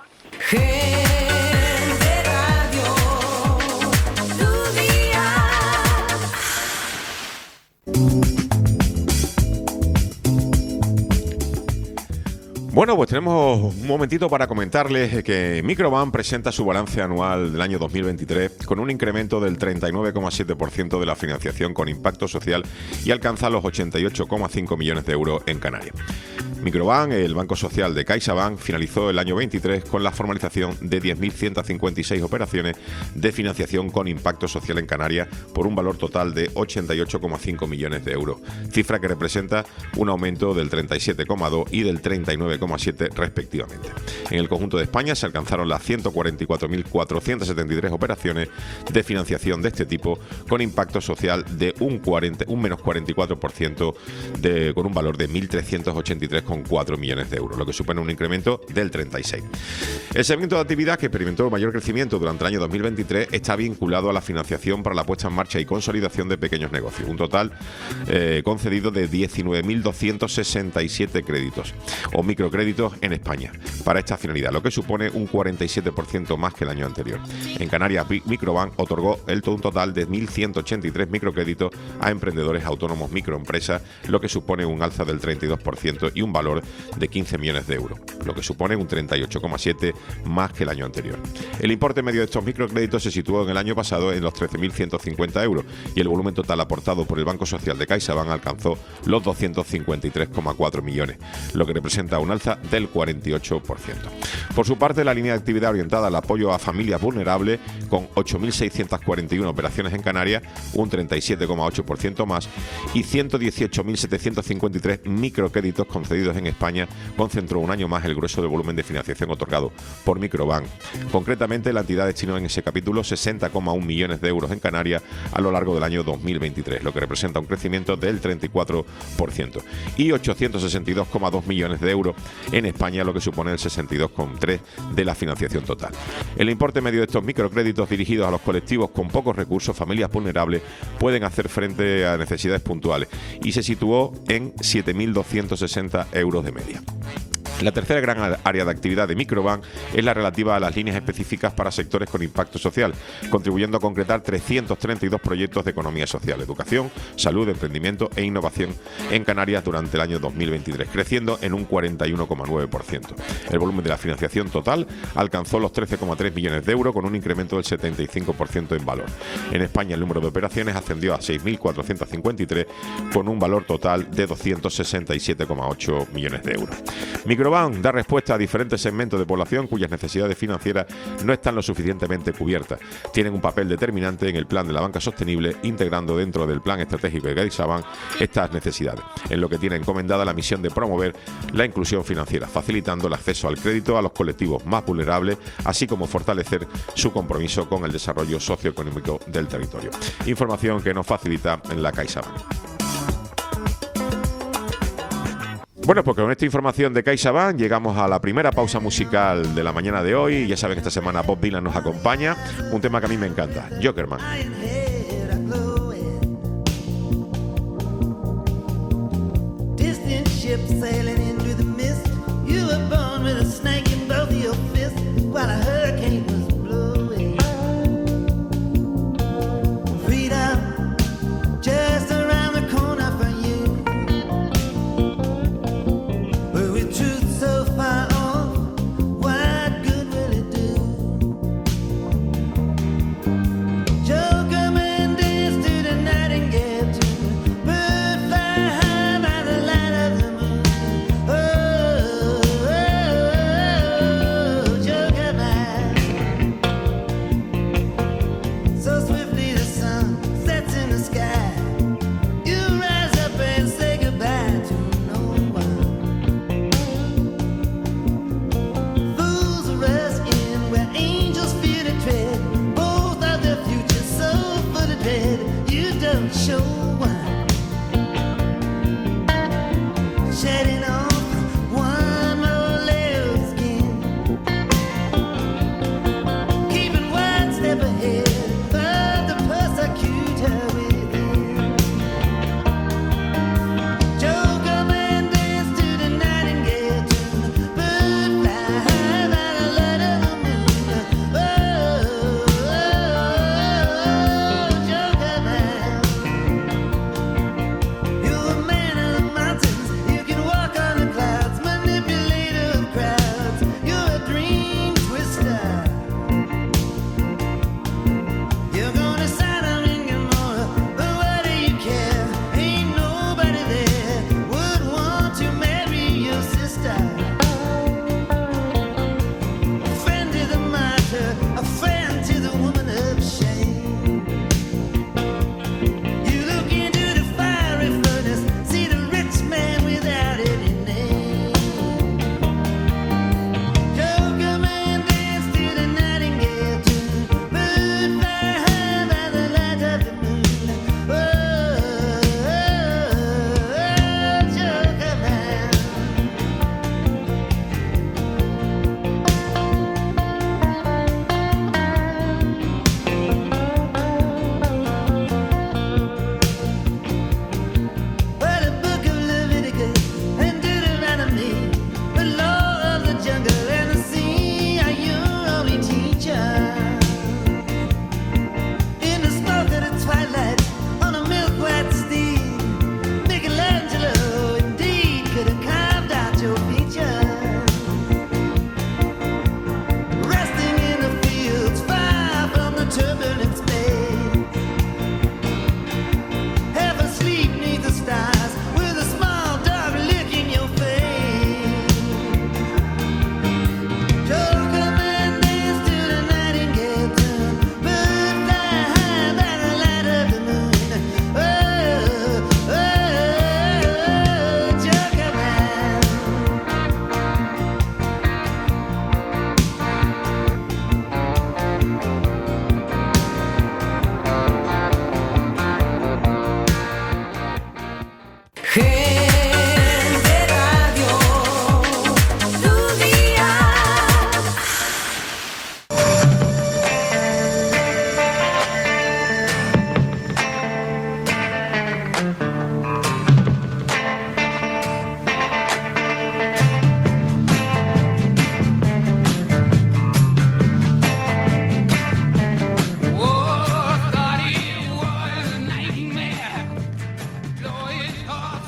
Speaker 3: Bueno, pues tenemos un momentito para comentarles que Microban presenta su balance anual del año dos mil veintitrés con un incremento del treinta y nueve coma siete por ciento de la financiación con impacto social y alcanza los ochenta y ocho coma cinco millones de euros en Canarias. Microban, el Banco Social de CaixaBank, finalizó el año veintitrés con la formalización de diez mil ciento cincuenta y seis operaciones de financiación con impacto social en Canarias por un valor total de ochenta y ocho coma cinco millones de euros, cifra que representa un aumento del treinta y siete coma dos y del treinta y nueve coma siete respectivamente. En el conjunto de España se alcanzaron las ciento cuarenta y cuatro mil cuatrocientas setenta y tres operaciones de financiación de este tipo con impacto social de un, cuarenta, un menos cuarenta y cuatro por ciento de, con un valor de mil trescientos ochenta y tres coma cuatro millones de euros, lo que supone un incremento del treinta y seis por ciento. El segmento de actividad que experimentó mayor crecimiento durante el año dos mil veintitrés está vinculado a la financiación para la puesta en marcha y consolidación de pequeños negocios, un total eh, concedido de diecinueve mil doscientos sesenta y siete créditos o microcréditos en España para esta finalidad, lo que supone un cuarenta y siete por ciento más que el año anterior. En Canarias, Microbank otorgó el, un total de mil ciento ochenta y tres microcréditos a emprendedores autónomos microempresas, lo que supone un alza del treinta y dos por ciento y un valor de quince millones de euros, lo que supone un treinta y ocho coma siete por ciento más que el año anterior. El importe medio de estos microcréditos se situó en el año pasado en los trece mil ciento cincuenta euros y el volumen total aportado por el Banco Social de CaixaBank alcanzó los doscientos cincuenta y tres coma cuatro millones, lo que representa un alza del cuarenta y ocho por ciento. Por su parte, la línea de actividad orientada al apoyo a familias vulnerables, con ocho mil seiscientas cuarenta y una operaciones en Canarias, un treinta y siete coma ocho por ciento más, y ciento dieciocho mil setecientos cincuenta y tres microcréditos concedidos en España, concentró un año más el grueso del volumen de financiación otorgado por Microbank. Concretamente, la entidad destinó en ese capítulo sesenta coma uno millones de euros en Canarias a lo largo del año dos mil veintitrés, lo que representa un crecimiento del treinta y cuatro por ciento, y ochocientos sesenta y dos coma dos millones de euros en España, lo que supone el sesenta y dos coma tres por ciento de la financiación total. El importe medio de estos microcréditos dirigidos a los colectivos con pocos recursos, familias vulnerables, pueden hacer frente a necesidades puntuales y se situó en siete mil doscientos sesenta euros de media. La tercera gran área de actividad de Microbank es la relativa a las líneas específicas para sectores con impacto social, contribuyendo a concretar trescientos treinta y dos proyectos de economía social, educación, salud, emprendimiento e innovación en Canarias durante el año dos mil veintitrés, creciendo en un cuarenta y uno coma nueve por ciento. El volumen de la financiación total alcanzó los trece coma tres millones de euros, con un incremento del setenta y cinco por ciento en valor. En España el número de operaciones ascendió a seis mil cuatrocientos cincuenta y tres, con un valor total de doscientos sesenta y siete coma ocho millones de euros. Microbank da respuesta a diferentes segmentos de población cuyas necesidades financieras no están lo suficientemente cubiertas. Tienen un papel determinante en el plan de la banca sostenible, integrando dentro del plan estratégico de CaixaBank estas necesidades, en lo que tiene encomendada la misión de promover la inclusión financiera, facilitando el acceso al crédito a los colectivos más vulnerables, así como fortalecer su compromiso con el desarrollo socioeconómico del territorio. Información que nos facilita en la CaixaBank. Bueno, pues con esta información de CaixaBank llegamos a la primera pausa musical de la mañana de hoy. Ya saben que esta semana Bob Dylan nos acompaña. Un tema que a mí me encanta, Jokerman.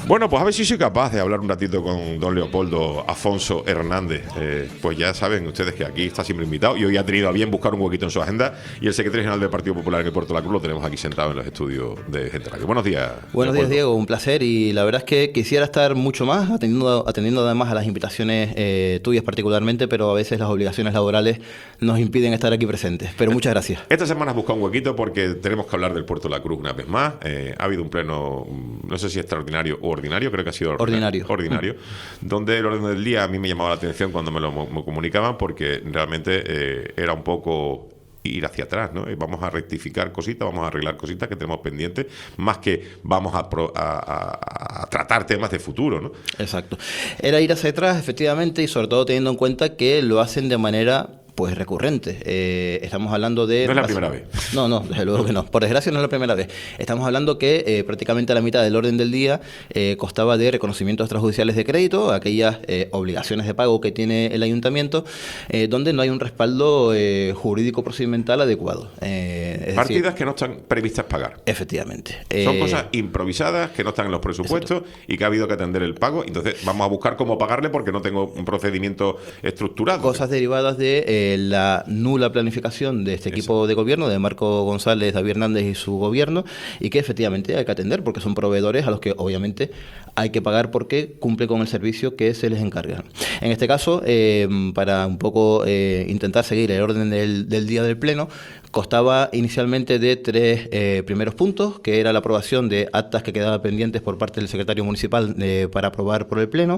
Speaker 3: Bueno, pues a ver si soy capaz de hablar un ratito con don Leopoldo Afonso Hernández. Eh, pues ya saben ustedes que aquí está siempre invitado y hoy ha tenido a bien buscar un huequito en su agenda, y el secretario general del Partido Popular en el Puerto de la Cruz lo tenemos aquí sentado en los estudios de Gente Radio. Buenos días.
Speaker 8: Buenos
Speaker 3: Leopoldo.
Speaker 8: días, Diego, un placer, y la verdad es que quisiera estar mucho más atendiendo, atendiendo además a las invitaciones eh, tuyas particularmente, pero a veces las obligaciones laborales nos impiden estar aquí presentes, pero muchas gracias.
Speaker 3: Esta semana has buscado un huequito porque tenemos que hablar del Puerto de la Cruz una vez más. Eh, ha habido un pleno, no sé si extraordinario o ordinario, creo que ha sido ordinario. Ordinario, mm. donde el orden del día a mí me llamaba la atención cuando me lo me comunicaban, porque realmente eh, era un poco ir hacia atrás, ¿no? Vamos a rectificar cositas, vamos a arreglar cositas que tenemos pendientes, más que vamos a, pro, a, a, a tratar temas de futuro, ¿no?
Speaker 8: Exacto. Era ir hacia atrás, efectivamente, y sobre todo teniendo en cuenta que lo hacen de manera pues recurrente. Eh, estamos hablando de...
Speaker 3: No es la primera vez.
Speaker 8: No, no, desde luego que no. Por desgracia no es la primera vez. Estamos hablando que eh, prácticamente la mitad del orden del día eh, constaba de reconocimientos extrajudiciales de crédito, aquellas eh, obligaciones de pago que tiene el ayuntamiento, eh, donde no hay un respaldo eh, jurídico procedimental adecuado. Eh, es
Speaker 3: Partidas
Speaker 8: decir,
Speaker 3: que no están previstas pagar.
Speaker 8: Efectivamente.
Speaker 3: Son
Speaker 8: Eh,
Speaker 3: cosas improvisadas que no están en los presupuestos exacto. y que ha habido que atender el pago. Entonces vamos a buscar cómo pagarle porque no tengo un procedimiento estructurado.
Speaker 8: Cosas derivadas de... Eh, la nula planificación de este equipo Eso. de gobierno, de Marco González, David Hernández y su gobierno, y que efectivamente hay que atender porque son proveedores a los que obviamente hay que pagar porque cumplen con el servicio que se les encarga. En este caso, eh, para un poco eh, intentar seguir el orden del, del día del Pleno, constaba inicialmente de tres eh, primeros puntos, que era la aprobación de actas que quedaban pendientes por parte del secretario municipal eh, para aprobar por el Pleno,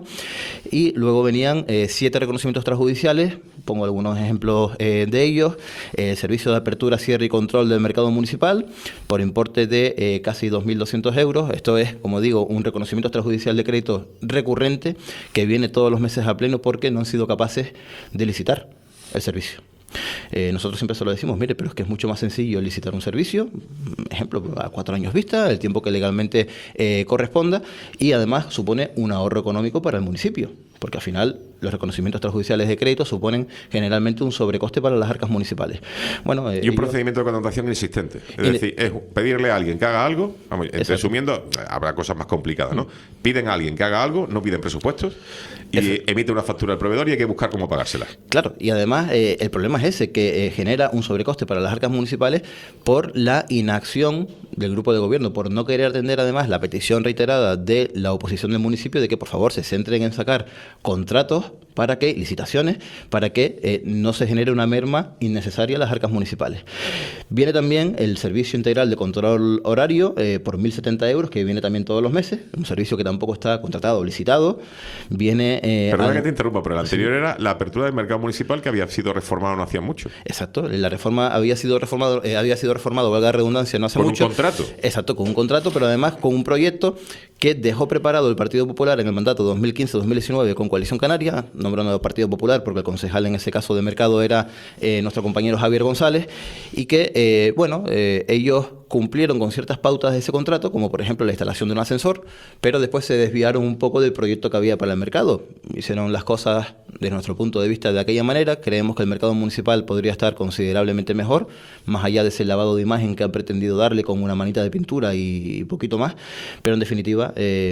Speaker 8: y luego venían eh, siete reconocimientos extrajudiciales. Pongo algunos ejemplos eh, de ellos. El eh, servicio de apertura, cierre y control del mercado municipal por importe de eh, casi dos mil doscientos euros. Esto es, como digo, un reconocimiento extrajudicial de crédito recurrente que viene todos los meses a pleno porque no han sido capaces de licitar el servicio. Eh, nosotros siempre se lo decimos, mire, pero es que es mucho más sencillo licitar un servicio, ejemplo, a cuatro años vista, el tiempo que legalmente eh, corresponda, y además supone un ahorro económico para el municipio, porque al final los reconocimientos extrajudiciales de crédito suponen generalmente un sobrecoste para las arcas municipales. Bueno, eh,
Speaker 3: y un
Speaker 8: ellos...
Speaker 3: procedimiento de contratación inexistente. Es
Speaker 8: In...
Speaker 3: decir, es pedirle a alguien que haga algo, vamos, resumiendo, habrá cosas más complicadas, ¿no? Piden a alguien que haga algo, no piden presupuestos y Eso. emite una factura al proveedor y hay que buscar cómo pagársela.
Speaker 8: Claro, y además eh, el problema es ese, que eh, genera un sobrecoste para las arcas municipales por la inacción del grupo de gobierno, por no querer atender además la petición reiterada de la oposición del municipio de que por favor se centren en sacar contratos para que, licitaciones, para que eh, no se genere una merma innecesaria a las arcas municipales. Viene también el servicio integral de control horario eh, por mil setenta euros, que viene también todos los meses, un servicio que tampoco está contratado o licitado. Viene... Eh,
Speaker 3: Perdona
Speaker 8: al...
Speaker 3: que te interrumpa, pero el anterior sí. era la apertura del mercado municipal, que había sido reformado no hacía mucho.
Speaker 8: Exacto, la reforma había sido reformado, eh, había sido reformado, valga la redundancia, no hace
Speaker 3: ¿Con
Speaker 8: mucho.
Speaker 3: ¿Con un contrato?
Speaker 8: Exacto, con un contrato, pero además con un proyecto que dejó preparado el Partido Popular en el mandato dos mil quince dos mil diecinueve con Coalición Canaria, nombrando al Partido Popular porque el concejal en ese caso de mercado era eh, nuestro compañero Javier González, y que, eh, bueno, eh, ellos cumplieron con ciertas pautas de ese contrato, como por ejemplo la instalación de un ascensor, pero después se desviaron un poco del proyecto que había para el mercado. Hicieron las cosas desde nuestro punto de vista de aquella manera. Creemos que el mercado municipal podría estar considerablemente mejor, más allá de ese lavado de imagen que han pretendido darle con una manita de pintura y poquito más, pero en definitiva eh,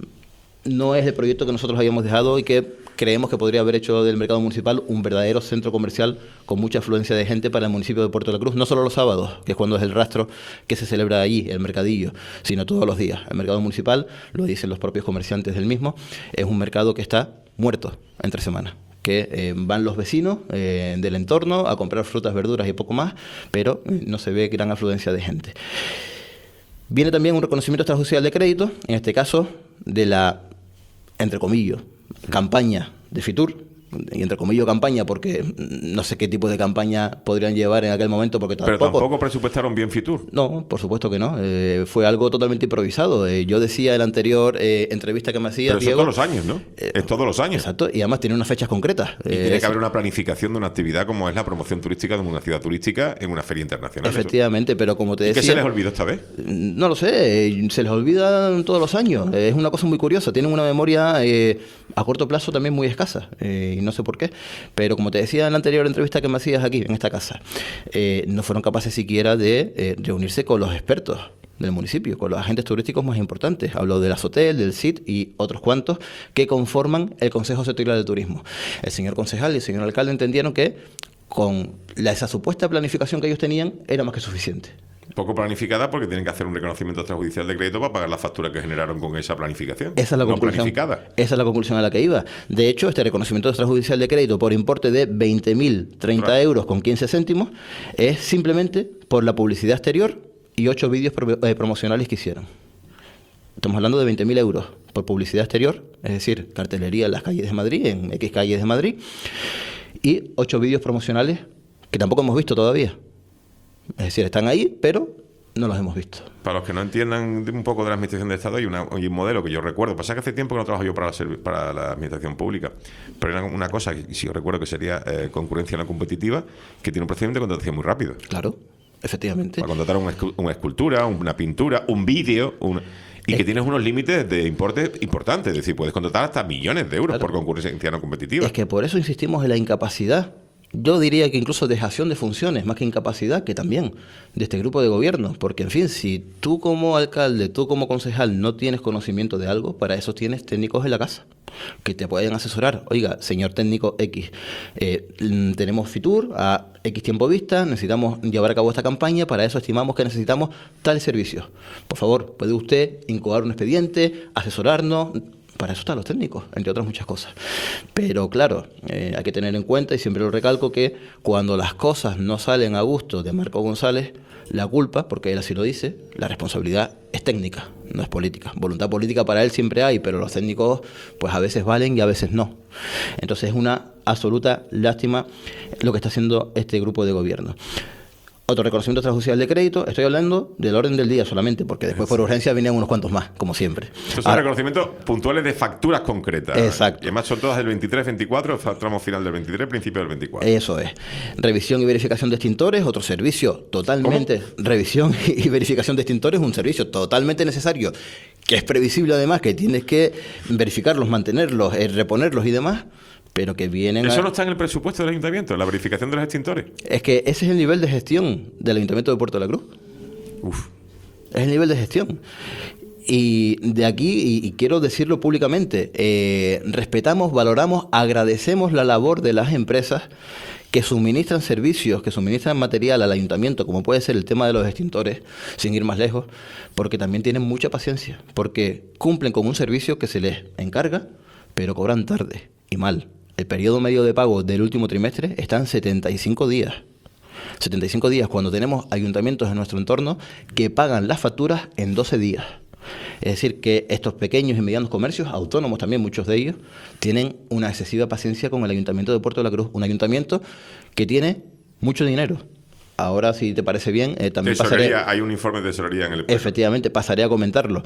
Speaker 8: no es el proyecto que nosotros habíamos dejado y que creemos que podría haber hecho del mercado municipal un verdadero centro comercial con mucha afluencia de gente para el municipio de Puerto de la Cruz, no solo los sábados, que es cuando es el rastro que se celebra allí, el mercadillo, sino todos los días. El mercado municipal, lo dicen los propios comerciantes del mismo, es un mercado que está muerto entre semanas, que eh, van los vecinos eh, del entorno a comprar frutas, verduras y poco más, pero eh, no se ve gran afluencia de gente. Viene también un reconocimiento extrajudicial de crédito, en este caso de la, entre comillas, campaña de Fitur, y entre comillas campaña porque no sé qué tipo de campaña podrían llevar en aquel momento, porque tampoco...
Speaker 3: Pero tampoco presupuestaron bien Fitur.
Speaker 8: No, por supuesto que no. Eh, fue algo totalmente improvisado. Eh, yo decía en la anterior eh, entrevista que me hacía
Speaker 3: Pero
Speaker 8: Diego...
Speaker 3: Pero es todos los años, ¿no? Eh, es todos los años.
Speaker 8: Exacto, y además tiene unas fechas concretas.
Speaker 3: Y
Speaker 8: eh,
Speaker 3: tiene
Speaker 8: es...
Speaker 3: que haber una planificación de una actividad como es la promoción turística de una ciudad turística en una feria internacional.
Speaker 8: Efectivamente, eso. Pero como te
Speaker 3: ¿Y
Speaker 8: decía...
Speaker 3: qué se les olvidó esta vez?
Speaker 8: No lo sé, se les olvida todos los años. Es una cosa muy curiosa. Tienen una memoria eh, a corto plazo también muy escasa, eh, y no sé por qué. Pero como te decía en la anterior entrevista que me hacías aquí, en esta casa, eh, no fueron capaces siquiera de eh, reunirse con los expertos del municipio, con los agentes turísticos más importantes. Hablo del Azotel, del C I T y otros cuantos que conforman el Consejo Sectorial de Turismo. El señor concejal y el señor alcalde entendieron que con la, esa supuesta planificación que ellos tenían era más que suficiente.
Speaker 3: Poco planificada porque tienen que hacer un reconocimiento extrajudicial de crédito para pagar la factura que generaron con esa planificación.
Speaker 8: Esa es la
Speaker 3: no
Speaker 8: conclusión.
Speaker 3: planificada.
Speaker 8: Esa es la conclusión a la que iba. De hecho, este reconocimiento extrajudicial de crédito por importe de veinte mil treinta
Speaker 3: Claro.
Speaker 8: euros con quince céntimos es simplemente por la publicidad exterior y ocho vídeos pro- eh, promocionales que hicieron. Estamos hablando de veinte mil euros por publicidad exterior, es decir, cartelería en las calles de Madrid, en X calles de Madrid, y ocho vídeos promocionales que tampoco hemos visto todavía. Es decir, están ahí, pero no los hemos visto.
Speaker 3: Para los que no entiendan de un poco de la administración de Estado, hay, una, hay un modelo que yo recuerdo. Pasa que hace tiempo que no trabajo yo para la, servi- para la administración pública, pero era una cosa que sí yo recuerdo que sería eh, concurrencia no competitiva, que tiene un procedimiento de contratación muy rápido.
Speaker 8: Claro, efectivamente.
Speaker 3: Para contratar una, escu- una escultura, una pintura, un vídeo, un- y que
Speaker 8: Eh.
Speaker 3: tienes unos límites de importe importantes. Es decir, puedes contratar hasta millones de euros
Speaker 8: Claro.
Speaker 3: por concurrencia no competitiva.
Speaker 8: Es que por eso insistimos en la incapacidad. Yo diría que incluso dejación de funciones, más que incapacidad, que también de este grupo de gobierno. Porque, en fin, si tú como alcalde, tú como concejal no tienes conocimiento de algo, para eso tienes técnicos en la casa que te pueden asesorar. Oiga, señor técnico X, eh, mm, tenemos Fitur a X tiempo vista, necesitamos llevar a cabo esta campaña, para eso estimamos que necesitamos tales servicios. Por favor, ¿puede usted incoar un expediente, asesorarnos? Para eso están los técnicos, entre otras muchas cosas. Pero claro, eh, hay que tener en cuenta, y siempre lo recalco, que cuando las cosas no salen a gusto de Marco González, la culpa, porque él así lo dice, la responsabilidad es técnica, no es política. Voluntad política para él siempre hay, pero los técnicos pues a veces valen y a veces no. Entonces es una absoluta lástima lo que está haciendo este grupo de gobierno. Otro reconocimiento extrajudicial de crédito, estoy hablando del orden del día solamente, porque después por urgencia vienen unos cuantos más, como siempre.
Speaker 3: Estos son
Speaker 8: Ahora,
Speaker 3: reconocimientos puntuales de facturas concretas.
Speaker 8: Exacto.
Speaker 3: Y además son todas del veintitrés veinticuatro, tramo final del veintitrés, principio del veinticuatro.
Speaker 8: Eso es. Revisión y verificación de extintores, otro servicio totalmente... Revisión y verificación de extintores, un servicio totalmente necesario, que es previsible además, que tienes que verificarlos, mantenerlos, eh, reponerlos y demás, pero que vienen
Speaker 3: Eso
Speaker 8: a...
Speaker 3: no está en el presupuesto del ayuntamiento, la verificación de los extintores.
Speaker 8: Es que ese es el nivel de gestión del Ayuntamiento de Puerto de la Cruz.
Speaker 3: Uf.
Speaker 8: Es el nivel de gestión. Y de aquí, y, y quiero decirlo públicamente, eh, respetamos, valoramos, agradecemos la labor de las empresas que suministran servicios, que suministran material al ayuntamiento, como puede ser el tema de los extintores, sin ir más lejos, porque también tienen mucha paciencia, porque cumplen con un servicio que se les encarga, pero cobran tarde y mal. El periodo medio de pago del último trimestre está en setenta y cinco días. setenta y cinco días cuando tenemos ayuntamientos en nuestro entorno que pagan las facturas en doce días. Es decir, que estos pequeños y medianos comercios, autónomos también muchos de ellos, tienen una excesiva paciencia con el Ayuntamiento de Puerto de la Cruz. Un ayuntamiento que tiene mucho dinero. Ahora, si te parece bien, eh, también
Speaker 3: Tesorería,
Speaker 8: pasaré...
Speaker 3: hay un informe de tesorería en el pleno.
Speaker 8: Efectivamente, pasaré a comentarlo.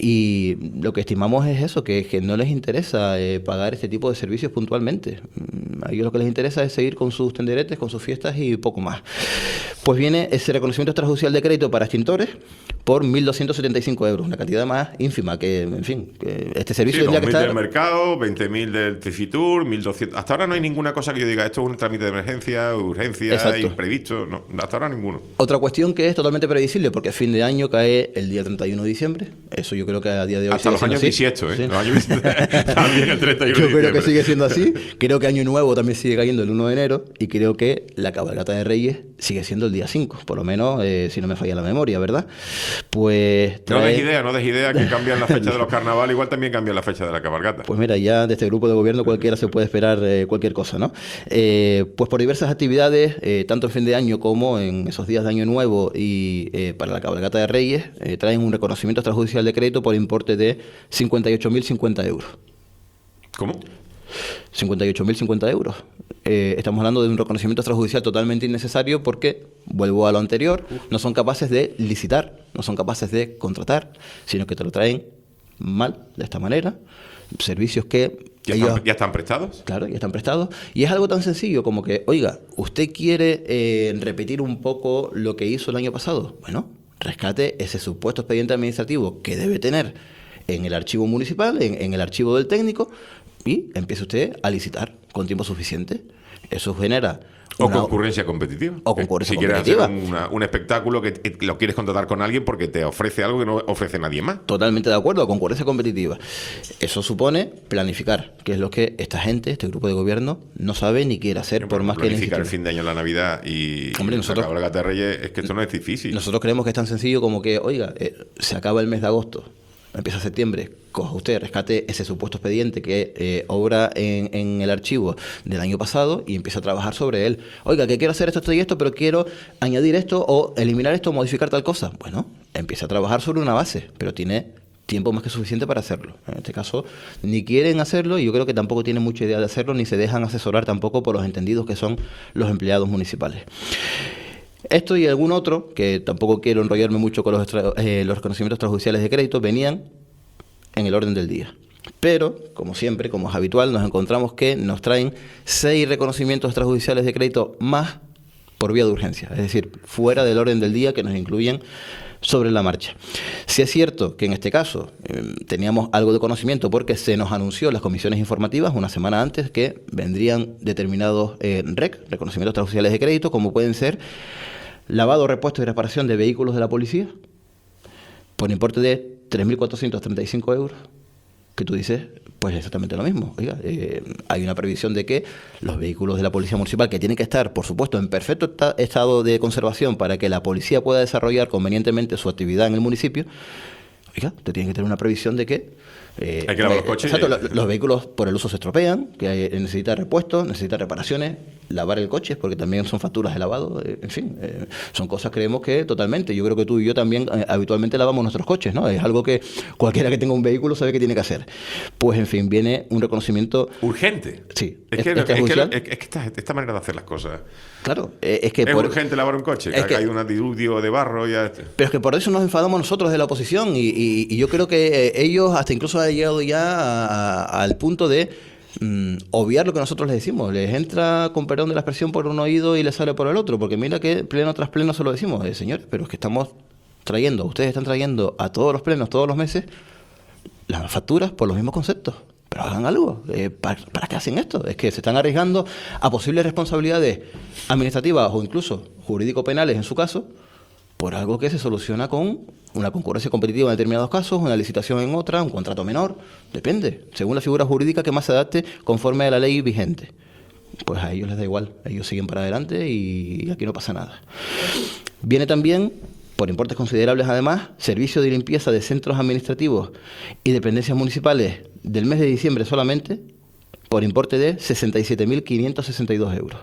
Speaker 8: Y lo que estimamos es eso, que, que no les interesa eh, pagar este tipo de servicios puntualmente. Mm, A ellos lo que les interesa es seguir con sus tenderetes, con sus fiestas y poco más. Pues viene ese reconocimiento extrajudicial de crédito para extintores por mil doscientos setenta y cinco euros, una cantidad más ínfima, que, en fin, que este servicio
Speaker 3: Sí,
Speaker 8: tendría que
Speaker 3: dos mil
Speaker 8: estar...
Speaker 3: del mercado, veinte mil del Fitur, mil doscientos. Hasta ahora no hay ninguna cosa que yo diga, esto es un trámite de emergencia, urgencia,
Speaker 8: Exacto.
Speaker 3: imprevisto. No, hasta ahora ninguno.
Speaker 8: Otra cuestión que es totalmente previsible, porque a fin de año cae el día treinta y uno de diciembre. Eso yo creo que a día de hoy
Speaker 3: Hasta
Speaker 8: sigue
Speaker 3: los
Speaker 8: siendo
Speaker 3: años
Speaker 8: así.
Speaker 3: bisiesto, ¿eh?
Speaker 8: Sí.
Speaker 3: Los años bisiesto también el treinta y uno
Speaker 8: Yo
Speaker 3: de
Speaker 8: creo que
Speaker 3: diciembre.
Speaker 8: sigue siendo así. Creo que Año Nuevo también sigue cayendo el uno de enero. Y creo que la cabalgata de Reyes sigue siendo el día cinco. Por lo menos, eh, si no me falla la memoria, ¿verdad? Pues...
Speaker 3: No
Speaker 8: trae-
Speaker 3: des idea, no des idea que cambian la fecha de los carnavales, igual también cambian la fecha de la cabalgata.
Speaker 8: Pues mira, ya de este grupo de gobierno cualquiera se puede esperar eh, cualquier cosa, ¿no? Eh, pues por diversas actividades, eh, tanto en fin de año como en esos días de Año Nuevo y eh, para la cabalgata de Reyes, eh, traen un reconocimiento extrajudicial de crédito por importe de cincuenta y ocho mil cincuenta euros.
Speaker 3: ¿Cómo?
Speaker 8: cincuenta y ocho mil cincuenta euros. Eh, estamos hablando de un reconocimiento extrajudicial totalmente innecesario porque, vuelvo a lo anterior, no son capaces de licitar, no son capaces de contratar, sino que te lo traen mal, de esta manera, servicios que
Speaker 3: ¿Ya,
Speaker 8: ellos...
Speaker 3: están, ¿Ya están prestados?
Speaker 8: Claro, ya están prestados. Y es algo tan sencillo como que, oiga, ¿usted quiere eh, repetir un poco lo que hizo el año pasado? Bueno, rescate ese supuesto expediente administrativo que debe tener en el archivo municipal, en, en el archivo del técnico, y empiece usted a licitar con tiempo suficiente. Eso genera...
Speaker 3: O
Speaker 8: una-
Speaker 3: concurrencia competitiva.
Speaker 8: O concurrencia
Speaker 3: si quieres
Speaker 8: competitiva.
Speaker 3: hacer una- un espectáculo que eh, lo quieres contratar con alguien porque te ofrece algo que no ofrece nadie más.
Speaker 8: Totalmente de acuerdo, concurrencia competitiva. Eso supone planificar, que es lo que esta gente, este grupo de gobierno, no sabe ni quiere hacer, por más que
Speaker 3: Planificar el
Speaker 8: necesite.
Speaker 3: fin de año, la Navidad y,
Speaker 8: Hombre,
Speaker 3: y
Speaker 8: nosotros-
Speaker 3: la cabalgata de Reyes, es que esto no es difícil.
Speaker 8: Nosotros creemos que es tan sencillo como que, oiga, eh, se acaba el mes de agosto, empieza septiembre, coja usted, rescate ese supuesto expediente que eh, obra en, en el archivo del año pasado y empieza a trabajar sobre él. Oiga, que quiero hacer esto, esto y esto, pero quiero añadir esto o eliminar esto o modificar tal cosa. Bueno, empieza a trabajar sobre una base, pero tiene tiempo más que suficiente para hacerlo. En este caso, ni quieren hacerlo y yo creo que tampoco tienen mucha idea de hacerlo, ni se dejan asesorar tampoco por los entendidos que son los empleados municipales. Esto y algún otro, que tampoco quiero enrollarme mucho con los, extra- eh, los reconocimientos extrajudiciales de crédito, venían en el orden del día. Pero, como siempre, como es habitual, nos encontramos que nos traen seis reconocimientos extrajudiciales de crédito más por vía de urgencia, es decir, fuera del orden del día que nos incluyen sobre la marcha. Si es cierto que en este caso eh, teníamos algo de conocimiento porque se nos anunció en las comisiones informativas una semana antes que vendrían determinados eh, R E C, reconocimientos extrajudiciales de crédito, como pueden ser lavado, repuesto y reparación de vehículos de la policía por importe de tres mil cuatrocientos treinta y cinco euros, que tú dices, pues exactamente lo mismo. Oiga, eh, hay una previsión de que los vehículos de la Policía Municipal, que tienen que estar, por supuesto, en perfecto esta- estado de conservación para que la policía pueda desarrollar convenientemente su actividad en el municipio, oiga, te tienen que tener una previsión de que... eh,
Speaker 3: Hay que lavar
Speaker 8: eh,
Speaker 3: los coches.
Speaker 8: Exacto, lo- los vehículos por el uso se estropean, que hay- necesita repuestos, necesita reparaciones, lavar el coche, porque también son facturas de lavado, eh, en fin, eh, son cosas creemos que totalmente. Yo creo que tú y yo también eh, habitualmente lavamos nuestros coches, ¿no? Es algo que cualquiera que tenga un vehículo sabe que tiene que hacer. Pues, en fin, viene un reconocimiento...
Speaker 3: Urgente.
Speaker 8: Sí.
Speaker 3: Es que,
Speaker 8: Este
Speaker 3: es que,
Speaker 8: judicial-
Speaker 3: es que esta, esta manera de hacer las cosas.
Speaker 8: Claro, eh, es que...
Speaker 3: Es
Speaker 8: por-
Speaker 3: urgente lavar un coche, que
Speaker 8: es
Speaker 3: ha
Speaker 8: que-
Speaker 3: caído un diluvio de barro y ya...
Speaker 8: Pero es que por eso nos enfadamos nosotros de la oposición y, y- y yo creo que eh, ellos hasta incluso han llegado ya a- a- al punto de mm, obviar lo que nosotros les decimos. Les entra, con perdón de la expresión, por un oído y les sale por el otro, porque mira que pleno tras pleno se lo decimos, eh, señores, pero es que estamos trayendo, ustedes están trayendo a todos los plenos, todos los meses, las facturas por los mismos conceptos. Pero hagan algo. Eh, ¿para, ¿Para qué hacen esto? Es que se están arriesgando a posibles responsabilidades administrativas o incluso jurídico-penales en su caso, por algo que se soluciona con una concurrencia competitiva en determinados casos, una licitación en otra, un contrato menor, depende, según la figura jurídica que más se adapte conforme a la ley vigente. Pues a ellos les da igual, ellos siguen para adelante y aquí no pasa nada. Viene también, por importes considerables además, servicio de limpieza de centros administrativos y dependencias municipales del mes de diciembre solamente, por importe de sesenta y siete mil quinientos sesenta y dos euros.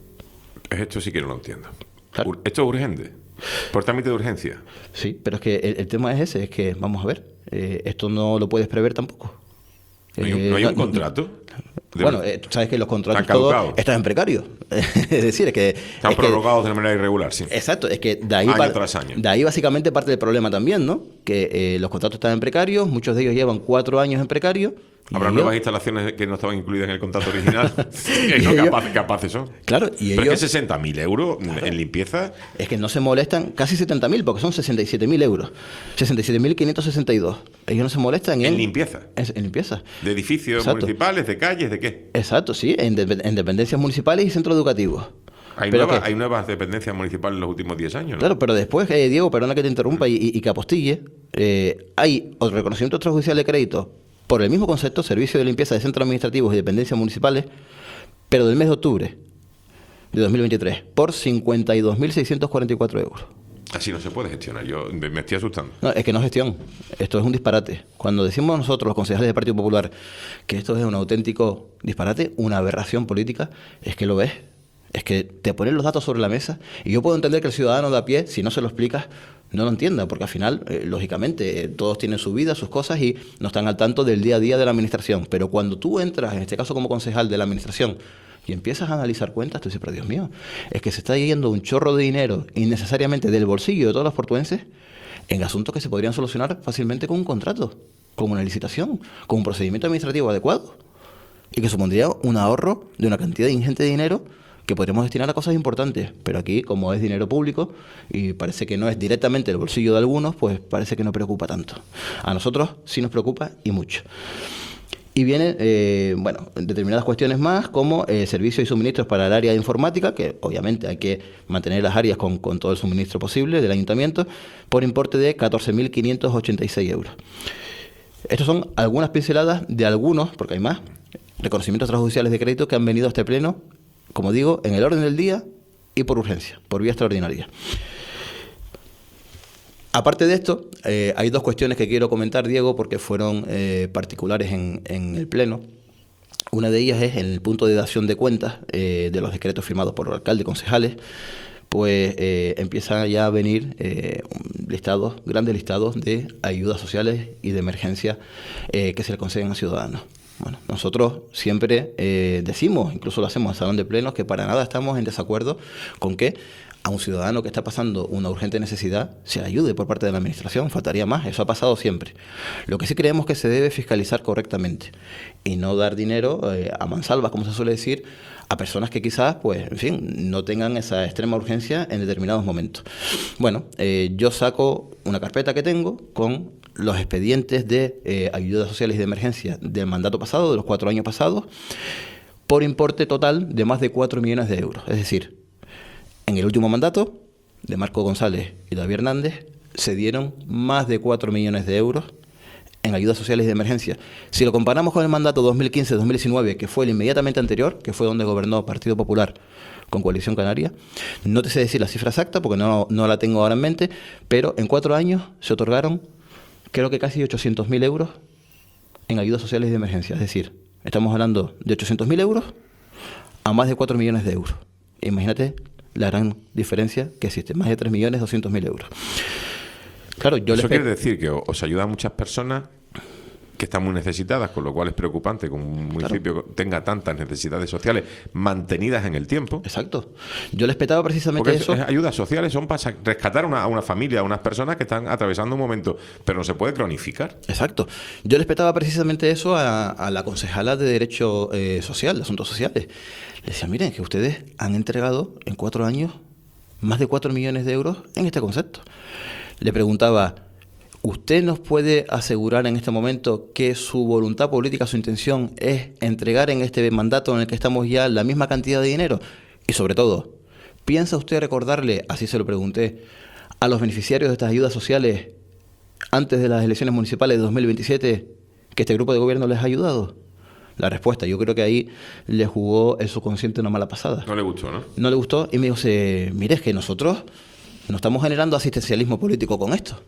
Speaker 3: Esto sí que no lo entiendo.
Speaker 8: Claro.
Speaker 3: Ur- Esto es urgente. Por trámite de urgencia.
Speaker 8: Sí, pero es que el, el tema es ese, es que, vamos a ver, eh, esto no lo puedes prever tampoco.
Speaker 3: ¿No hay un,
Speaker 8: Eh,
Speaker 3: no hay un
Speaker 8: no-
Speaker 3: contrato? De-
Speaker 8: Bueno, eh, tú sabes que los contratos
Speaker 3: Están
Speaker 8: todos
Speaker 3: caducados.
Speaker 8: están en precario. Es decir, es que...
Speaker 3: Están
Speaker 8: es que-
Speaker 3: prorrogados de manera irregular, sí.
Speaker 8: Exacto, es que de ahí,
Speaker 3: Año
Speaker 8: par-
Speaker 3: tras año.
Speaker 8: de ahí básicamente parte del problema también, ¿no? Que eh, los contratos están en precario, muchos de ellos llevan cuatro años en precario. y
Speaker 3: Habrá
Speaker 8: ellos-
Speaker 3: nuevas instalaciones que no estaban incluidas en el contrato original. Que no
Speaker 8: ellos-
Speaker 3: capaz- capaces son.
Speaker 8: Claro, y
Speaker 3: Pero
Speaker 8: ellos...
Speaker 3: es que sesenta mil euros en limpieza.
Speaker 8: Es que no se molestan, casi setenta mil, porque son sesenta y siete mil euros. sesenta y siete mil quinientos sesenta y dos. Ellos no se molestan en...
Speaker 3: En limpieza.
Speaker 8: Es- en limpieza.
Speaker 3: De edificios
Speaker 8: Exacto.
Speaker 3: municipales, de calles, ¿de qué?
Speaker 8: Exacto, sí, en, de- en dependencias municipales y centros educativos.
Speaker 3: Hay,
Speaker 8: Pero
Speaker 3: nuevas,
Speaker 8: que-
Speaker 3: hay nuevas dependencias municipales en los últimos diez años, ¿no?
Speaker 8: Claro, pero después, eh, Diego, perdona que te interrumpa y, y- y que apostille, eh, hay otro reconocimiento extrajudicial de crédito por el mismo concepto, servicio de limpieza de centros administrativos y dependencias municipales, pero del mes de octubre de dos mil veintitrés, por cincuenta y dos mil seiscientos cuarenta y cuatro euros.
Speaker 3: Así no se puede gestionar. Yo me, me estoy asustando.
Speaker 8: No, es que no es gestión. Esto es un disparate. Cuando decimos nosotros, los concejales del Partido Popular, que esto es un auténtico disparate, una aberración política, es que lo ves. Es que te ponen los datos sobre la mesa y yo puedo entender que el ciudadano de a pie, si no se lo explicas, no lo entienda, porque al final, eh, lógicamente, eh, todos tienen su vida, sus cosas y no están al tanto del día a día de la administración. Pero cuando tú entras, en este caso como concejal de la administración, y empiezas a analizar cuentas, tú dices, pero Dios mío, es que se está yendo un chorro de dinero innecesariamente del bolsillo de todos los portuenses en asuntos que se podrían solucionar fácilmente con un contrato, con una licitación, con un procedimiento administrativo adecuado y que supondría un ahorro de una cantidad ingente de dinero que podríamos destinar a cosas importantes. Pero aquí, como es dinero público y parece que no es directamente el bolsillo de algunos, pues parece que no preocupa tanto. A nosotros sí nos preocupa y mucho. Y viene, eh, bueno, determinadas cuestiones más, como eh, servicios y suministros para el área de informática, que obviamente hay que mantener las áreas con, con todo el suministro posible del ayuntamiento, por importe de catorce mil quinientos ochenta y seis euros. Estas son algunas pinceladas de algunos, porque hay más, reconocimientos extrajudiciales de crédito que han venido a este pleno, como digo, en el orden del día y por urgencia, por vía extraordinaria. Aparte de esto, eh, hay dos cuestiones que quiero comentar, Diego, porque fueron eh, particulares en, en el Pleno. Una de ellas es en el punto de dación de cuentas eh, de los decretos firmados por el alcalde y concejales, pues eh, empiezan ya a venir eh, listados, grandes listados de ayudas sociales y de emergencia eh, que se le conceden a ciudadanos. Bueno, nosotros siempre eh, decimos, incluso lo hacemos en Salón de Plenos, que para nada estamos en desacuerdo con que a un ciudadano que está pasando una urgente necesidad se le ayude por parte de la Administración, faltaría más, eso ha pasado siempre. Lo que sí creemos que se debe fiscalizar correctamente y no dar dinero eh, a mansalvas, como se suele decir, a personas que quizás, pues, en fin, no tengan esa extrema urgencia en determinados momentos. Bueno, eh, yo saco una carpeta que tengo con los expedientes de eh, ayudas sociales y de emergencia del mandato pasado, de los cuatro años pasados, por importe total de más de cuatro millones de euros. Es decir, en el último mandato de Marco González y David Hernández se dieron más de cuatro millones de euros en ayudas sociales de emergencia. Si lo comparamos con el mandato dos mil quince dos mil diecinueve, que fue el inmediatamente anterior, que fue donde gobernó Partido Popular con Coalición Canaria, no te sé decir la cifra exacta porque no, no la tengo ahora en mente, pero en cuatro años se otorgaron creo que casi ochocientos mil euros en ayudas sociales de emergencia. Es decir, estamos hablando de ochocientos mil euros a más de cuatro millones de euros. Imagínate la gran diferencia que existe, más de tres millones doscientos mil euros. Claro, yo
Speaker 3: Eso
Speaker 8: les
Speaker 3: quiere decir que os ayuda a muchas personas que están muy necesitadas, con lo cual es preocupante que un municipio claro. tenga tantas necesidades sociales mantenidas en el tiempo.
Speaker 8: Exacto. Yo les petaba precisamente
Speaker 3: Porque
Speaker 8: eso.
Speaker 3: Es, ayudas sociales son para rescatar una, a una familia, a unas personas que están atravesando un momento, pero no se puede cronificar.
Speaker 8: Exacto. Yo les petaba precisamente eso a, a la concejala de Derecho eh, Social, de Asuntos Sociales. Les decía, miren, que ustedes han entregado en cuatro años más de cuatro millones de euros en este concepto. Le preguntaba, ¿usted nos puede asegurar en este momento que su voluntad política, su intención es entregar en este mandato en el que estamos ya la misma cantidad de dinero? Y sobre todo, ¿piensa usted recordarle, así se lo pregunté, a los beneficiarios de estas ayudas sociales antes de las elecciones municipales de dos mil veintisiete que este grupo de gobierno les ha ayudado? La respuesta, yo creo que ahí le jugó el subconsciente una mala pasada.
Speaker 3: No le gustó, ¿no?
Speaker 8: No le gustó y me dijo, mire, es que nosotros no estamos generando asistencialismo político con esto.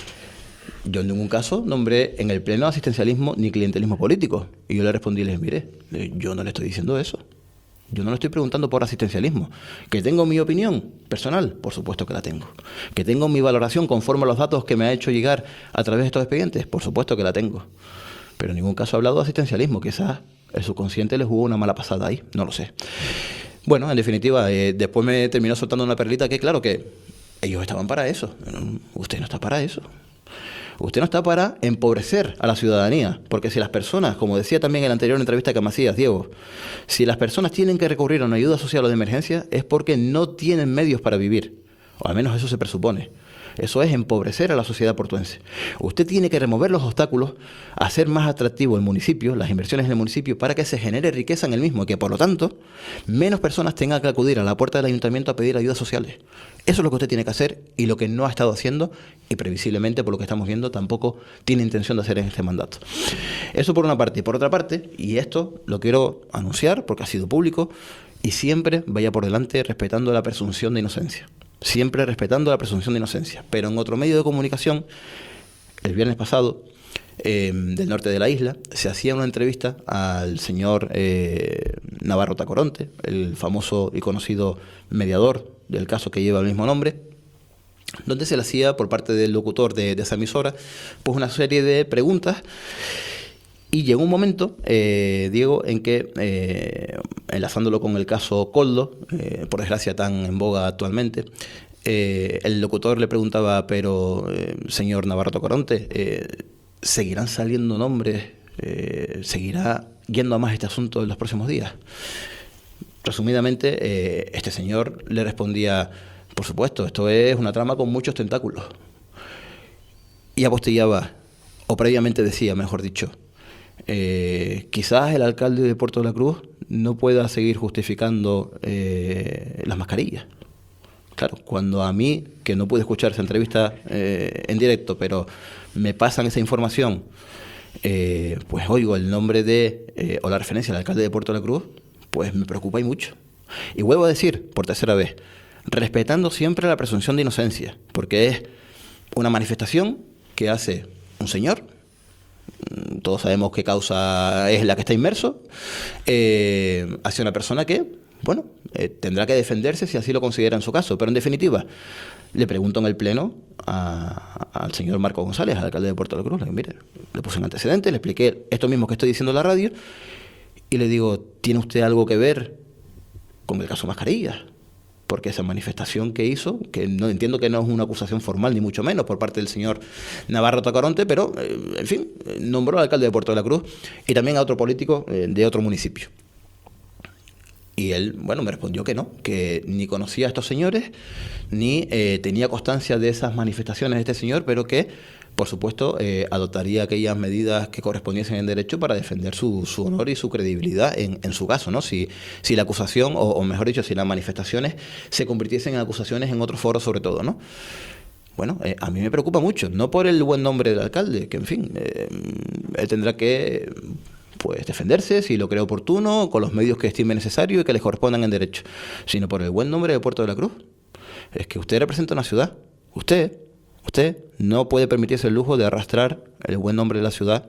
Speaker 8: Yo en ningún caso nombré en el pleno asistencialismo ni clientelismo político. Y yo le respondí y le dije, mire, yo no le estoy diciendo eso. Yo no le estoy preguntando por asistencialismo. ¿Que tengo mi opinión personal? Por supuesto que la tengo. ¿Que tengo mi valoración conforme a los datos que me ha hecho llegar a través de estos expedientes? Por supuesto que la tengo. Pero en ningún caso he hablado de asistencialismo. Quizás el subconsciente le jugó una mala pasada ahí. No lo sé. Bueno, en definitiva, eh, después me terminó soltando una perlita que claro que ellos estaban para eso. Usted no está para eso. Usted no está para empobrecer a la ciudadanía, porque si las personas, como decía también en la anterior entrevista que me hacías, Diego, si las personas tienen que recurrir a una ayuda social o de emergencia es porque no tienen medios para vivir, o al menos eso se presupone. Eso es empobrecer a la sociedad portuense. Usted tiene que remover los obstáculos, hacer más atractivo el municipio, las inversiones en el municipio, para que se genere riqueza en el mismo y que, por lo tanto, menos personas tengan que acudir a la puerta del ayuntamiento a pedir ayudas sociales. Eso es lo que usted tiene que hacer y lo que no ha estado haciendo y previsiblemente, por lo que estamos viendo, tampoco tiene intención de hacer en este mandato. Eso por una parte. Y por otra parte, y esto lo quiero anunciar porque ha sido público, y siempre vaya por delante respetando la presunción de inocencia. Siempre respetando la presunción de inocencia. Pero en otro medio de comunicación, el viernes pasado, eh, del norte de la isla, se hacía una entrevista al señor eh, Navarro Tacoronte, el famoso y conocido mediador del caso que lleva el mismo nombre, donde se le hacía por parte del locutor de, de esa emisora pues una serie de preguntas. Y llegó un momento, eh, Diego, en que, eh, enlazándolo con el caso Koldo, eh, por desgracia tan en boga actualmente, eh, el locutor le preguntaba, pero, eh, señor Navarro Tacoronte, eh, ¿seguirán saliendo nombres? Eh, ¿Seguirá yendo a más este asunto en los próximos días? Resumidamente, eh, este señor le respondía, por supuesto, esto es una trama con muchos tentáculos. Y apostillaba, o previamente decía, mejor dicho, Eh, quizás el alcalde de Puerto de la Cruz no pueda seguir justificando eh, las mascarillas. Claro, cuando a mí, que no pude escuchar esa entrevista eh, en directo, pero me pasan esa información, eh, pues oigo el nombre de, eh, o la referencia al alcalde de Puerto de la Cruz, pues me preocupa y mucho. Y vuelvo a decir, por tercera vez, respetando siempre la presunción de inocencia, porque es una manifestación que hace un señor, todos sabemos qué causa es la que está inmerso, eh, hacia una persona que, bueno, eh, tendrá que defenderse si así lo considera en su caso. Pero en definitiva, le pregunto en el pleno a, al señor Marco González, al alcalde de Puerto de la Cruz, le, mire, le puse un antecedente, le expliqué esto mismo que estoy diciendo en la radio, y le digo, ¿tiene usted algo que ver con el caso Mascarillas? Porque esa manifestación que hizo, que no entiendo que no es una acusación formal, ni mucho menos, por parte del señor Navarro Tacoronte, pero, eh, en fin, nombró al alcalde de Puerto de la Cruz y también a otro político eh, de otro municipio. Y él, bueno, me respondió que no, que ni conocía a estos señores, ni eh, tenía constancia de esas manifestaciones de este señor, pero que, por supuesto, eh, adoptaría aquellas medidas que correspondiesen en derecho para defender su, su honor y su credibilidad en, en su caso, ¿no? Si, si la acusación, o, o mejor dicho, si las manifestaciones se convirtiesen en acusaciones en otros foros sobre todo, ¿no? Bueno, eh, a mí me preocupa mucho, no por el buen nombre del alcalde, que en fin, eh, él tendrá que, pues, defenderse si lo cree oportuno, con los medios que estime necesario y que les correspondan en derecho, sino por el buen nombre de Puerto de la Cruz. Es que usted representa una ciudad, usted... Usted no puede permitirse el lujo de arrastrar el buen nombre de la ciudad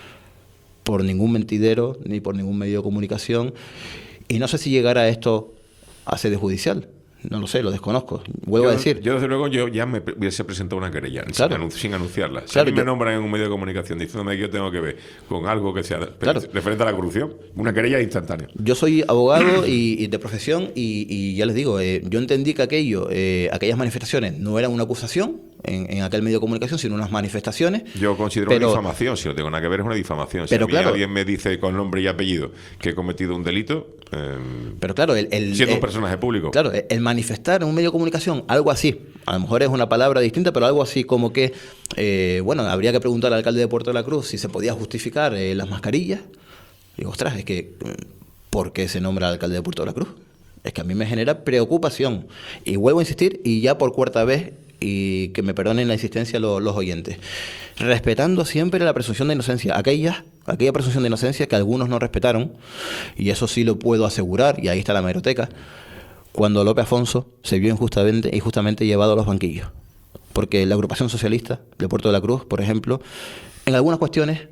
Speaker 8: por ningún mentidero ni por ningún medio de comunicación. Y no sé si llegará esto a sede judicial. No lo sé, lo desconozco. Vuelvo
Speaker 3: yo,
Speaker 8: a decir.
Speaker 3: Yo, desde luego, yo ya me hubiese presentado una querella,
Speaker 8: claro,
Speaker 3: sin, anun sin anunciarla. Si
Speaker 8: claro,
Speaker 3: a mí me
Speaker 8: yo,
Speaker 3: nombran en un medio de comunicación diciéndome que yo tengo que ver con algo que sea
Speaker 8: claro,
Speaker 3: referente a la corrupción, una querella instantánea.
Speaker 8: Yo soy abogado y, y de profesión y, y ya les digo, eh, yo entendí que aquello, eh, aquellas manifestaciones no eran una acusación en, en aquel medio de comunicación, sino unas manifestaciones.
Speaker 3: Yo considero
Speaker 8: pero,
Speaker 3: una difamación, si no tengo nada que ver es una difamación. Si
Speaker 8: pero
Speaker 3: a mí
Speaker 8: claro,
Speaker 3: alguien me dice con nombre y apellido que he cometido un delito, eh,
Speaker 8: pero claro, el, el,
Speaker 3: siendo
Speaker 8: el,
Speaker 3: un personaje público.
Speaker 8: Claro, el manifestar en un medio de comunicación, algo así, a lo mejor es una palabra distinta, pero algo así como que, eh, bueno, habría que preguntar al alcalde de Puerto de la Cruz si se podía justificar eh, las mascarillas. Digo, ostras, es que, ¿por qué se nombra al alcalde de Puerto de la Cruz? Es que a mí me genera preocupación. Y vuelvo a insistir, y ya por cuarta vez, y que me perdonen la insistencia los, los oyentes, respetando siempre la presunción de inocencia, aquella, aquella presunción de inocencia que algunos no respetaron, y eso sí lo puedo asegurar, y ahí está la hemeroteca, cuando Lope Afonso se vio injustamente, injustamente llevado a los banquillos. Porque la agrupación socialista de Puerto de la Cruz, por ejemplo, en algunas cuestiones,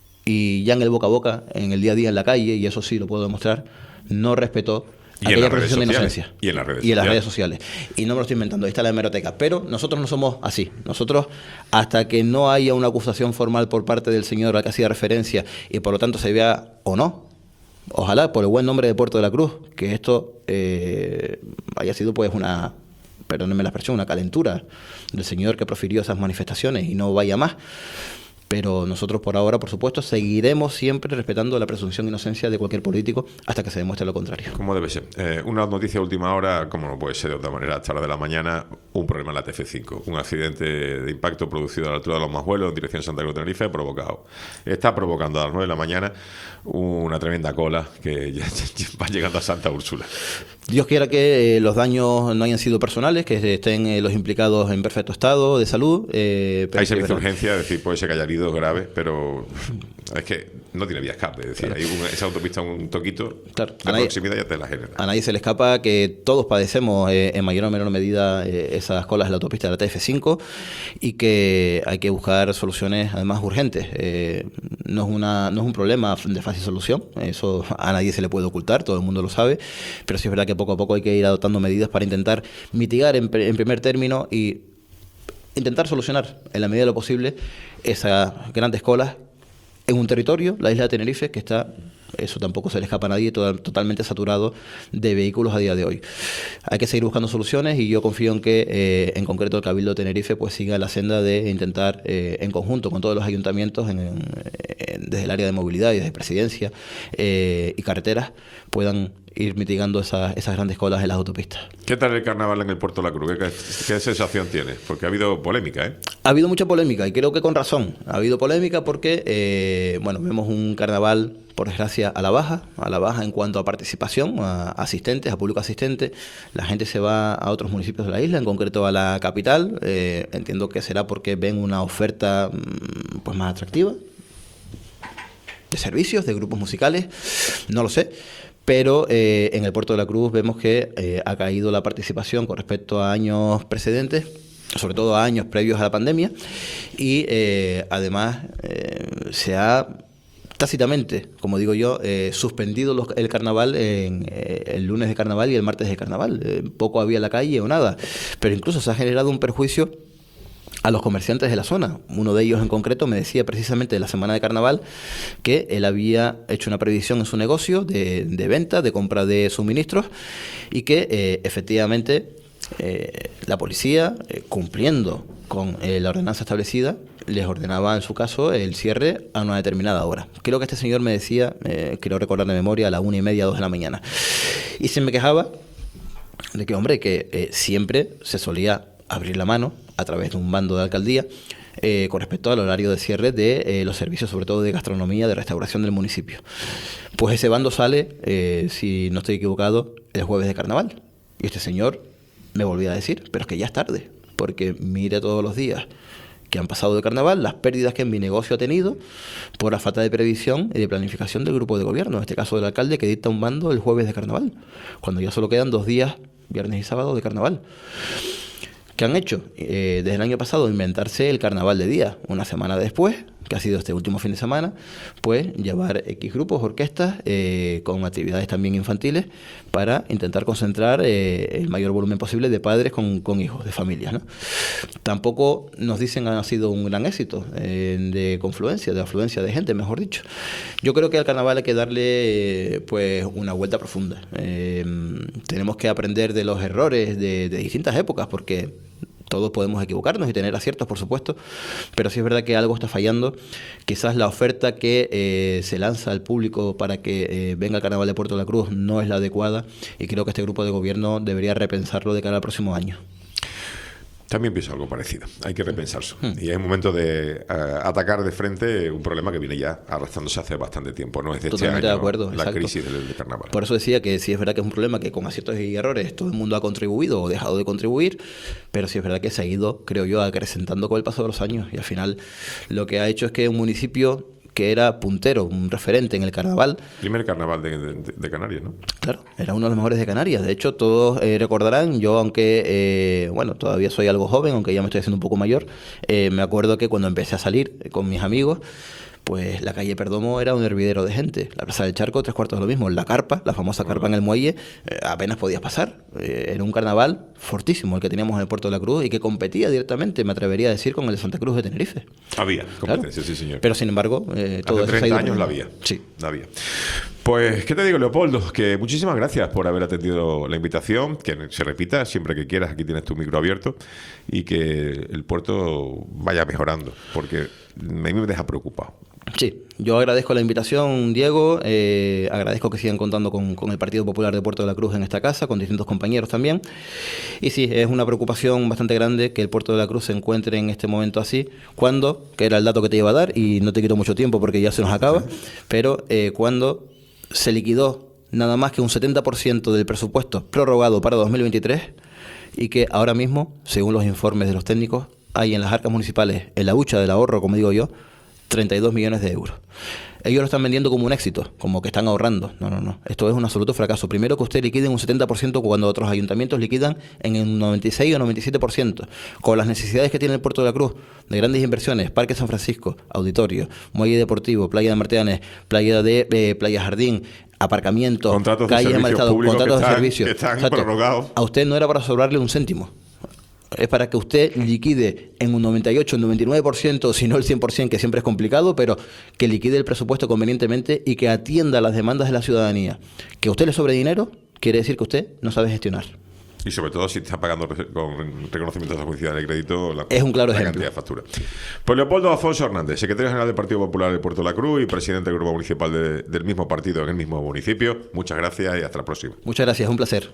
Speaker 8: y ya en el boca a boca, en el día a día en la calle, y eso sí lo puedo demostrar, no respetó
Speaker 3: y
Speaker 8: aquella presunción de inocencia.
Speaker 3: Y en las redes
Speaker 8: y en las
Speaker 3: sociales.
Speaker 8: redes sociales. Y no me lo estoy inventando, ahí está la hemeroteca. Pero nosotros no somos así. Nosotros, hasta que no haya una acusación formal por parte del señor al que hacía referencia, y por lo tanto se vea o no, ojalá por el buen nombre de Puerto de la Cruz, que esto eh, haya sido pues una, perdónenme la expresión, una calentura del señor que profirió esas manifestaciones y no vaya más. Pero nosotros por ahora, por supuesto, seguiremos siempre respetando la presunción de inocencia de cualquier político hasta que se demuestre lo contrario.
Speaker 3: Como debe ser. Eh, una noticia de última hora, como no puede ser de otra manera, hasta la de la mañana, un problema en la T F cinco. Un accidente de impacto producido a la altura de los Masvuelos en dirección Santa Cruz de Tenerife, provocado. Está provocando a las nueve de la mañana una tremenda cola que ya, ya va llegando a Santa Úrsula.
Speaker 8: Dios quiera que eh, los daños no hayan sido personales, que estén eh, los implicados en perfecto estado de salud. Eh, pero
Speaker 3: hay
Speaker 8: sí,
Speaker 3: servicio de
Speaker 8: ¿verdad?
Speaker 3: urgencia, es decir, puede ser que haya heridos graves, pero es que no tiene vía escape. Es decir,
Speaker 8: claro,
Speaker 3: hay un, esa autopista, un toquito,
Speaker 8: claro,
Speaker 3: la
Speaker 8: nadie,
Speaker 3: proximidad ya te la genera.
Speaker 8: A nadie se le escapa que todos padecemos eh, en mayor o menor medida eh, esas colas en la autopista de la T F cinco y que hay que buscar soluciones además urgentes. Eh, no es una no es un problema de fácil solución, eso a nadie se le puede ocultar, todo el mundo lo sabe, pero sí es verdad que poco a poco hay que ir adoptando medidas para intentar mitigar en, en primer término y intentar solucionar en la medida de lo posible esas grandes colas en un territorio, la isla de Tenerife, que está, eso tampoco se le escapa a nadie, todo, totalmente saturado de vehículos a día de hoy. Hay que seguir buscando soluciones y yo confío en que, eh, en concreto, el Cabildo de Tenerife pues siga la senda de intentar, eh, en conjunto con todos los ayuntamientos, en, en, desde el área de movilidad y desde presidencia eh, y carreteras, puedan ir mitigando esas, esas grandes colas en las autopistas.
Speaker 3: ¿Qué tal el carnaval en el Puerto de la Cruz? ¿Qué, qué sensación tienes? Porque ha habido polémica, ¿eh?
Speaker 8: Ha habido mucha polémica y creo que con razón. Ha habido polémica porque, eh, bueno, vemos un carnaval, por desgracia, a la baja, a la baja en cuanto a participación, a asistentes, a público asistente. La gente se va a otros municipios de la isla, en concreto a la capital. Eh, entiendo que será porque ven una oferta pues más atractiva de servicios, de grupos musicales, no lo sé. Pero eh, en el Puerto de la Cruz vemos que eh, ha caído la participación con respecto a años precedentes, sobre todo a años previos a la pandemia, y eh, además eh, se ha tácitamente, como digo yo, eh, suspendido los, el carnaval en eh, el lunes de carnaval y el martes de carnaval. Eh, poco había en la calle o nada, pero incluso se ha generado un perjuicio a los comerciantes de la zona. Uno de ellos en concreto me decía precisamente de la semana de carnaval que él había hecho una previsión en su negocio de, de venta, de compra de suministros, y que eh, efectivamente eh, la policía, eh, cumpliendo con eh, la ordenanza establecida, les ordenaba en su caso el cierre a una determinada hora. Creo que este señor me decía, eh, quiero recordar de memoria, a la una y media, dos de la mañana. Y se me quejaba de que, hombre, que eh, siempre se solía abrir la mano a través de un mando de alcaldía eh, con respecto al horario de cierre de eh, los servicios, sobre todo de gastronomía, de restauración del municipio. Pues ese bando sale, eh, si no estoy equivocado, el jueves de carnaval. Y este señor me volvía a decir, pero es que ya es tarde, porque mire todos los días que han pasado de carnaval, las pérdidas que en mi negocio ha tenido por la falta de previsión y de planificación del grupo de gobierno, en este caso del alcalde, que dicta un bando el jueves de carnaval, cuando ya solo quedan dos días, viernes y sábado, de carnaval. ¿Qué han hecho? Eh, desde el año pasado inventarse el carnaval de día. Una semana después, que ha sido este último fin de semana, pues llevar X grupos, orquestas, eh, con actividades también infantiles, para intentar concentrar eh, el mayor volumen posible de padres con, con hijos, de familias, ¿no? Tampoco nos dicen que ha sido un gran éxito eh, de confluencia, de afluencia de gente, mejor dicho. Yo creo que al carnaval hay que darle eh, pues una vuelta profunda. Eh, tenemos que aprender de los errores de, de distintas épocas, porque todos podemos equivocarnos y tener aciertos, por supuesto, pero sí es verdad que algo está fallando. Quizás la oferta que eh, se lanza al público para que eh, venga al Carnaval de Puerto de la Cruz no es la adecuada, y creo que este grupo de gobierno debería repensarlo de cara al próximo año.
Speaker 3: También pienso algo parecido. Hay que repensarse. Hmm. Y es momento de uh, atacar de frente un problema que viene ya arrastrándose hace bastante tiempo. No es de
Speaker 8: Totalmente
Speaker 3: este año,
Speaker 8: de acuerdo,
Speaker 3: la
Speaker 8: exacto.
Speaker 3: crisis del, del carnaval.
Speaker 8: Por eso decía que sí es verdad que es un problema que con aciertos y errores todo el mundo ha contribuido o dejado de contribuir, pero sí es verdad que se ha ido, creo yo, acrecentando con el paso de los años. Y al final lo que ha hecho es que un municipio que era puntero, un referente en el carnaval.
Speaker 3: Primer carnaval de, de, de Canarias, ¿no?
Speaker 8: Claro, era uno de los mejores de Canarias. De hecho, todos eh, recordarán, yo aunque, eh, bueno, todavía soy algo joven, aunque ya me estoy haciendo un poco mayor, eh, me acuerdo que cuando empecé a salir con mis amigos, pues la calle Perdomo era un hervidero de gente. La Plaza del Charco, tres cuartos de lo mismo. La carpa, la famosa carpa en el muelle, eh, apenas podías pasar. Eh, era un carnaval fortísimo el que teníamos en el Puerto de la Cruz y que competía directamente, me atrevería a decir, con el de Santa Cruz de Tenerife.
Speaker 3: Había competencia,
Speaker 8: claro.
Speaker 3: Sí, señor.
Speaker 8: Pero sin embargo, eh, todo
Speaker 3: hace treinta años la había.
Speaker 8: Sí.
Speaker 3: La había. Pues, ¿qué te digo, Leopoldo? Que muchísimas gracias por haber atendido la invitación, que se repita siempre que quieras, aquí tienes tu micro abierto, y que el puerto vaya mejorando, porque a mí me deja preocupado.
Speaker 8: Sí, yo agradezco la invitación, Diego, eh, agradezco que sigan contando con, con el Partido Popular de Puerto de la Cruz en esta casa, con distintos compañeros también, y sí, es una preocupación bastante grande que el Puerto de la Cruz se encuentre en este momento así, cuando, que era el dato que te iba a dar, y no te quito mucho tiempo porque ya se nos acaba, pero eh, cuando se liquidó nada más que un setenta por ciento del presupuesto prorrogado para dos mil veintitrés, y que ahora mismo, según los informes de los técnicos, hay en las arcas municipales, en la hucha del ahorro, como digo yo, treinta y dos millones de euros. Ellos lo están vendiendo como un éxito, como que están ahorrando. No, no, no. Esto es un absoluto fracaso. Primero, que usted liquide en un setenta por ciento cuando otros ayuntamientos liquidan en un noventa y seis o noventa y siete por ciento. Con las necesidades que tiene el Puerto de la Cruz, de grandes inversiones, Parque San Francisco, auditorio, muelle deportivo, playa de Marteanes, playa de eh, Playa Jardín, aparcamientos,
Speaker 3: contratos
Speaker 8: calles en mal estado, contratos
Speaker 3: están,
Speaker 8: de servicio.
Speaker 3: Que están
Speaker 8: Exacto.
Speaker 3: prorrogados.
Speaker 8: A usted no era para sobrarle un céntimo. Es para que usted liquide en un noventa y ocho, un noventa y nueve por ciento, si no el cien por ciento, que siempre es complicado, pero que liquide el presupuesto convenientemente y que atienda las demandas de la ciudadanía. Que a usted le sobre dinero quiere decir que usted no sabe gestionar.
Speaker 3: Y sobre todo si estás pagando re- con reconocimientos de justicia de crédito la,
Speaker 8: Es un claro
Speaker 3: la
Speaker 8: ejemplo.
Speaker 3: cantidad de factura. Pues Leopoldo Afonso Hernández, secretario general del Partido Popular de Puerto de la Cruz y presidente del grupo municipal de- del mismo partido en el mismo municipio. Muchas gracias y hasta la próxima.
Speaker 8: Muchas gracias, un placer.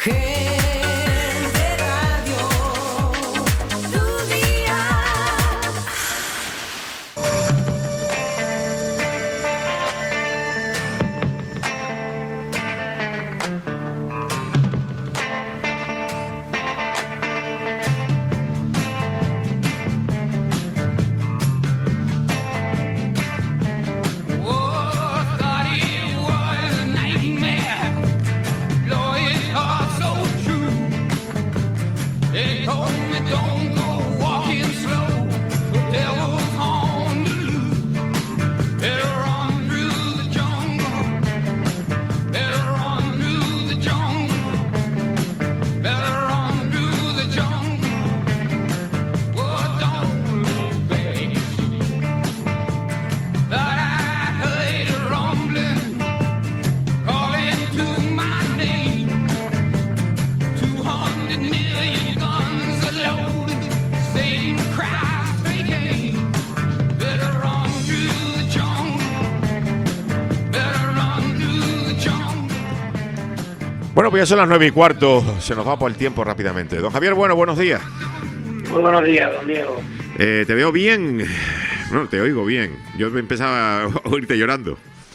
Speaker 3: Bueno, pues ya son las nueve y cuarto. Se nos va por el tiempo rápidamente. Don Javier, bueno, buenos días.
Speaker 9: Muy buenos días, don Diego.
Speaker 3: Eh, te veo bien. No, te oigo bien. Yo empezaba a oírte llorando.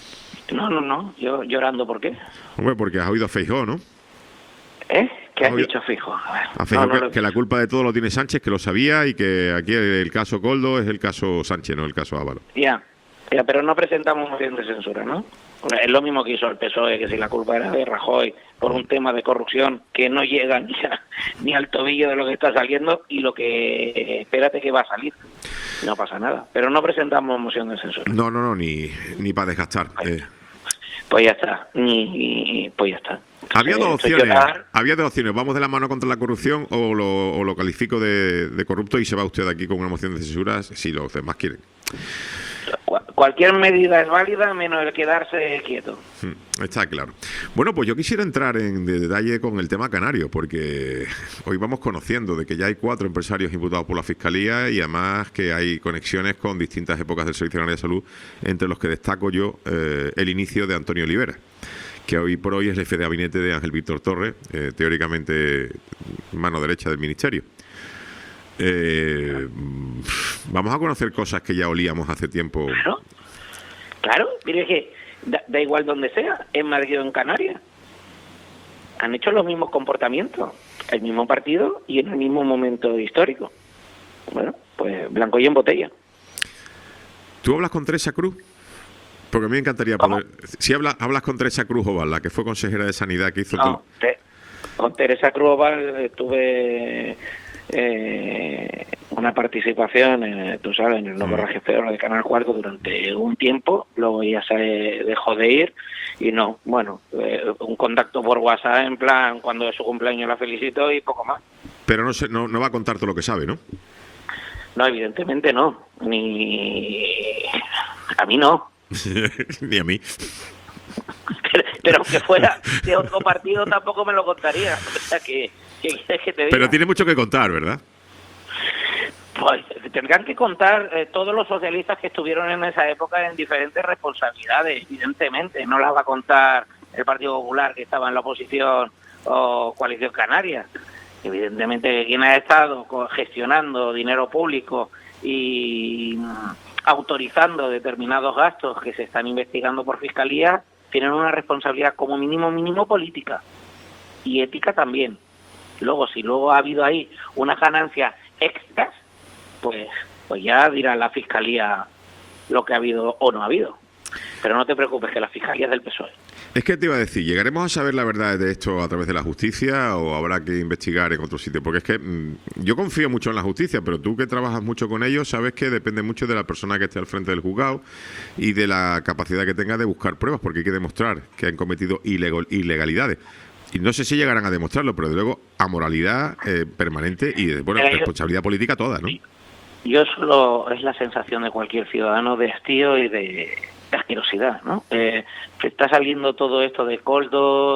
Speaker 9: No, no, no. Yo llorando, ¿por qué?
Speaker 3: Hombre, porque has oído a Feijóo, ¿no?
Speaker 9: ¿Eh? ¿Qué has
Speaker 3: Oye,
Speaker 9: dicho, fijo? A ver,
Speaker 3: A Feijóo
Speaker 9: no, no
Speaker 3: que,
Speaker 9: lo-
Speaker 3: que la culpa de todo lo tiene Sánchez, que lo sabía, y que aquí el, el caso Coldo es el caso Sánchez, no el caso Ábalos.
Speaker 9: Ya, ya, pero no presentamos moción de censura, ¿no? Es lo mismo que hizo el P S O E, que si la culpa era de Rajoy por un tema de corrupción que no llega ni, a- ni al tobillo de lo que está saliendo y lo que espérate que va a salir. No pasa nada. Pero no presentamos moción de censura.
Speaker 3: No, no, no, ni, ni para desgastar. Eh,
Speaker 9: Pues ya está. Ni, pues ya está.
Speaker 3: había
Speaker 9: Eh,
Speaker 3: dos
Speaker 9: esto hay
Speaker 3: opciones.
Speaker 9: que dar-
Speaker 3: Había dos opciones. Vamos de la mano contra la corrupción o lo, o lo califico de, de corrupto y se va usted aquí con una moción de censura si los demás quieren.
Speaker 9: Cu- Cualquier medida es válida menos el quedarse quieto.
Speaker 3: Mm, Está claro. Bueno, pues yo quisiera entrar en de- detalle con el tema canario, porque hoy vamos conociendo de que ya hay cuatro empresarios imputados por la Fiscalía y además que hay conexiones con distintas épocas del Servicio Canario de Salud, entre los que destaco yo eh, el inicio de Antonio Olivera, que hoy por hoy es jefe de gabinete de Ángel Víctor Torres, eh, teóricamente mano derecha del Ministerio. Eh, vamos a conocer cosas que ya olíamos hace tiempo.
Speaker 9: Claro, claro, mire que da, da igual donde sea, en Madrid o en Canarias. Han hecho los mismos comportamientos, el mismo partido y en el mismo momento histórico. Bueno, pues blanco y en botella.
Speaker 3: ¿Tú hablas con Teresa Cruz? Porque a mí me encantaría
Speaker 9: ¿Cómo?
Speaker 3: poder... Si hablas, hablas con Teresa Cruz Oval, la que fue consejera de Sanidad, que hizo...
Speaker 9: No,
Speaker 3: tu-
Speaker 9: te- con Teresa Cruz tuve eh, una participación, en, tú sabes, en el No Corraje Feo de Canal Cuarto durante un tiempo, luego ya se dejó de ir y no, bueno, eh, un contacto por WhatsApp en plan cuando es su cumpleaños la felicito y poco más.
Speaker 3: Pero no, sé, no, no va a contar todo lo que sabe, ¿no?
Speaker 9: No, evidentemente no, ni a mí no,
Speaker 3: Ni a mí.
Speaker 9: pero, pero aunque fuera de otro partido tampoco me lo contaría, o sea que, ¿qué quieres que te diga?
Speaker 3: Pero tiene mucho que contar, ¿verdad?
Speaker 9: Pues tendrán que contar eh, todos los socialistas que estuvieron en esa época en diferentes responsabilidades, evidentemente. No las va a contar el Partido Popular, que estaba en la oposición, o Coalición Canaria. Evidentemente, quien ha estado co- gestionando dinero público y mm, autorizando determinados gastos que se están investigando por Fiscalía, tienen una responsabilidad como mínimo, mínimo política. Y ética también. Luego, si luego ha habido ahí unas ganancias extras, pues, pues ya dirá la Fiscalía lo que ha habido o no ha habido. Pero no te preocupes, que la Fiscalía es del P S O E.
Speaker 3: Es que te iba a decir, ¿llegaremos a saber la verdad de esto a través de la justicia o habrá que investigar en otro sitio? Porque es que mm, yo confío mucho en la justicia, pero tú que trabajas mucho con ellos sabes que depende mucho de la persona que esté al frente del juzgado y de la capacidad que tenga de buscar pruebas, porque hay que demostrar que han cometido ilegal- ilegalidades. Y no sé si llegarán a demostrarlo, pero desde luego amoralidad eh, permanente y de, bueno,
Speaker 9: Eh, yo-
Speaker 3: responsabilidad política toda, ¿no?
Speaker 9: Yo solo, es la sensación de cualquier ciudadano de hastío y de, de asquerosidad, ¿no? Eh, que está saliendo todo esto de Coldo,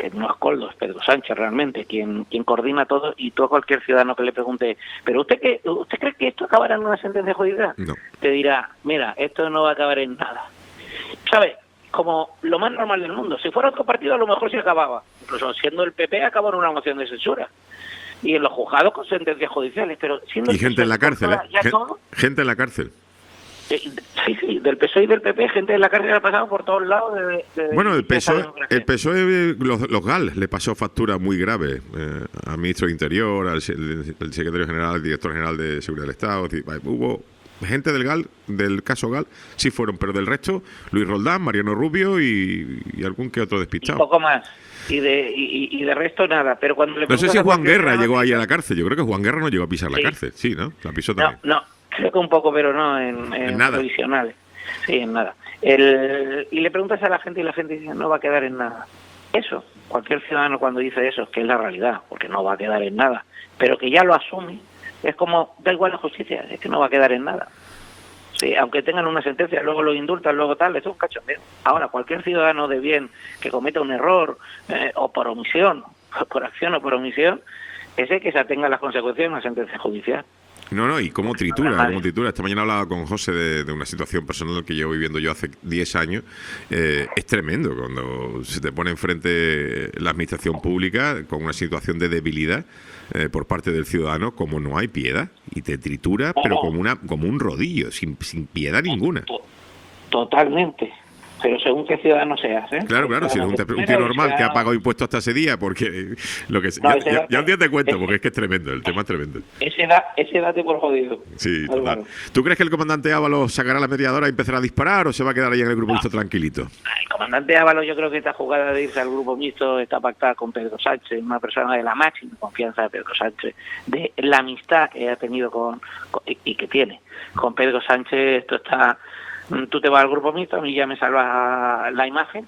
Speaker 9: que no es Koldo, es Pedro Sánchez realmente, quien quien coordina todo, y tú a cualquier ciudadano que le pregunte, ¿pero usted qué, usted cree que esto acabará en una sentencia judicial?
Speaker 3: No.
Speaker 9: Te dirá, mira, esto no va a acabar en nada. ¿Sabes? Como lo más normal del mundo. Si fuera otro partido a lo mejor sí acababa. Incluso siendo el P P acabó en una moción de censura. Y en los juzgados con sentencias judiciales. Pero siendo
Speaker 3: y gente en la cárcel, ¿eh?
Speaker 9: ya
Speaker 3: Gen-
Speaker 9: todo,
Speaker 3: gente en la cárcel.
Speaker 9: eh, sí, sí, del P S O E y del P P, gente en la cárcel ha pasado por todos lados. De, de,
Speaker 3: Bueno, el
Speaker 9: de esa
Speaker 3: PSOE,
Speaker 9: democracia.
Speaker 3: el PSOE los, los G A L le pasó factura muy grave eh, al ministro de Interior, al se- el, el secretario general, al director general de Seguridad del Estado. Es decir, hubo gente del G A L, del caso G A L, sí fueron, pero del resto, Luis Roldán, Mariano Rubio y, y algún que otro
Speaker 9: Un
Speaker 3: despistado.
Speaker 9: poco más. Y de, y, y de resto nada. Pero cuando le
Speaker 3: No sé
Speaker 9: preguntas
Speaker 3: si
Speaker 9: a
Speaker 3: Juan
Speaker 9: cualquier
Speaker 3: Guerra
Speaker 9: ciudadano-
Speaker 3: llegó ahí a la cárcel. Yo creo que Juan Guerra no llegó a pisar la
Speaker 9: Sí.
Speaker 3: cárcel. Sí, ¿no? La pisó
Speaker 9: No,
Speaker 3: también.
Speaker 9: no, creo que un poco, pero no en, en,
Speaker 3: En nada.
Speaker 9: provisionales. Sí, en nada. El, y le preguntas a la gente y la gente dice, no va a quedar en nada. Eso, cualquier ciudadano cuando dice eso, que es la realidad, porque no va a quedar en nada, pero que ya lo asume, es como, da igual la justicia, es que no va a quedar en nada. Sí, aunque tengan una sentencia, luego lo indultan, luego tal, eso es un cachondeo. Ahora, cualquier ciudadano de bien que cometa un error, eh, o por omisión, por acción o por omisión, ese que se atenga a las consecuencias de una sentencia judicial.
Speaker 3: No, no, y cómo tritura,
Speaker 9: Vale.
Speaker 3: cómo tritura. Esta mañana hablaba con José de, de una situación personal que llevo viviendo yo hace diez años. Eh, es tremendo cuando se te pone enfrente la administración pública con una situación de debilidad eh, por parte del ciudadano, como no hay piedad, y te tritura, pero como una como un rodillo, sin, sin piedad ninguna.
Speaker 9: Totalmente. Pero según qué ciudadano seas, ¿eh?
Speaker 3: Claro, claro, si eres un, un tío normal que ha pagado impuestos hasta ese día, porque lo que
Speaker 9: No,
Speaker 3: ya,
Speaker 9: ese
Speaker 3: ya-
Speaker 9: dato-
Speaker 3: ya un día te cuento,
Speaker 9: ese-
Speaker 3: porque es que es tremendo, el tema es tremendo.
Speaker 9: Ese, da, ese date por jodido.
Speaker 3: Sí, total.
Speaker 9: Álvaro.
Speaker 3: ¿Tú crees que el comandante Ábalos sacará la mediadora y empezará a disparar o se va a quedar ahí en el grupo mixto tranquilito?
Speaker 9: El comandante Ábalos, yo creo que esta jugada de irse al grupo mixto está pactada con Pedro Sánchez, una persona de la máxima confianza de Pedro Sánchez, de la amistad que ha tenido con, con- y, y que tiene con Pedro Sánchez. Esto está, mm, tú te vas al grupo mixto, a mí ya me salva la imagen,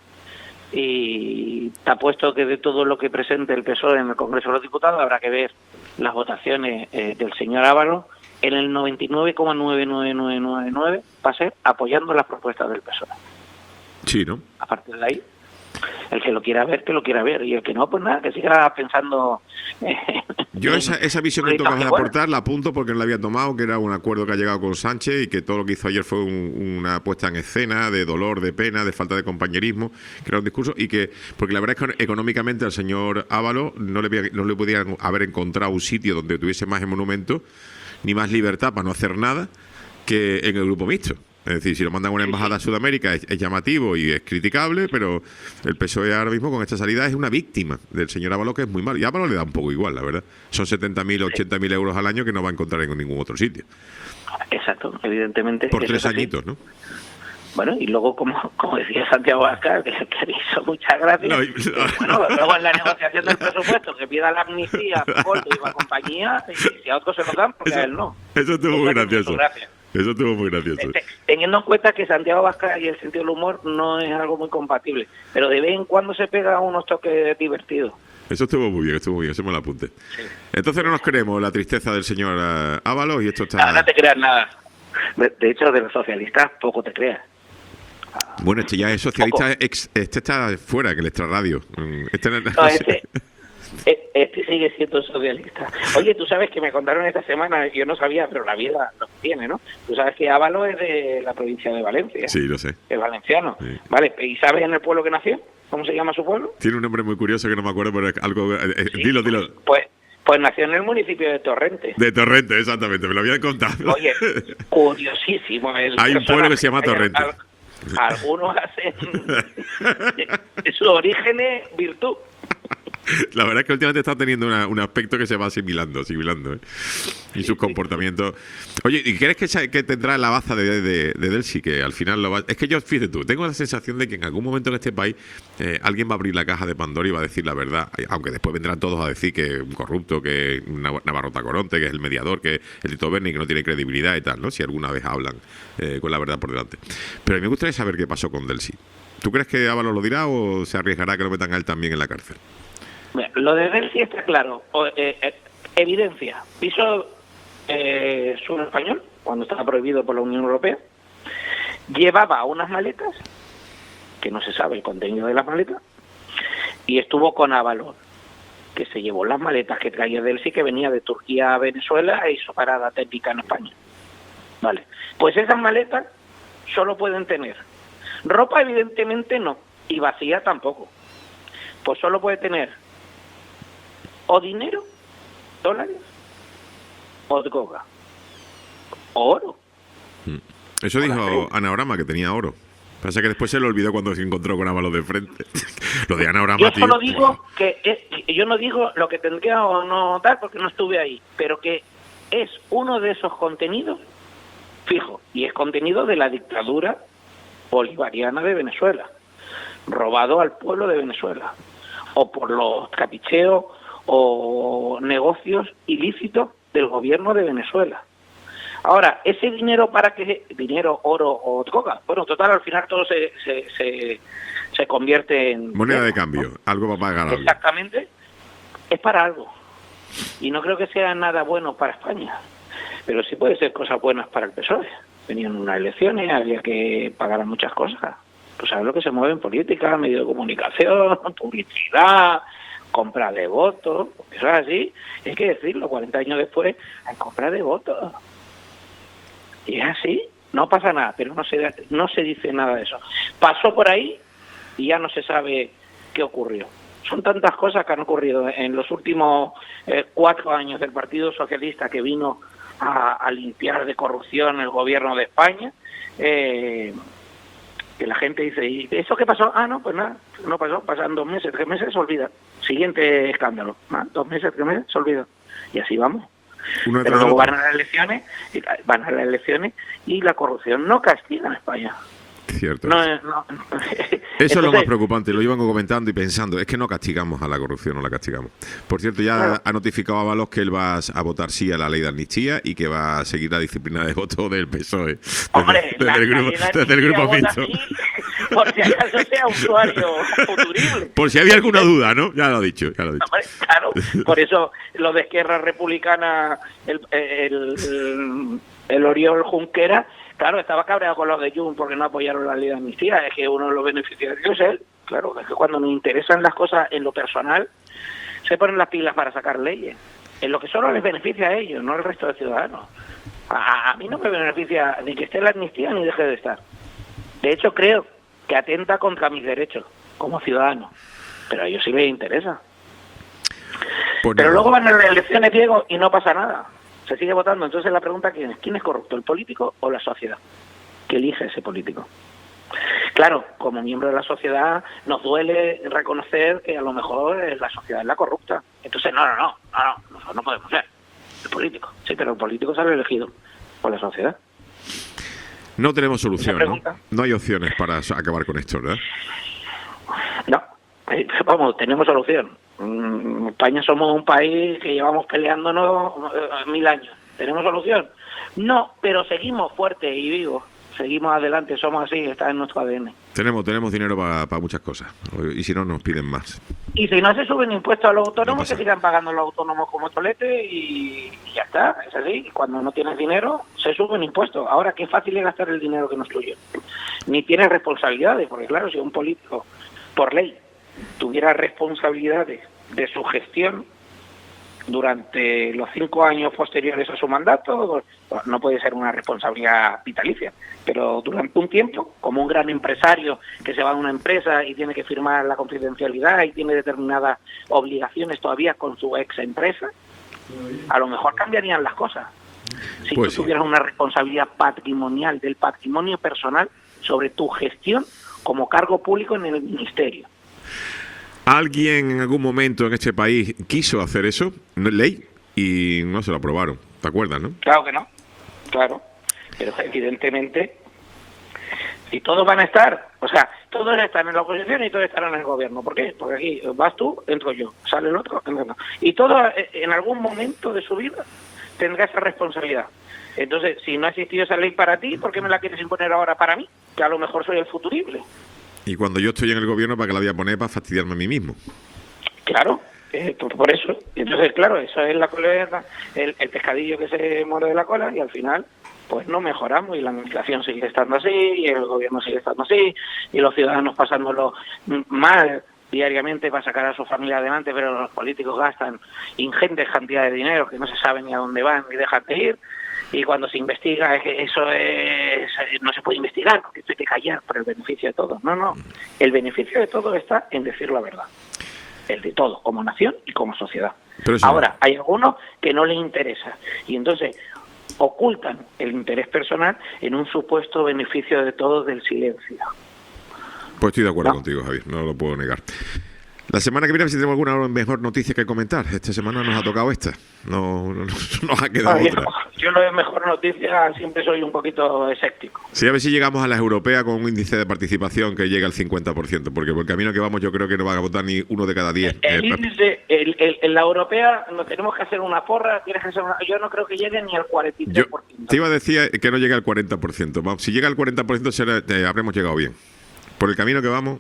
Speaker 9: y te apuesto que de todo lo que presente el P S O E en el Congreso de los Diputados habrá que ver las votaciones eh, del señor Ábalos. En el noventa y nueve coma nueve nueve nueve nueve nueve va a ser apoyando las propuestas del P S O E.
Speaker 3: Sí, ¿no?
Speaker 9: A partir de ahí, el que lo quiera ver, que lo quiera ver, y el que no, pues nada, que siga pensando. eh,
Speaker 3: Yo
Speaker 9: en-
Speaker 3: esa, esa visión que tú
Speaker 9: proyectos
Speaker 3: acabas de
Speaker 9: que, bueno,
Speaker 3: aportar la apunto porque no la había tomado, que era un acuerdo que ha llegado con Sánchez y que todo lo que hizo ayer fue un- una puesta en escena de dolor, de pena, de falta de compañerismo, que era un discurso y que, porque la verdad es que económicamente al señor Ábalos no le, había- no le podían haber encontrado un sitio donde tuviese más monumento ni más libertad para no hacer nada que en el grupo mixto. Es decir, si lo mandan a una embajada a Sudamérica es, es llamativo y es criticable, pero el P S O E ahora mismo con esta salida es una víctima del señor Ábalos, que es muy malo. Y Ábalos le da un poco igual, la verdad. Son setenta mil, ochenta mil euros al año que no va a encontrar en ningún otro sitio.
Speaker 9: Exacto, evidentemente.
Speaker 3: Por
Speaker 9: eso
Speaker 3: tres
Speaker 9: es así.
Speaker 3: añitos, ¿no?
Speaker 9: Bueno, y luego, como, como decía Santiago Abascal, que, que le hizo muchas gracias,
Speaker 3: No, y-
Speaker 9: pues, bueno, luego en la negociación del presupuesto, que pida la amnistía a Coldo y la compañía, y si a otros se lo dan, porque a él no.
Speaker 3: Eso estuvo
Speaker 9: Eso
Speaker 3: muy
Speaker 9: es
Speaker 3: gracioso.
Speaker 9: mucho gracia.
Speaker 3: Eso estuvo muy gracioso.
Speaker 9: Te- Teniendo en cuenta que Santiago Abascal y el sentido del humor no es algo muy compatible, pero de vez en cuando se pega unos toques divertidos.
Speaker 3: Eso estuvo muy bien, estuvo muy bien, eso me lo apunte. Entonces no nos creemos la tristeza del señor eh, Ábalos y esto
Speaker 9: No, no
Speaker 3: está...
Speaker 9: te creas nada. De, de hecho, de los socialistas poco te creas.
Speaker 3: Bueno, este ya es socialista, ex- este está fuera, que el extrarradio. Mm, Este no-
Speaker 9: No, este, e- este sigue siendo socialista. Oye, tú sabes que me contaron esta semana, yo no sabía, pero la vida lo tiene, ¿no? Tú sabes que Ábalos es de la provincia de Valencia,
Speaker 3: Sí, lo sé.
Speaker 9: es valenciano.
Speaker 3: Sí.
Speaker 9: ¿Vale? ¿Y sabes en el pueblo que nació? ¿Cómo se llama su pueblo?
Speaker 3: Tiene un nombre muy curioso que no me acuerdo, pero es algo... eh, eh,
Speaker 9: Sí.
Speaker 3: Dilo, dilo.
Speaker 9: Pues, pues nació en el municipio de Torrente.
Speaker 3: De Torrente, exactamente, me lo habían contado.
Speaker 9: Oye, curiosísimo. El
Speaker 3: Hay un pueblo que se llama
Speaker 9: personaje.
Speaker 3: Torrente.
Speaker 9: Al- Algunos hacen de sus orígenes virtud.
Speaker 3: La verdad es que últimamente está teniendo una- un aspecto que se va asimilando, asimilando, ¿eh? Y sus comportamientos. Oye, ¿y crees que, se- que tendrá la baza de, de, de Delcy? Que al final lo va... Es que yo, fíjate tú, tengo la sensación de que en algún momento en este país eh, alguien va a abrir la caja de Pandora y va a decir la verdad. Aunque después vendrán todos a decir que es un corrupto, que es Nav- Navarro Tacoronte, que es el mediador, que es el Tito Berni, que no tiene credibilidad y tal, ¿no? Si alguna vez hablan eh, con la verdad por delante. Pero a mí me gustaría saber qué pasó con Delcy. ¿Tú crees que Ábalos lo dirá o se arriesgará que lo metan a él también en la cárcel?
Speaker 9: Mira, lo de Delcy está claro. O, eh, eh, evidencia. Piso eh, suelo español, cuando estaba prohibido por la Unión Europea. Llevaba unas maletas, que no se sabe el contenido de las maletas, y estuvo con Avalon, que se llevó las maletas que traía de él, sí que venía de Turquía a Venezuela e hizo parada técnica en España. Vale, pues esas maletas solo pueden tener ropa, evidentemente no, y vacía tampoco. Pues solo puede tener o dinero, dólares, o droga, o oro.
Speaker 3: Eso dijo Anaorama, que tenía oro. Pasa que después se lo olvidó cuando se encontró con Ábalos de frente. Lo de Anaorama,
Speaker 9: yo
Speaker 3: tío.
Speaker 9: solo digo que es, yo no digo lo que tendría o no tal porque no estuve ahí, pero que es uno de esos contenidos fijo, y es contenido de la dictadura bolivariana de Venezuela, robado al pueblo de Venezuela, o por los capicheos o negocios ilícitos del gobierno de Venezuela. Ahora, ese dinero, ¿para qué? Dinero, oro o droga. Bueno, total, al final todo se se, se, se convierte en...
Speaker 3: moneda de cambio, ¿no? Algo para pagar algo.
Speaker 9: Exactamente, es para algo. Y no creo que sea nada bueno para España, pero sí puede ser cosas buenas para el P S O E. Venían unas elecciones, había que pagar muchas cosas. Pues sabes lo que se mueve en política, medios de comunicación, publicidad, compra de votos, eso es así. Hay que decirlo, cuarenta años después, hay compra de votos. Y es así, no pasa nada, pero no se, no se dice nada de eso. Pasó por ahí y ya no se sabe qué ocurrió. Son tantas cosas que han ocurrido en los últimos eh, cuatro años del Partido Socialista, que vino a, a limpiar de corrupción el gobierno de España, eh, que la gente dice, ¿y eso qué pasó? Ah, no, pues nada, no pasó, pasan dos meses, tres meses, se olvida. Siguiente escándalo, ¿ah? dos meses, tres meses, se olvida. Y así vamos.
Speaker 3: Uno
Speaker 9: Pero luego van a las elecciones, y van a las elecciones y la corrupción no castiga en España.
Speaker 3: Cierto.
Speaker 9: No, no, no.
Speaker 3: Eso es lo más preocupante, lo iban comentando y pensando, es que no castigamos a la corrupción, no la castigamos. Por cierto, ya claro. ha notificado a Ábalos que él va a votar sí a la ley de amnistía y que va a seguir la disciplina de voto del P S O E. Desde,
Speaker 9: Hombre,
Speaker 3: desde, el, grupo, desde el grupo Pinto.
Speaker 9: Sí, por si acaso sea usuario futurible.
Speaker 3: Por si había alguna duda, ¿no? Ya lo ha dicho, ya lo ha dicho.
Speaker 9: Hombre, claro, por eso lo de Esquerra Republicana, el, el, el, el Oriol Junqueras, claro, estaba cabreado con los de Jun porque no apoyaron la ley de amnistía. Es que uno de los beneficiarios es él. Claro, es que cuando nos interesan las cosas en lo personal, se ponen las pilas para sacar leyes. En lo que solo les beneficia a ellos, no al resto de ciudadanos. A, a mí no me beneficia ni que esté la amnistía ni deje de estar. De hecho, creo que atenta contra mis derechos como ciudadano. Pero a ellos sí les interesa. Pues Pero nada. Luego van a las elecciones, Diego, y no pasa nada. Se sigue votando. Entonces la pregunta ¿quién es? ¿Quién es corrupto? ¿El político o la sociedad? ¿Qué elige ese político? Claro, como miembro de la sociedad nos duele reconocer que a lo mejor la sociedad es la corrupta. Entonces, no, no, no, no, no, nosotros no podemos ser el político. Sí, pero el político sale elegido por la sociedad.
Speaker 3: No tenemos solución, ¿no? No hay opciones para acabar con esto, ¿verdad?
Speaker 9: No, vamos, tenemos solución. En España somos un país que llevamos peleándonos mil años. ¿Tenemos solución? No, pero seguimos fuertes y vivos. Seguimos adelante, somos así, está en nuestro A D N.
Speaker 3: Tenemos tenemos dinero para pa muchas cosas. Y si no, nos piden más.
Speaker 9: Y si no se suben impuestos a los autónomos, no se sigan pagando los autónomos como tolete y, y ya está. Es así. Cuando no tienes dinero, se suben impuestos. Ahora, qué fácil es gastar el dinero que no es tuyo. Ni tienes responsabilidades, porque claro, si un político, por ley, tuviera responsabilidades de su gestión durante los cinco años posteriores a su mandato, no puede ser una responsabilidad vitalicia, pero durante un tiempo, como un gran empresario que se va a una empresa y tiene que firmar la confidencialidad y tiene determinadas obligaciones todavía con su ex empresa, a lo mejor cambiarían las cosas. Si pues tú sí. tuvieras una responsabilidad patrimonial del patrimonio personal sobre tu gestión como cargo público en el ministerio.
Speaker 3: Alguien en algún momento en este país quiso hacer eso, ley, y no se lo aprobaron. ¿Te acuerdas, no?
Speaker 9: Claro que no, claro. Pero evidentemente, si todos van a estar, o sea, todos están en la oposición y todos estarán en el gobierno. ¿Por qué? Porque aquí vas tú, entro yo, sale el otro, entro yo. Y todos en algún momento de su vida tendrá esa responsabilidad. Entonces, si no ha existido esa ley para ti, ¿por qué me la quieres imponer ahora para mí? Que a lo mejor soy el futurible.
Speaker 3: Y cuando yo estoy en el gobierno, ¿para qué la voy a poner? Para fastidiarme a mí mismo.
Speaker 9: Claro, eh, por, por eso. Entonces, claro, eso es la cola, el, el pescadillo que se muere de la cola y al final, pues no mejoramos y la administración sigue estando así y el gobierno sigue estando así y los ciudadanos pasándolo mal diariamente para sacar a su familia adelante, pero los políticos gastan ingentes cantidades de dinero que no se sabe ni a dónde van ni dejan de ir. Y cuando se investiga, es que eso es, no se puede investigar porque esto hay que callar por el beneficio de todos. No, no. El beneficio de todos está en decir la verdad. El de todos, como nación y como sociedad.
Speaker 3: Pero sí.
Speaker 9: Ahora, hay algunos que no les interesa. Y entonces ocultan el interés personal en un supuesto beneficio de todos del silencio.
Speaker 3: Pues estoy de acuerdo
Speaker 9: ¿No?
Speaker 3: contigo, Javier, no lo puedo negar. La semana que viene, si tenemos alguna mejor noticia que comentar. Esta semana nos ha tocado esta. No, no, no nos ha quedado
Speaker 9: No,
Speaker 3: otra.
Speaker 9: yo, yo lo de mejor noticia siempre soy un poquito escéptico.
Speaker 3: Sí, a ver si llegamos a las europeas con un índice de participación que llegue al cincuenta por ciento, porque por el camino que vamos yo creo que no van a votar ni uno de cada diez.
Speaker 9: El
Speaker 3: Eh,
Speaker 9: índice, el, el, en la europea nos tenemos que hacer una porra, tienes que hacer una, yo no creo que llegue ni al cuarenta y tres
Speaker 3: yo
Speaker 9: por ciento.
Speaker 3: te iba a decir que no llegue al cuarenta por ciento. Vamos, si llega al cuarenta por ciento será, eh, habremos llegado bien. Por el camino que vamos...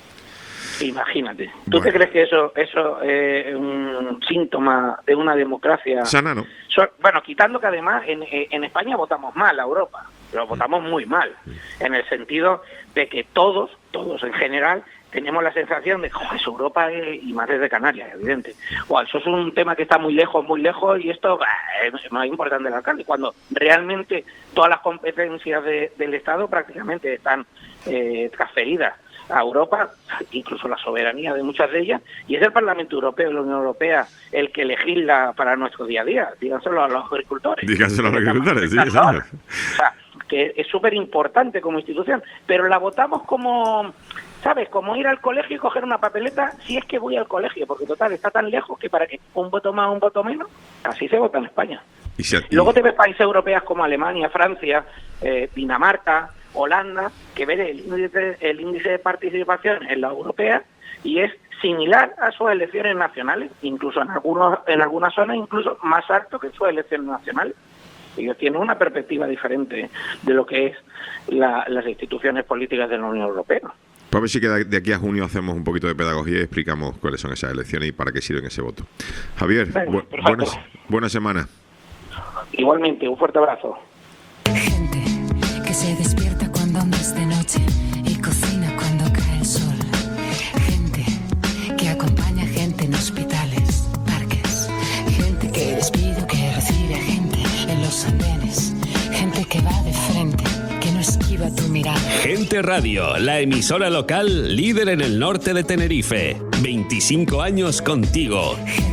Speaker 9: Imagínate. ¿Tú
Speaker 3: Bueno.
Speaker 9: te crees que eso eso es un síntoma de una democracia?
Speaker 3: Sana, ¿no?
Speaker 9: So- bueno, quitando que además en, en España votamos mal a Europa, pero votamos muy mal, en el sentido de que todos, todos en general, tenemos la sensación de que "Joder, eso Europa es", y más desde Canarias, evidente. O eso es un tema que está muy lejos, muy lejos, y esto bah, es más importante el alcalde, cuando realmente todas las competencias de- del Estado prácticamente están eh, transferidas a Europa, incluso la soberanía de muchas de ellas, y es el Parlamento Europeo y la Unión Europea el que legisla para nuestro día a día, díganselo a los agricultores.
Speaker 3: Díganselo a los agricultores, sí,
Speaker 9: Claro.
Speaker 3: señor.
Speaker 9: O sea, que es súper importante como institución, pero la votamos como, ¿sabes? Como ir al colegio y coger una papeleta, si es que voy al colegio, porque total, está tan lejos que para que un voto más, un voto menos, así se vota en España.
Speaker 3: Y se-
Speaker 9: Y luego te ves países europeos como Alemania, Francia, eh, Dinamarca, Holanda, que ven el índice, el índice de participación en la europea y es similar a sus elecciones nacionales, incluso en algunos en algunas zonas incluso más alto que sus elecciones nacionales. Ellos tienen una perspectiva diferente de lo que es la- las instituciones políticas de la Unión Europea.
Speaker 3: Pues a ver si que de aquí a junio hacemos un poquito de pedagogía y explicamos cuáles son esas elecciones y para qué sirven ese voto. Javier,
Speaker 9: Venga,
Speaker 3: bu-
Speaker 9: perfecto.
Speaker 3: buenas, buena semana.
Speaker 9: Igualmente, un fuerte abrazo.
Speaker 5: Gente que se despierta cuando aún es de noche y cocina cuando cae el sol. Gente que acompaña gente en hospitales, parques. Gente que despido, que recibe a gente en los andenes. Gente que va de frente, que no esquiva tu mirada.
Speaker 6: Gente Radio, la emisora local líder en el norte de Tenerife. veinticinco años contigo.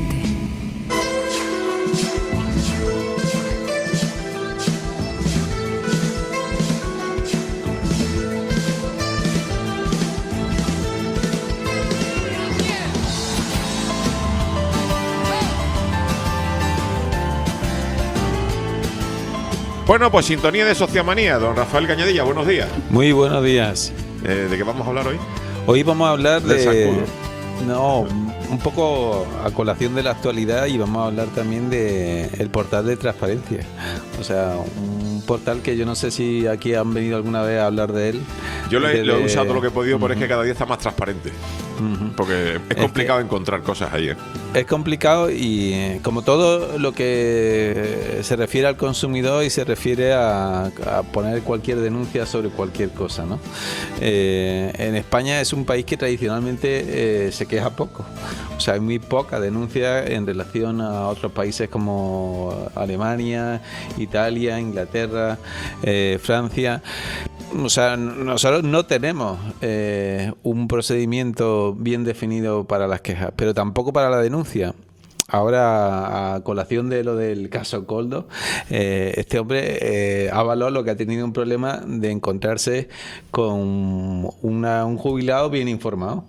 Speaker 3: Bueno, pues sintonía de Sociamanía, don Rafael Cañadilla, buenos días.
Speaker 10: Muy buenos días.
Speaker 3: Eh, ¿De qué vamos a hablar hoy?
Speaker 10: Hoy vamos a hablar
Speaker 3: Del
Speaker 10: de...
Speaker 3: Sacudo.
Speaker 10: No, un poco a colación de la actualidad y vamos a hablar también de el portal de transparencia. O sea, un portal que yo no sé si aquí han venido alguna vez a hablar de él.
Speaker 3: Yo lo he,
Speaker 10: Desde-
Speaker 3: lo he usado todo lo que he podido, pero es que
Speaker 10: Ujú.
Speaker 3: cada día está más transparente.
Speaker 10: Ujú.
Speaker 3: Porque es
Speaker 10: Es
Speaker 3: complicado encontrar cosas ahí, ¿eh?
Speaker 10: Es complicado y eh, como todo lo que se refiere al consumidor y se refiere a, a poner cualquier denuncia sobre cualquier cosa, ¿no? Eh, en España es un país que tradicionalmente eh, se queja poco. O sea, hay muy poca denuncia en relación a otros países como Alemania, Italia, Inglaterra, eh, Francia. O sea, nosotros no tenemos eh, un procedimiento bien definido para las quejas, pero tampoco para la denuncia. Ahora, a colación de lo del caso Coldo, eh, este hombre, eh, Ábalos, lo que ha tenido un problema de encontrarse con una, un jubilado bien informado.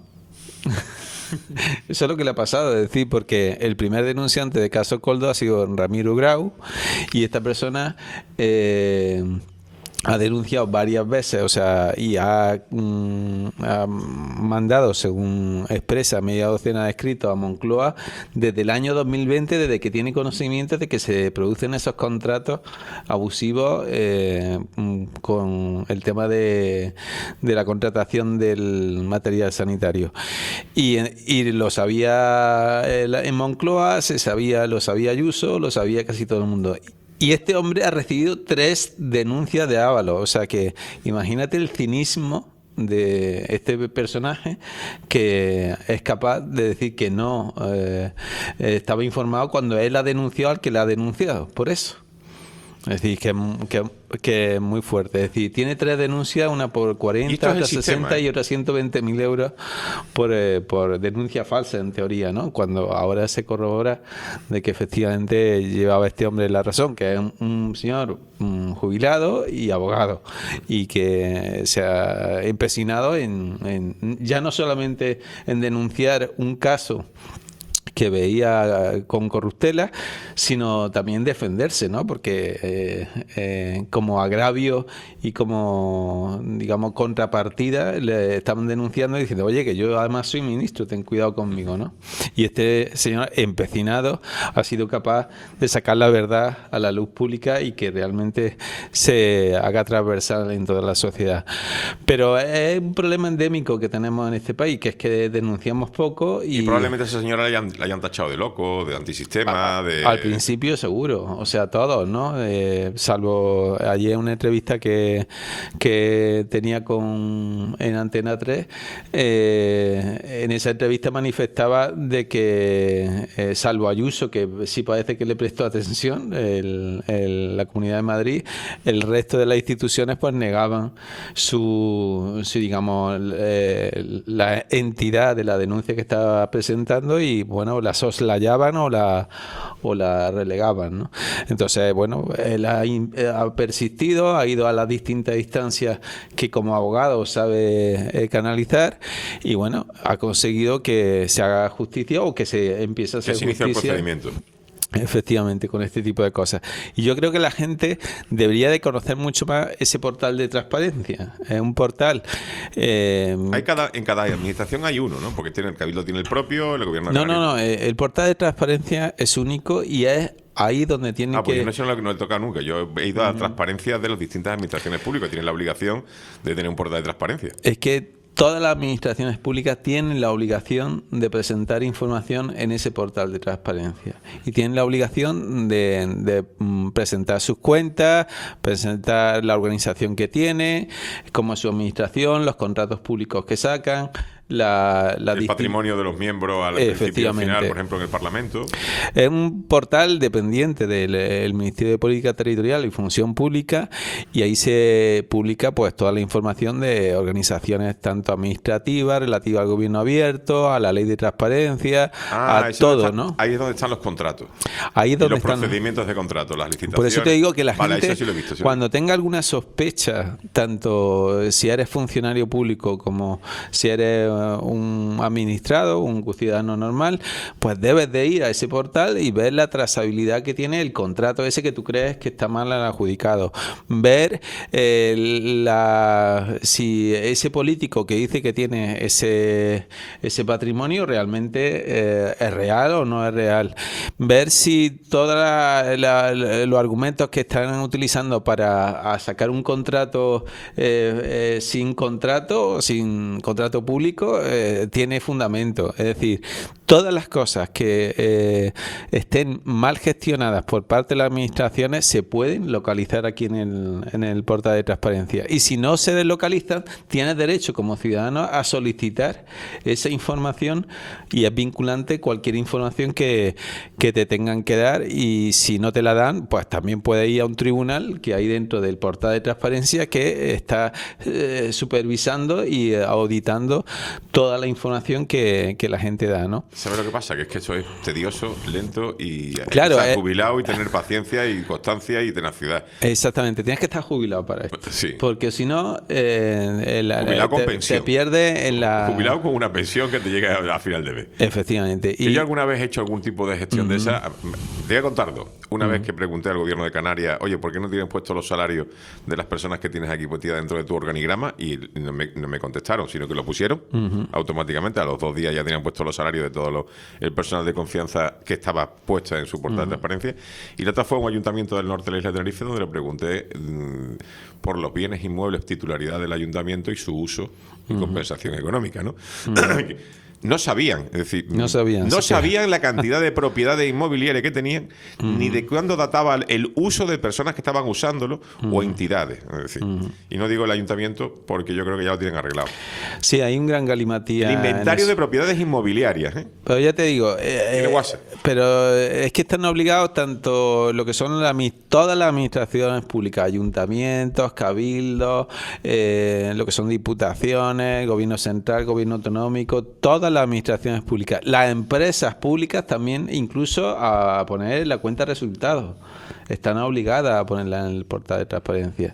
Speaker 10: Eso es lo que le ha pasado, es decir, porque el primer denunciante de caso Coldo ha sido Ramiro Grau y esta persona... Eh, ha denunciado varias veces, o sea, y ha, mm, ha mandado, según expresa, media docena de escritos a Moncloa desde el año dos mil veinte, desde que tiene conocimiento de que se producen esos contratos abusivos eh, mm, con el tema de, de la contratación del material sanitario. Y, y lo sabía eh, en Moncloa, se sabía, lo sabía Ayuso, lo sabía casi todo el mundo. Y este hombre ha recibido tres denuncias de Ábalos. O sea que imagínate el cinismo de este personaje que es capaz de decir que no eh, estaba informado cuando él ha denunciado al que le ha denunciado, por eso. Es decir, que, que, que es muy fuerte. Es decir, tiene tres denuncias, una por cuarenta, otra sesenta y otra ciento veinte mil euros por, eh, por denuncia falsa, en teoría, ¿no? Cuando ahora se corrobora de que efectivamente llevaba este hombre la razón, que es un, un señor un jubilado y abogado, y que se ha empecinado en, en ya no solamente en denunciar un caso que veía con corruptela, sino también defenderse, ¿no? Porque eh, eh, como agravio y como, digamos, contrapartida, le estaban denunciando y diciendo, oye, que yo además soy ministro, ten cuidado conmigo, ¿no? Y este señor empecinado ha sido capaz de sacar la verdad a la luz pública y que realmente se haga transversal en toda la sociedad. Pero es un problema endémico que tenemos en este país, que es que denunciamos poco y...
Speaker 3: Y probablemente a esa señora le hayan, le hayan tachado de loco, de antisistema, de...
Speaker 10: Al principio seguro, o sea, todos, ¿no? Eh, salvo ayer una entrevista que, que tenía con en Antena tres, eh, en esa entrevista manifestaba de que, eh, salvo Ayuso, que sí parece que le prestó atención, el, el, la Comunidad de Madrid, el resto de las instituciones pues negaban su, su digamos, eh, la entidad de la denuncia que estaba presentando y, bueno, la soslayaban o la o la relegaban, ¿no? Entonces, bueno, él ha, ha persistido, ha ido a las distintas instancias que como abogado sabe eh, canalizar y, bueno, ha conseguido que se haga justicia o que se empiece a hacer
Speaker 3: que se
Speaker 10: justicia.
Speaker 3: inicie el procedimiento.
Speaker 10: Efectivamente, con este tipo de cosas. Y yo creo que la gente debería de conocer mucho más ese portal de transparencia. Es un portal... Eh,
Speaker 3: hay cada, en cada administración hay uno, ¿no? Porque tiene el Cabildo tiene el propio, el Gobierno...
Speaker 10: No, no, no. El portal de transparencia es único y es ahí donde tiene
Speaker 3: ah,
Speaker 10: que...
Speaker 3: Ah, pues no, no he tocado nunca. Yo he ido a la transparencia de las distintas administraciones públicas. Tienen la obligación de tener un portal de transparencia.
Speaker 10: Es que todas las administraciones públicas tienen la obligación de presentar información en ese portal de transparencia y tienen la obligación de, de mm, presentar sus cuentas, presentar la organización que tiene, cómo es su administración, los contratos públicos que sacan, la, la
Speaker 3: el patrimonio de los miembros al principio final, por ejemplo, en el Parlamento.
Speaker 10: Es un portal dependiente del el Ministerio de Política Territorial y Función Pública y ahí se publica pues toda la información de organizaciones tanto administrativas, relativas al gobierno abierto, a la ley de transparencia,
Speaker 3: ah,
Speaker 10: a todo,
Speaker 3: está,
Speaker 10: ¿no?
Speaker 3: Ahí es donde están los contratos.
Speaker 10: Ahí es donde
Speaker 3: y los
Speaker 10: están
Speaker 3: procedimientos de contrato, las licitaciones.
Speaker 10: Por eso te digo que la
Speaker 3: vale,
Speaker 10: gente,
Speaker 3: sí lo he visto, sí
Speaker 10: cuando tenga alguna sospecha, tanto si eres funcionario público como si eres un administrado, un ciudadano normal, pues debes de ir a ese portal y ver la trazabilidad que tiene el contrato ese que tú crees que está mal adjudicado. Ver eh, la, si ese político que dice que tiene ese, ese patrimonio realmente eh, es real o no es real. Ver si todos los argumentos que están utilizando para a sacar un contrato eh, eh, sin contrato, sin contrato público, eh, tiene fundamento. Es decir, todas las cosas que eh, estén mal gestionadas por parte de las administraciones se pueden localizar aquí en el, en el portal de transparencia. Y si no se deslocalizan, tienes derecho como ciudadano a solicitar esa información y es vinculante cualquier información que, que te tengan que dar y si no te la dan, pues también puedes ir a un tribunal que hay dentro del portal de transparencia que está eh, supervisando y auditando toda la información que, que la gente da, ¿no?
Speaker 3: ¿Sabes lo que pasa? Que es que eso es tedioso, lento y
Speaker 10: claro,
Speaker 3: estar
Speaker 10: eh,
Speaker 3: jubilado y tener paciencia y constancia y tenacidad.
Speaker 10: Exactamente, tienes que estar jubilado para esto.
Speaker 3: Sí.
Speaker 10: Porque si no, eh, la,
Speaker 3: jubilado con
Speaker 10: te,
Speaker 3: pensión.
Speaker 10: te pierde en la...
Speaker 3: Jubilado con una pensión que te llega a, a final de mes.
Speaker 10: Efectivamente.
Speaker 3: Y yo alguna vez he hecho algún tipo de gestión uh-huh. de esa. Te voy a contar dos. Una uh-huh. vez que pregunté al gobierno de Canarias, oye, ¿por qué no tienes puestos los salarios de las personas que tienes aquí puestas dentro de tu organigrama? Y no me, no me contestaron, sino que lo pusieron uh-huh. automáticamente. A los dos días ya tenían puestos los salarios de todo lo, el personal de confianza que estaba puesto en su portal uh-huh. de transparencia. Y la otra fue un ayuntamiento del norte de la isla de Tenerife donde le pregunté mmm, por los bienes inmuebles titularidad del ayuntamiento y su uso y uh-huh. compensación económica, ¿no? Uh-huh. no sabían, es decir,
Speaker 10: no sabían,
Speaker 3: no
Speaker 10: sí,
Speaker 3: sabían la cantidad de propiedades inmobiliarias que tenían, uh-huh. ni de cuándo databa el uso de personas que estaban usándolo uh-huh. o entidades. Es decir, uh-huh. y no digo el ayuntamiento porque yo creo que ya lo tienen arreglado.
Speaker 10: Sí, hay un gran galimatía.
Speaker 3: El inventario de propiedades inmobiliarias. ¿eh?
Speaker 10: Pero ya te digo, eh, eh, pero es que están obligados tanto lo que son la, todas las administraciones públicas, ayuntamientos, cabildos, eh, lo que son diputaciones, gobierno central, gobierno autonómico, todas las administraciones públicas, las empresas públicas también, incluso a poner la cuenta de resultados, están obligadas a ponerla en el portal de transparencia.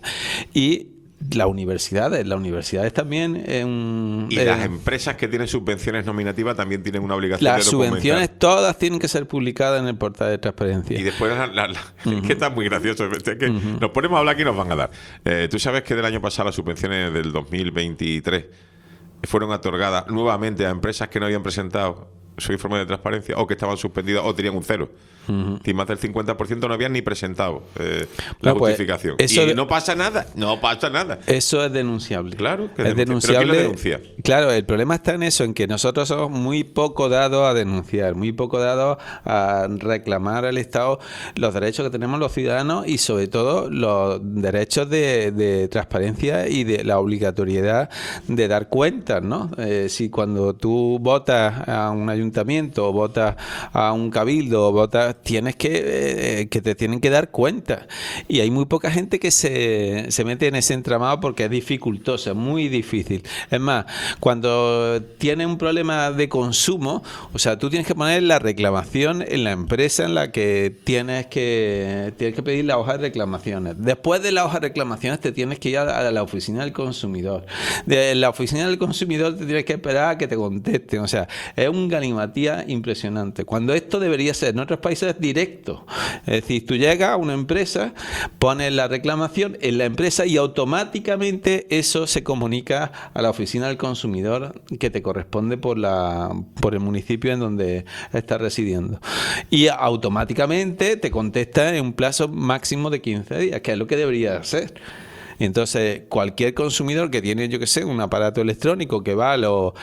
Speaker 10: Y las universidades, las universidades también en,
Speaker 3: y eh, las empresas que tienen subvenciones nominativas también tienen una obligación
Speaker 10: las
Speaker 3: de documentar.
Speaker 10: Subvenciones todas tienen que ser publicadas en el portal de transparencia.
Speaker 3: Y después la, la, la, uh-huh. es que está muy gracioso, es que uh-huh. nos ponemos a hablar y nos van a dar. Eh, tú sabes que del año pasado las subvenciones del dos mil veintitrés fueron otorgadas nuevamente a empresas que no habían presentado su informe de transparencia o que estaban suspendidas o tenían un cero. Uh-huh. Y más del cincuenta por ciento no habían ni presentado eh, la no, justificación. Pues, y de... no pasa nada, no pasa nada.
Speaker 10: Eso es denunciable.
Speaker 3: Claro, que
Speaker 10: es denunciable.
Speaker 3: ¿Pero quién lo denuncia?
Speaker 10: Claro, el problema está en eso, en que nosotros somos muy poco dados a denunciar, muy poco dados a reclamar al Estado los derechos que tenemos los ciudadanos y sobre todo los derechos de, de transparencia y de la obligatoriedad de dar cuentas, ¿no? Eh, si cuando tú votas a un ayuntamiento o votas a un cabildo o votas tienes que eh, que te tienen que dar cuenta y hay muy poca gente que se, se mete en ese entramado porque es dificultoso, es muy difícil. Es más, cuando tienes un problema de consumo, o sea, tú tienes que poner la reclamación en la empresa en la que tienes que tienes que pedir la hoja de reclamaciones. Después de la hoja de reclamaciones te tienes que ir a la oficina del consumidor. De la oficina del consumidor te tienes que esperar a que te contesten. O sea, es un galimatía impresionante. Cuando esto debería ser en otros países es directo. Es decir, tú llegas a una empresa, pones la reclamación en la empresa y automáticamente eso se comunica a la oficina del consumidor que te corresponde por la por el municipio en donde estás residiendo. Y automáticamente te contesta en un plazo máximo de quince días, que es lo que debería hacer. Entonces, cualquier consumidor que tiene, yo que sé, un aparato electrónico que va, lo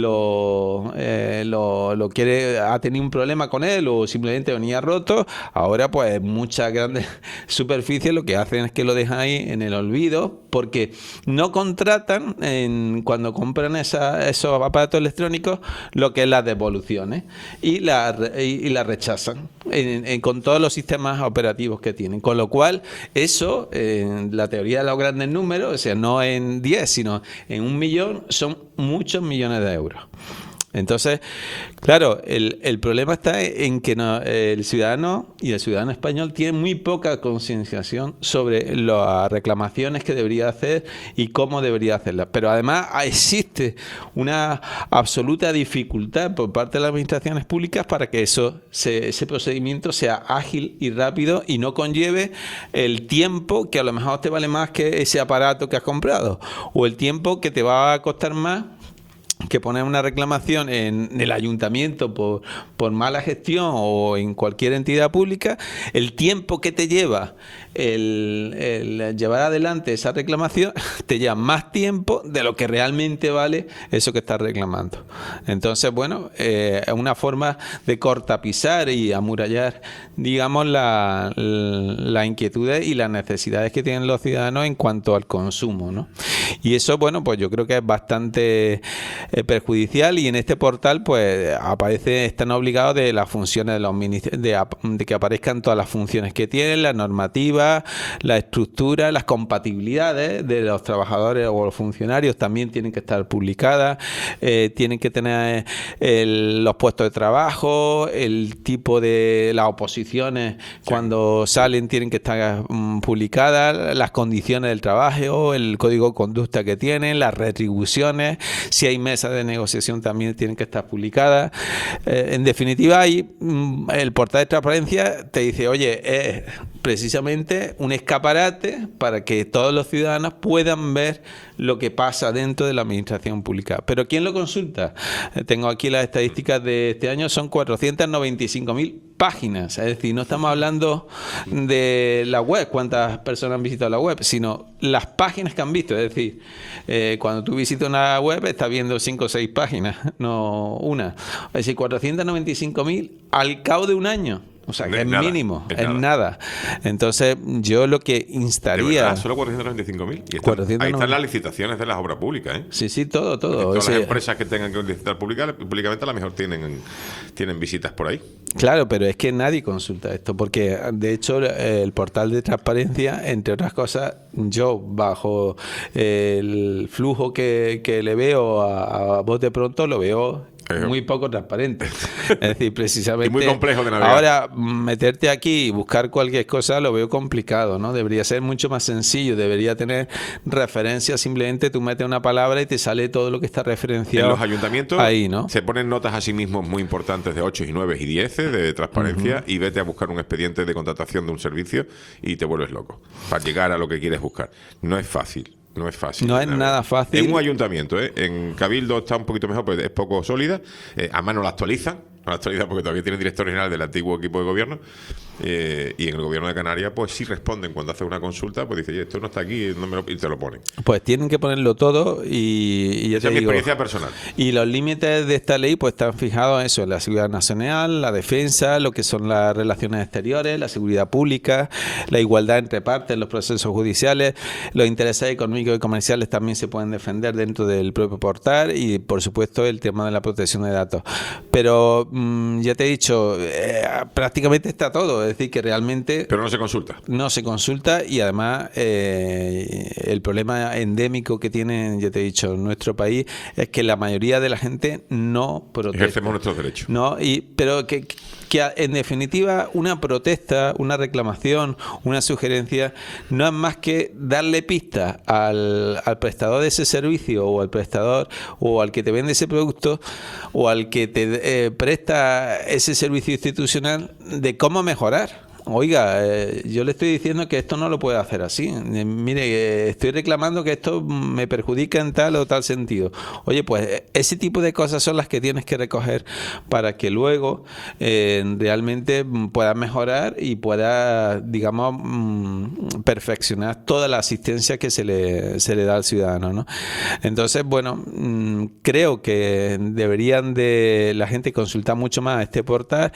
Speaker 10: lo, eh, lo lo quiere, ha tenido un problema con él o simplemente venía roto, ahora pues muchas grandes superficies lo que hacen es que lo dejan ahí en el olvido porque no contratan en, cuando compran esa, esos aparatos electrónicos lo que es las devoluciones y la, y, y la rechazan en, en, con todos los sistemas operativos que tienen. Con lo cual, eso, en la teoría de los grandes números, o sea, no en diez, sino en un millón, son muchos millones de euros. Entonces, claro, el, el problema está en que no, el ciudadano y el ciudadano español tienen muy poca concienciación sobre las reclamaciones que debería hacer y cómo debería hacerlas. Pero además existe una absoluta dificultad por parte de las administraciones públicas para que eso se, ese procedimiento sea ágil y rápido y no conlleve el tiempo que a lo mejor te vale más que ese aparato que has comprado o el tiempo que te va a costar más que poner una reclamación en el ayuntamiento por, por mala gestión o en cualquier entidad pública, el tiempo que te lleva el, el llevar adelante esa reclamación te lleva más tiempo de lo que realmente vale eso que estás reclamando. Entonces, bueno, eh, es una forma de cortapisar y amurallar, digamos, la, la inquietudes y las necesidades que tienen los ciudadanos en cuanto al consumo, ¿no? Y eso, bueno, pues yo creo que es bastante eh, perjudicial y en este portal pues aparece, están obligados de las funciones de los ministerios, de, de que aparezcan todas las funciones que tienen, la normativa, la estructura, las compatibilidades de los trabajadores o los funcionarios también tienen que estar publicadas, eh, tienen que tener el, los puestos de trabajo, el tipo de las oposiciones cuando salen tienen que estar um, publicadas, las condiciones del trabajo, el código de conducta que tienen, las retribuciones, si hay mesas de negociación también tienen que estar publicadas. Eh, en definitiva, ahí um, el portal de transparencia te dice, oye, eh, precisamente un escaparate para que todos los ciudadanos puedan ver lo que pasa dentro de la administración pública. ¿Pero quién lo consulta? Eh, tengo aquí las estadísticas de este año, son cuatrocientas noventa y cinco mil páginas, es decir, no estamos hablando de la web, cuántas personas han visitado la web, sino las páginas que han visto, es decir, eh, cuando tú visitas una web estás viendo cinco o seis páginas, no una. Es decir, cuatrocientas noventa y cinco mil al cabo de un año. O sea, que es, es nada, mínimo, es, es nada. nada. Entonces, yo lo que instaría...
Speaker 3: ¿De verdad? ¿Solo cuatrocientos noventa y cinco mil? Ahí están las licitaciones de las obras públicas, ¿eh?
Speaker 10: Sí, sí, todo, todo.
Speaker 3: Porque todas
Speaker 10: o sea,
Speaker 3: las empresas que tengan que licitar pública, públicamente a lo mejor tienen, tienen visitas por ahí.
Speaker 10: Claro, pero es que nadie consulta esto, porque de hecho el portal de transparencia, entre otras cosas, yo bajo el flujo que, que le veo a, a Bote Pronto, lo veo muy poco transparente. Es decir, precisamente...
Speaker 3: y muy complejo de navegar.
Speaker 10: Ahora, meterte aquí y buscar cualquier cosa lo veo complicado, ¿no? Debería ser mucho más sencillo, debería tener referencias, simplemente tú metes una palabra y te sale todo lo que está referenciado.
Speaker 3: En los ayuntamientos
Speaker 10: ahí, ¿no?
Speaker 3: Se ponen notas a sí mismos muy importantes de ocho y nueve y diez de transparencia, uh-huh. y vete a buscar un expediente de contratación de un servicio y te vuelves loco para llegar a lo que quieres buscar. No es fácil. No es fácil.
Speaker 10: No es nada fácil.
Speaker 3: En un ayuntamiento, ¿eh? En Cabildo está un poquito mejor, pero es poco sólida. Eh, además no la actualizan. No la actualizan porque todavía tiene director general del antiguo equipo de gobierno. Eh, y en el gobierno de Canarias, pues sí responden cuando hace una consulta, pues dice, esto no está aquí, no me lo, y te lo ponen.
Speaker 10: Pues tienen que ponerlo todo y, y ya
Speaker 3: Esa
Speaker 10: te
Speaker 3: es mi
Speaker 10: digo,
Speaker 3: experiencia personal.
Speaker 10: Y los límites de esta ley pues están fijados en eso, en la seguridad nacional, la defensa, lo que son las relaciones exteriores, la seguridad pública, la igualdad entre partes en los procesos judiciales, los intereses económicos y comerciales también se pueden defender dentro del propio portal y por supuesto el tema de la protección de datos. Pero mmm, ya te he dicho, eh, prácticamente está todo. Es decir, que realmente...
Speaker 3: Pero no se consulta.
Speaker 10: No se consulta y además eh, el problema endémico que tiene, ya te he dicho, nuestro país es que la mayoría de la gente no protesta.
Speaker 3: Ejercemos nuestros derechos.
Speaker 10: No, y, pero que, que en definitiva una protesta, una reclamación, una sugerencia no es más que darle pistas al, al prestador de ese servicio o al prestador o al que te vende ese producto o al que te eh, presta ese servicio institucional de cómo mejorar. Oiga, eh, yo le estoy diciendo que esto no lo puede hacer así. Eh, mire, eh, estoy reclamando que esto me perjudica en tal o tal sentido. Oye, pues ese tipo de cosas son las que tienes que recoger para que luego eh, realmente puedas mejorar y puedas, digamos, mm, perfeccionar toda la asistencia que se le, se le da al ciudadano, ¿no? Entonces, bueno, mm, creo que deberían de la gente consultar mucho más este portal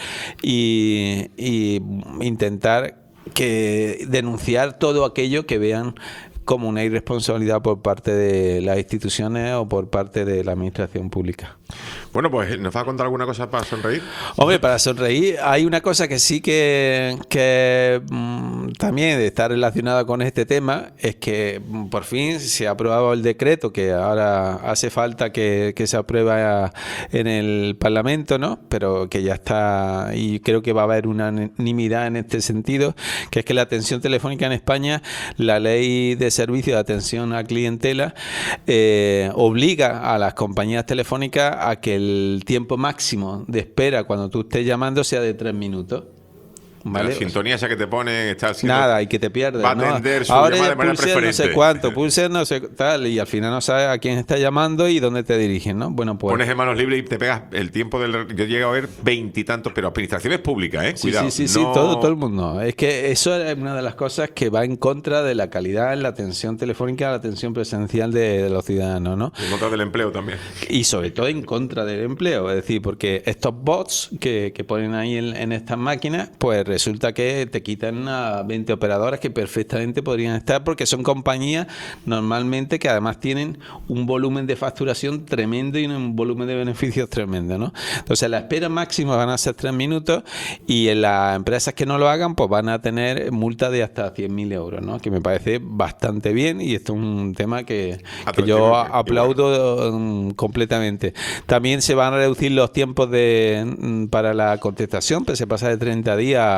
Speaker 10: y, y intentar que denunciar todo aquello que vean como una irresponsabilidad por parte de las instituciones o por parte de la administración pública.
Speaker 3: Bueno, pues ¿nos va a contar alguna cosa para sonreír?
Speaker 10: Hombre, para sonreír hay una cosa que sí que, que mmm, también está relacionada con este tema, es que mmm, por fin se ha aprobado el decreto que ahora hace falta que, que se apruebe en el Parlamento, ¿no? Pero que ya está, y creo que va a haber unanimidad en este sentido, que es que la atención telefónica en España, la ley de servicio de atención a clientela eh, obliga a las compañías telefónicas a que el tiempo máximo de espera cuando tú estés llamando sea de tres minutos. ¿Vale?
Speaker 3: La sintonía esa que te ponen está haciendo...
Speaker 10: Nada, y que te pierdes.
Speaker 3: Va a
Speaker 10: ¿no?
Speaker 3: atender su
Speaker 10: Ahora
Speaker 3: llamada de manera
Speaker 10: pulse
Speaker 3: preferente.
Speaker 10: no sé cuánto, pulse no sé tal, y al final no sabes a quién está llamando y dónde te dirigen, ¿no? Bueno, pues...
Speaker 3: Pones en manos libres y te pegas el tiempo del... Yo llego a ver veintitantos, pero administraciones públicas, ¿eh?
Speaker 10: Sí,
Speaker 3: Cuidado.
Speaker 10: sí, sí,
Speaker 3: no...
Speaker 10: sí, todo, todo el mundo. Es que eso es una de las cosas que va en contra de la calidad en la atención telefónica, la atención presencial de, de los ciudadanos, ¿no?
Speaker 3: En contra del empleo también.
Speaker 10: Y sobre todo en contra del empleo, es decir, porque estos bots que, que ponen ahí en, en estas máquinas, pues resulta que te quitan a veinte operadoras que perfectamente podrían estar, porque son compañías normalmente que además tienen un volumen de facturación tremendo y un volumen de beneficios tremendo, ¿no? Entonces la espera máxima van a ser tres minutos y en las empresas que no lo hagan pues van a tener multa de hasta cien mil euros, ¿no? Que me parece bastante bien y esto es un tema que, que yo aplaudo um, completamente. También se van a reducir los tiempos de para la contestación, pues se pasa de treinta días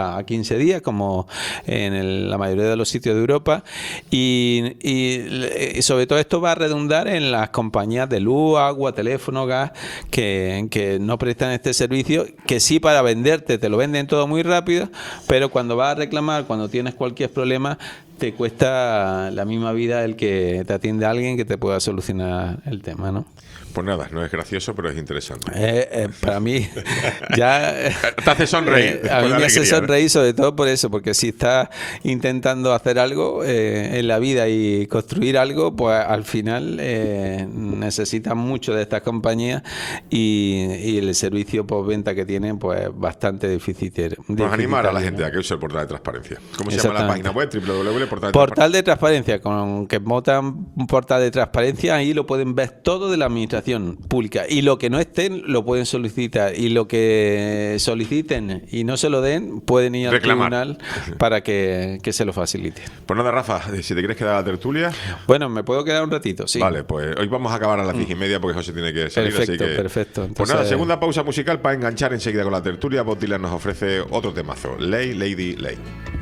Speaker 10: a, a quince días, como en el, la mayoría de los sitios de Europa. Y, y, y sobre todo esto va a redundar en las compañías de luz, agua, teléfono, gas, que, que no prestan este servicio, que sí, para venderte te lo venden todo muy rápido, pero cuando vas a reclamar, cuando tienes cualquier problema, te cuesta la misma vida el que te atiende a alguien que te pueda solucionar el tema, ¿no?
Speaker 3: Pues nada, no es gracioso, pero es interesante.
Speaker 10: Eh, eh, para mí, ya...
Speaker 3: Te hace sonreír.
Speaker 10: Eh, a mí me hace
Speaker 3: alegría,
Speaker 10: sonreír,
Speaker 3: ¿no?
Speaker 10: sobre todo por eso, porque si estás intentando hacer algo eh, en la vida y construir algo, pues al final eh, necesitas mucho de estas compañías y, y el servicio postventa que tienen, pues bastante difícil.
Speaker 3: Pues animar a la gente a que use el portal de transparencia. ¿Cómo se llama la página web? doble u doble u doble u punto portal de
Speaker 10: Portal de transparencia, con que montan un portal de transparencia, ahí lo pueden ver todo de la administración pública, y lo que no estén lo pueden solicitar, y lo que soliciten y no se lo den pueden ir al
Speaker 3: reclamar.
Speaker 10: tribunal para que, que se lo facilite.
Speaker 3: Pues nada, Rafa, si te quieres quedar a la tertulia.
Speaker 10: Bueno, me puedo quedar un ratito, sí.
Speaker 3: Vale, pues hoy vamos a acabar a las diez y media porque José tiene que salir.
Speaker 10: Perfecto,
Speaker 3: así que...
Speaker 10: perfecto. Entonces...
Speaker 3: Pues nada, segunda pausa musical para enganchar enseguida con la tertulia. Bob Dylan nos ofrece otro temazo, Lay, Lady, Lay.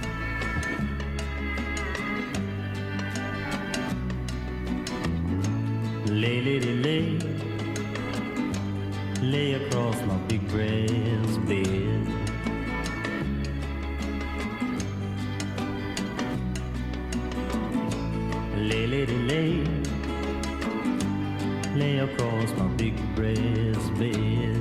Speaker 11: Lay, lady, lay, lay across my big brass bed. Lay, lady, lay, lay across my big brass bed.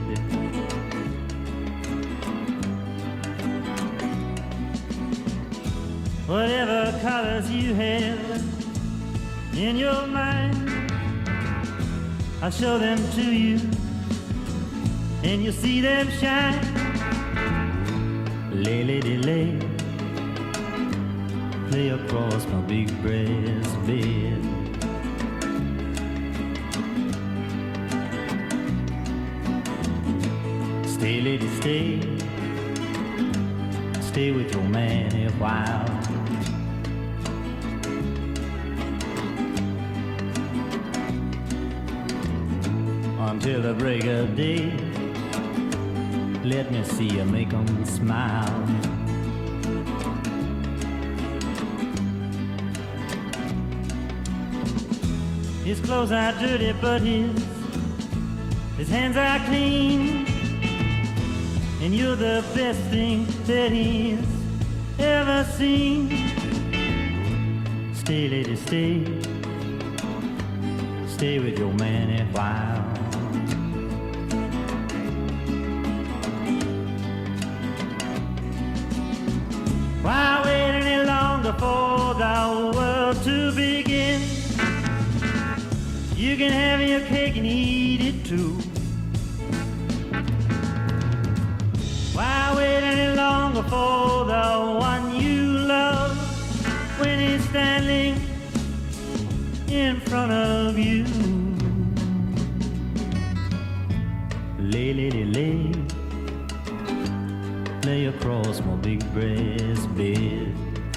Speaker 11: Whatever colors you have in your mind, I'll show them to you, and you'll see them shine. Lay, lady, lay, lay across my big brass bed. Stay, lady, stay, stay with your man a while. Until the break of day, let me see you make 'em smile. His clothes are dirty, but his his hands are clean, and you're the best thing that he's ever seen. Stay, lady, stay, stay with your man a while. Why wait any longer for the world to begin? You can have your cake and eat it too. Why wait any longer for the one you love when he's standing in front of you? Lay, lady, lay, lay across my big brass bed.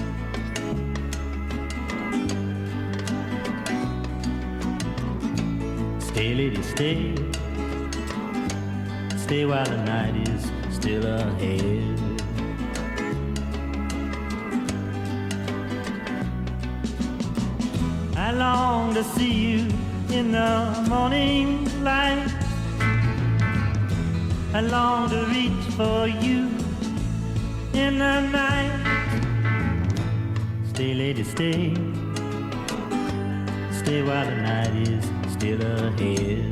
Speaker 11: Stay, lady, stay, stay while the night is still ahead. I long to see you in the morning light. I long to reach for you in the night. Stay, lady, stay, stay while the night is still ahead.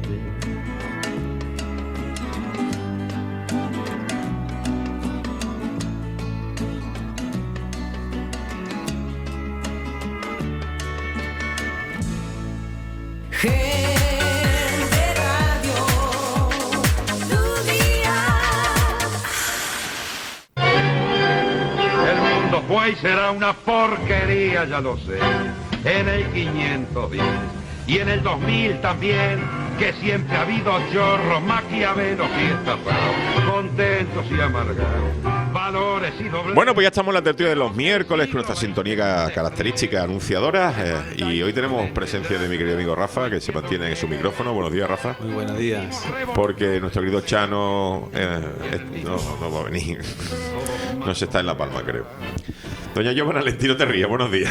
Speaker 12: Y será una porquería, ya lo sé, en el quinientos diez y en el dos mil también, que siempre ha habido chorros, maquiavelos y estafados, contentos y amargados, valores doble sí, doble.
Speaker 3: Bueno, pues ya estamos en la tertulia de los miércoles con nuestra sintonía característica anunciadora eh, y hoy tenemos presencia de mi querido amigo Rafa, que se mantiene en su micrófono. Buenos días, Rafa.
Speaker 10: Muy buenos días.
Speaker 3: Porque nuestro querido Chano eh, eh, no, no va a venir. No se está en La Palma, creo. Doña Giovanna Lentí, no te rías. Buenos días.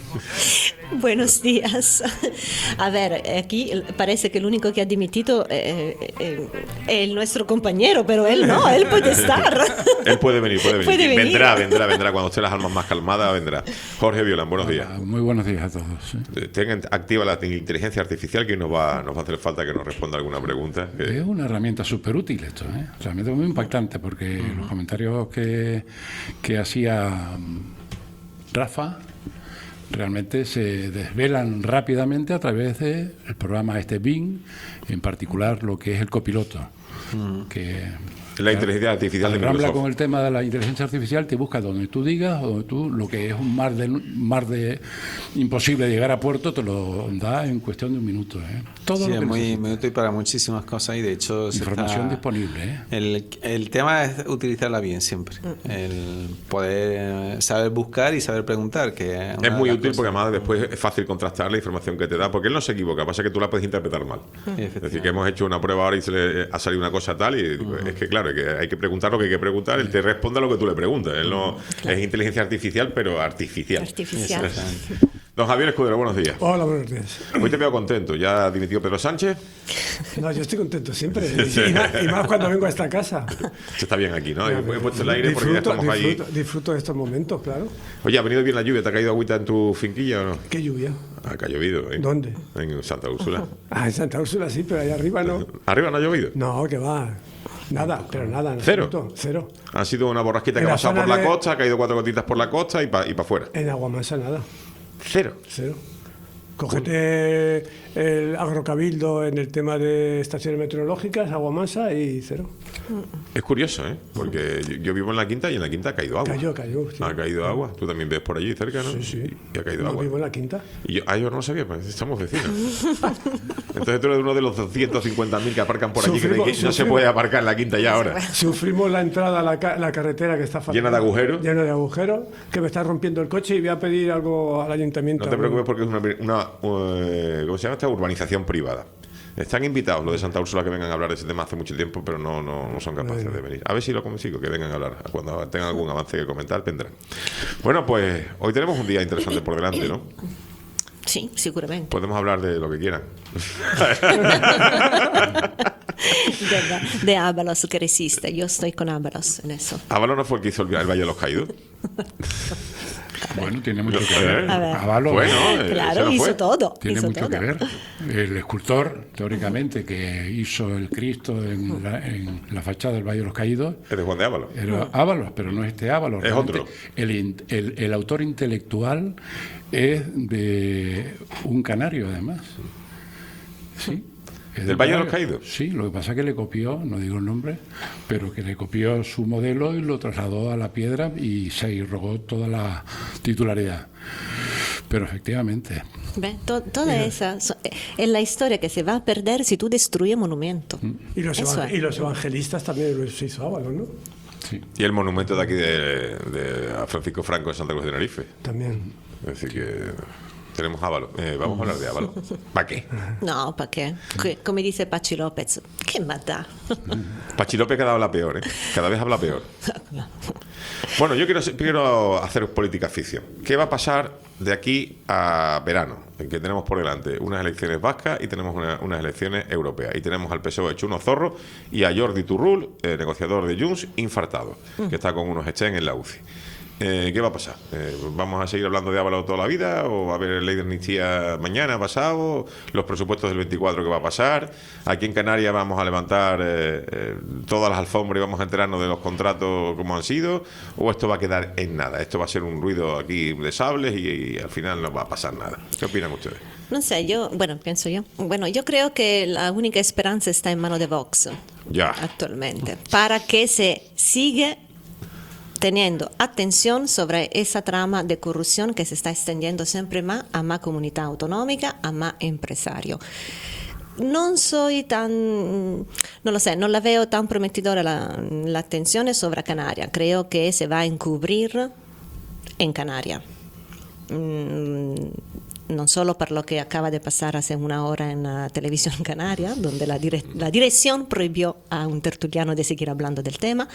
Speaker 13: Buenos días. A ver, aquí parece que el único que ha dimitido eh, eh, es nuestro compañero, pero él no, él puede estar.
Speaker 3: Él puede venir, puede venir.
Speaker 13: Puede venir.
Speaker 3: Vendrá, vendrá, vendrá. Cuando esté las almas más calmadas, vendrá. Jorge Violán, buenos días.
Speaker 14: Hola, muy buenos días a todos. ¿Sí?
Speaker 3: Tengan activa la inteligencia artificial, que nos va, nos va a hacer falta que nos responda alguna pregunta. Que...
Speaker 14: Es una herramienta súper útil esto, ¿eh? Realmente muy impactante, porque uh-huh. los comentarios que, que hacía Rafa realmente se desvelan rápidamente a través del programa este Bing, en particular lo que es el copiloto, mm. que
Speaker 3: la inteligencia artificial de
Speaker 14: Microsoft. Habla con el tema de la inteligencia artificial, te busca donde tú digas, o donde tú, lo que es un mar de mar de imposible llegar a puerto, te lo da en cuestión de un minuto, ¿eh? Todo
Speaker 10: sí,
Speaker 14: lo que
Speaker 10: es muy, muy útil para muchísimas cosas y de hecho
Speaker 14: información
Speaker 10: está,
Speaker 14: disponible, ¿eh?
Speaker 10: el, el tema es utilizarla bien siempre, el poder saber buscar y saber preguntar, que es,
Speaker 3: es muy útil cosas. Porque además después es fácil contrastar la información que te da, porque él no se equivoca, pasa que tú la puedes interpretar mal. Es decir, que hemos hecho una prueba ahora y se le ha salido una cosa tal y digo, uh-huh. es que claro, que hay que preguntar lo que hay que preguntar, él te responde a lo que tú le preguntas. Él no claro. es inteligencia artificial, pero artificial.
Speaker 13: Artificial.
Speaker 3: Don Javier Escudero, buenos días.
Speaker 15: Hola, buenos días.
Speaker 3: Hoy te veo contento. ¿Ya ha dimitido Pedro Sánchez?
Speaker 15: No, yo estoy contento siempre. Y más, y más cuando vengo a esta casa.
Speaker 3: Se está bien aquí, ¿no? He puesto el aire
Speaker 15: disfruto,
Speaker 3: porque ya estamos
Speaker 15: disfruto,
Speaker 3: ahí.
Speaker 15: Disfruto de estos momentos, claro.
Speaker 3: Oye, ¿ha venido bien la lluvia? ¿Te ha caído agüita en tu finquilla o no?
Speaker 15: ¿Qué lluvia?
Speaker 3: Ah, que ha llovido. ¿eh?
Speaker 15: ¿Dónde?
Speaker 3: En Santa Úrsula.
Speaker 15: Ah, en Santa Úrsula sí, pero allá arriba no.
Speaker 3: ¿Arriba no ha llovido?
Speaker 15: No, que va. Nada, pero nada.
Speaker 3: ¿Cero?
Speaker 15: Absoluto, cero.
Speaker 3: Ha sido una borrasquita que ha pasado por la de... costa, ha caído cuatro gotitas por la costa y para y pa afuera.
Speaker 15: En Aguamansa nada.
Speaker 3: ¿Cero?
Speaker 15: Cero. Cógete el agrocabildo en el tema de estaciones meteorológicas, Aguamansa y cero.
Speaker 3: Es curioso, ¿eh? Porque yo, yo vivo en la Quinta y en la Quinta ha caído agua.
Speaker 15: Cayó, cayó. Sí.
Speaker 3: Ha caído agua. Tú también ves por allí cerca, ¿no?
Speaker 15: Sí, sí.
Speaker 3: Y ha caído
Speaker 15: no,
Speaker 3: agua.
Speaker 15: vivo en la Quinta.
Speaker 3: Y yo, ah, yo no lo sabía, pues estamos vecinos. Entonces tú eres uno de los doscientos cincuenta mil que aparcan por allí, sufrimos, que no sufrimos. Se puede aparcar en la Quinta ya ahora.
Speaker 15: Sufrimos la entrada a la, ca la carretera que está fallando.
Speaker 3: Llena de agujeros.
Speaker 15: Llena de agujeros, que me está rompiendo el coche y voy a pedir algo al ayuntamiento.
Speaker 3: No te preocupes porque es una, una uh, ¿cómo se llama esta? Urbanización privada. Están invitados los de Santa Úrsula que vengan a hablar de ese tema hace mucho tiempo, pero no, no, no son capaces de venir. A ver si lo consigo, que vengan a hablar. Cuando tengan algún avance que comentar, vendrán. Bueno, pues hoy tenemos un día interesante por delante, ¿no?
Speaker 13: Sí, seguramente.
Speaker 3: Podemos hablar de lo que quieran.
Speaker 13: de, de Ábalos que resiste. Yo estoy con Ábalos en eso.
Speaker 3: ¿Ábalos no fue el que hizo el, el Valle de los Caídos?
Speaker 14: Bueno, tiene mucho que ver.
Speaker 13: Ábalos,
Speaker 3: bueno,
Speaker 13: claro, hizo fue. todo.
Speaker 14: Tiene
Speaker 13: hizo
Speaker 14: mucho
Speaker 13: todo.
Speaker 14: que ver. El escultor, teóricamente, que hizo el Cristo en la, en la fachada del Valle de los Caídos.
Speaker 3: Es de Juan de Ábalos.
Speaker 14: Era Ábalos, pero no es este Ábalos.
Speaker 3: Es otro.
Speaker 14: El, el, el autor intelectual es de un canario, además. Sí.
Speaker 3: ¿Del Valle de los Caídos?
Speaker 14: Sí, lo que pasa es que le copió, no digo el nombre, pero que le copió su modelo y lo trasladó a la piedra y se irrogó toda la titularidad. Pero efectivamente...
Speaker 13: ¿Ve? To toda yeah. esa es la historia que se va a perder si tú destruyes monumento.
Speaker 15: Mm. Y, los y los evangelistas también los hizo Ábalos, ¿no?
Speaker 3: Sí. Y el monumento de aquí de, de a Francisco Franco de Santa Cruz de Tenerife.
Speaker 15: También.
Speaker 3: Es decir que... Tenemos Ábalos. Eh, vamos a hablar de Ábalos. ¿Para qué?
Speaker 13: No, ¿para qué? Como dice Pachi López, ¿qué mata?
Speaker 3: Pachi López cada vez habla peor, ¿eh? Cada vez habla peor. Bueno, yo quiero, quiero hacer política ficción. ¿Qué va a pasar de aquí a verano? En que tenemos por delante unas elecciones vascas y tenemos una, unas elecciones europeas. Y tenemos al P S O E hecho unos zorros y a Jordi Turull, eh, negociador de Junts, infartado, mm. que está con unos Echén en la U C I. Eh, ¿Qué va a pasar? Eh, ¿Vamos a seguir hablando de Ábalos toda la vida? ¿O va a haber ley de amnistía mañana, pasado? ¿Los presupuestos del veinticuatro qué va a pasar? Aquí en Canarias vamos a levantar eh, eh, todas las alfombras y vamos a enterarnos de los contratos como han sido, ¿o esto va a quedar en nada? Esto va a ser un ruido aquí de sables y, y al final no va a pasar nada. ¿Qué opinan ustedes?
Speaker 13: No sé, yo, bueno, pienso yo. Bueno, yo creo que la única esperanza está en manos de Vox
Speaker 3: ya.
Speaker 13: actualmente, para que se siga teniendo atención sobre esa trama de corrupción que se está extendiendo siempre más a más comunidad autonómica, a más empresarios. non soy tan, non lo sé, non la veo tan prometedora la, la attenzione sobre Canarias. Creo que se va a encubrir en Canarias. Mm, non solo per lo che acaba de pasar hace una hora en la televisión canaria, donde la, dire la dirección prohibió a un tertuliano de seguir hablando del tema.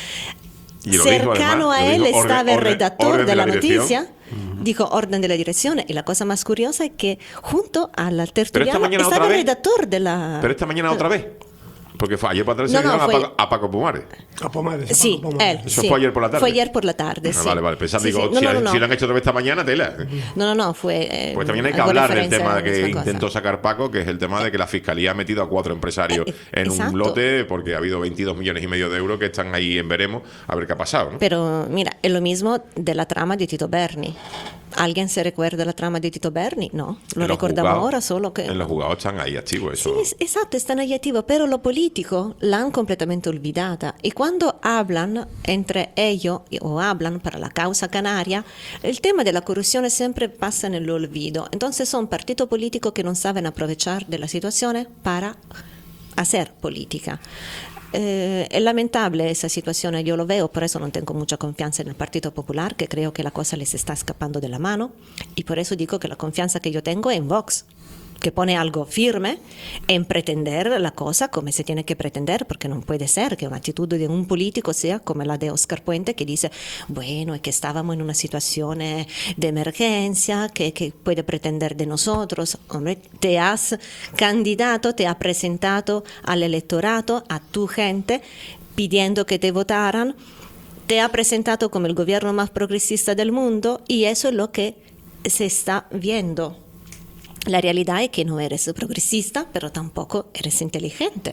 Speaker 13: Cercano
Speaker 3: además,
Speaker 13: a él
Speaker 3: dijo,
Speaker 13: estaba
Speaker 3: orden,
Speaker 13: el redactor
Speaker 3: orden
Speaker 13: de,
Speaker 3: de
Speaker 13: la,
Speaker 3: la
Speaker 13: noticia, uh-huh. dijo orden de la dirección, y la cosa más curiosa es que junto al tertuliano estaba el redactor de la...
Speaker 3: Pero esta mañana otra vez. Porque fue ayer por la tarde
Speaker 13: no,
Speaker 3: se
Speaker 13: no,
Speaker 3: no,
Speaker 13: fue...
Speaker 3: a, Paco, a Paco Pumares.
Speaker 15: A Pomares.
Speaker 13: Sí,
Speaker 15: a Pomares.
Speaker 13: él.
Speaker 3: Eso
Speaker 13: sí.
Speaker 3: fue ayer por la tarde.
Speaker 13: Fue ayer por la tarde,
Speaker 3: Ah,
Speaker 13: sí.
Speaker 3: vale, vale. Pensando,
Speaker 13: sí,
Speaker 3: digo,
Speaker 13: sí. No,
Speaker 3: si,
Speaker 13: no, no,
Speaker 3: si
Speaker 13: no.
Speaker 3: lo han hecho otra vez esta mañana, tela.
Speaker 13: No, no, no, fue... Eh,
Speaker 3: pues también hay que hablar del tema que intentó sacar Paco, que es el tema de que la Fiscalía ha metido a cuatro empresarios eh, en exacto. un lote, porque ha habido veintidós millones y medio de euros que están ahí en veremos, a ver qué ha pasado, ¿no?
Speaker 13: Pero mira, es lo mismo de la trama de Tito Berni. ¿Alguien se recuerda la trama de Tito Berni? No, lo recordamos ahora, solo que...
Speaker 3: En los juzgados están ahí activos. Eso.
Speaker 13: Sí, es, exacto, están ahí activos, pero lo político la han completamente olvidada. Y cuando hablan entre ellos, o hablan para la causa canaria, el tema de la corrupción siempre pasa en el olvido. Entonces son partidos políticos que no saben aprovechar de la situación para hacer política. Eh, es lamentable esa situación, yo lo veo, por eso no tengo mucha confianza en el Partido Popular, que creo que la cosa les está escapando de la mano, y por eso digo que la confianza que yo tengo es en Vox, que pone algo firme en pretender la cosa como se tiene que pretender, porque no puede ser que una actitud de un político sea como la de Oscar Puente, que dice, bueno, es que estábamos en una situación de emergencia, que, que puede pretender de nosotros. Hombre, te has candidato, te has presentado al electorado, a tu gente, pidiendo que te votaran, te ha presentado como el gobierno más progresista del mundo, y eso es lo que se está viendo. La realidad es que no eres progresista, pero tampoco eres inteligente.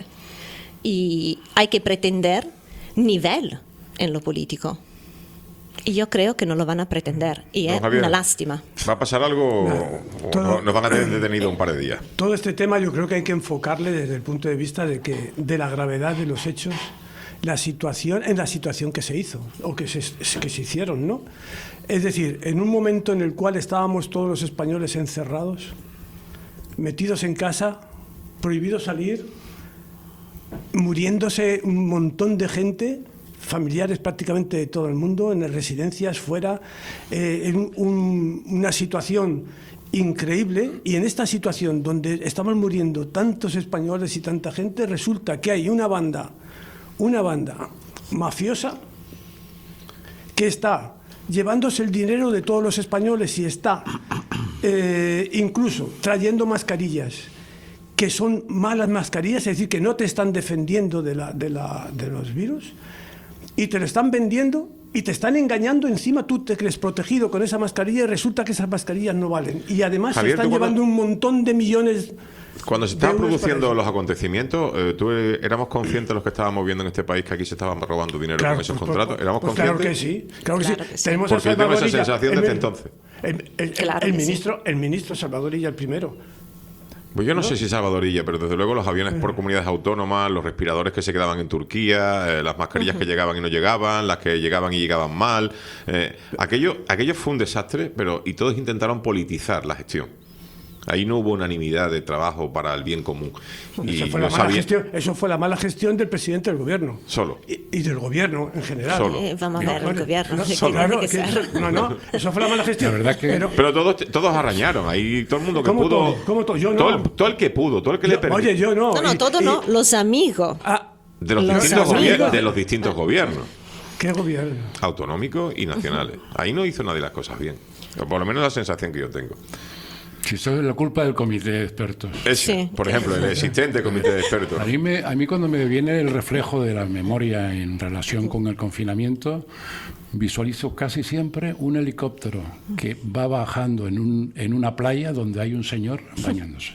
Speaker 13: Y hay que pretender nivel en lo político. Y yo creo que no lo van a pretender. Y
Speaker 3: no,
Speaker 13: es
Speaker 3: Javier,
Speaker 13: una lástima.
Speaker 3: ¿Va a pasar algo no, todo, o nos van a tener detenido un par de días?
Speaker 15: Todo este tema yo creo que hay que enfocarle desde el punto de vista de, que, de la gravedad de los hechos, la situación, en la situación que se hizo, o que se, que se hicieron, ¿no? Es decir, en un momento en el cual estábamos todos los españoles encerrados, metidos en casa, prohibido salir, muriéndose un montón de gente, familiares prácticamente de todo el mundo, en residencias, fuera, eh, en un, una situación increíble, y en esta situación donde estamos muriendo tantos españoles y tanta gente, resulta que hay una banda, una banda mafiosa que está llevándose el dinero de todos los españoles y está eh, incluso trayendo mascarillas que son malas mascarillas, es decir, que no te están defendiendo de, la, de, la, de los virus, y te lo están vendiendo y te están engañando. Encima tú te crees protegido con esa mascarilla y resulta que esas mascarillas no valen, y además
Speaker 3: Javier,
Speaker 15: se están llevando un montón de millones.
Speaker 3: Cuando se estaban produciendo los acontecimientos, eh, ¿tú eh, éramos conscientes los que estábamos viendo en este país que aquí se estaban robando dinero
Speaker 15: Claro,
Speaker 3: con esos
Speaker 15: pues,
Speaker 3: contratos? ¿Éramos
Speaker 15: pues
Speaker 3: conscientes?
Speaker 15: Claro que sí, claro que
Speaker 13: Claro
Speaker 15: sí.
Speaker 13: que sí.
Speaker 15: Tenemos
Speaker 3: Porque
Speaker 15: a
Speaker 3: yo tengo esa
Speaker 15: Salvador Illa,
Speaker 3: sensación
Speaker 15: el-
Speaker 3: desde entonces.
Speaker 15: El, el-
Speaker 13: Claro
Speaker 15: el
Speaker 13: que sí.
Speaker 15: ministro, el ministro Salvador Illa el primero.
Speaker 3: Pues yo no,
Speaker 15: ¿No?
Speaker 3: sé si Salvadorilla, pero desde luego los aviones por comunidades autónomas, los respiradores que se quedaban en Turquía, eh, las mascarillas uh-huh. que llegaban y no llegaban, las que llegaban y llegaban mal. Eh, aquello, aquello fue un desastre, pero y todos intentaron politizar la gestión. Ahí no hubo unanimidad de trabajo para el bien común. Y
Speaker 15: Eso fue, la
Speaker 3: no
Speaker 15: mala
Speaker 3: sabía-
Speaker 15: gestión, eso fue la mala gestión del presidente del gobierno.
Speaker 3: Solo.
Speaker 15: Y, y del gobierno en general.
Speaker 3: Solo.
Speaker 13: Eh, vamos a ver, el gobierno.
Speaker 15: No,
Speaker 13: ¿qué
Speaker 15: solo.
Speaker 13: tiene
Speaker 15: Claro,
Speaker 13: que
Speaker 15: que
Speaker 13: ser?
Speaker 15: eso- no, no, eso fue la mala gestión.
Speaker 14: La verdad que-
Speaker 15: Pero,
Speaker 3: Pero todos, todos arrañaron. Ahí todo el mundo que
Speaker 15: ¿Cómo
Speaker 3: pudo.
Speaker 15: todo? ¿Cómo todo? Yo no.
Speaker 3: Todo el, todo el que pudo, todo el que
Speaker 15: yo-
Speaker 3: le permitió.
Speaker 15: oye, yo no.
Speaker 13: No, no,
Speaker 15: y-
Speaker 13: todo
Speaker 15: y-
Speaker 13: no, los amigos.
Speaker 15: Ah,
Speaker 3: De los,
Speaker 13: Los
Speaker 3: distintos
Speaker 13: amigos.
Speaker 3: gobier- de los distintos gobiernos.
Speaker 15: ¿qué gobierno?
Speaker 3: Autonómicos y nacionales. Ahí no hizo nadie las cosas bien. O por lo menos la sensación que yo tengo.
Speaker 14: Si eso es la culpa del comité de expertos.
Speaker 3: Ese,
Speaker 13: Sí.
Speaker 3: por ejemplo, el existente comité de expertos.
Speaker 14: A mí, me, a mí cuando me viene el reflejo de la memoria en relación con el confinamiento, visualizo casi siempre un helicóptero que va bajando en, un, en una playa donde hay un señor bañándose.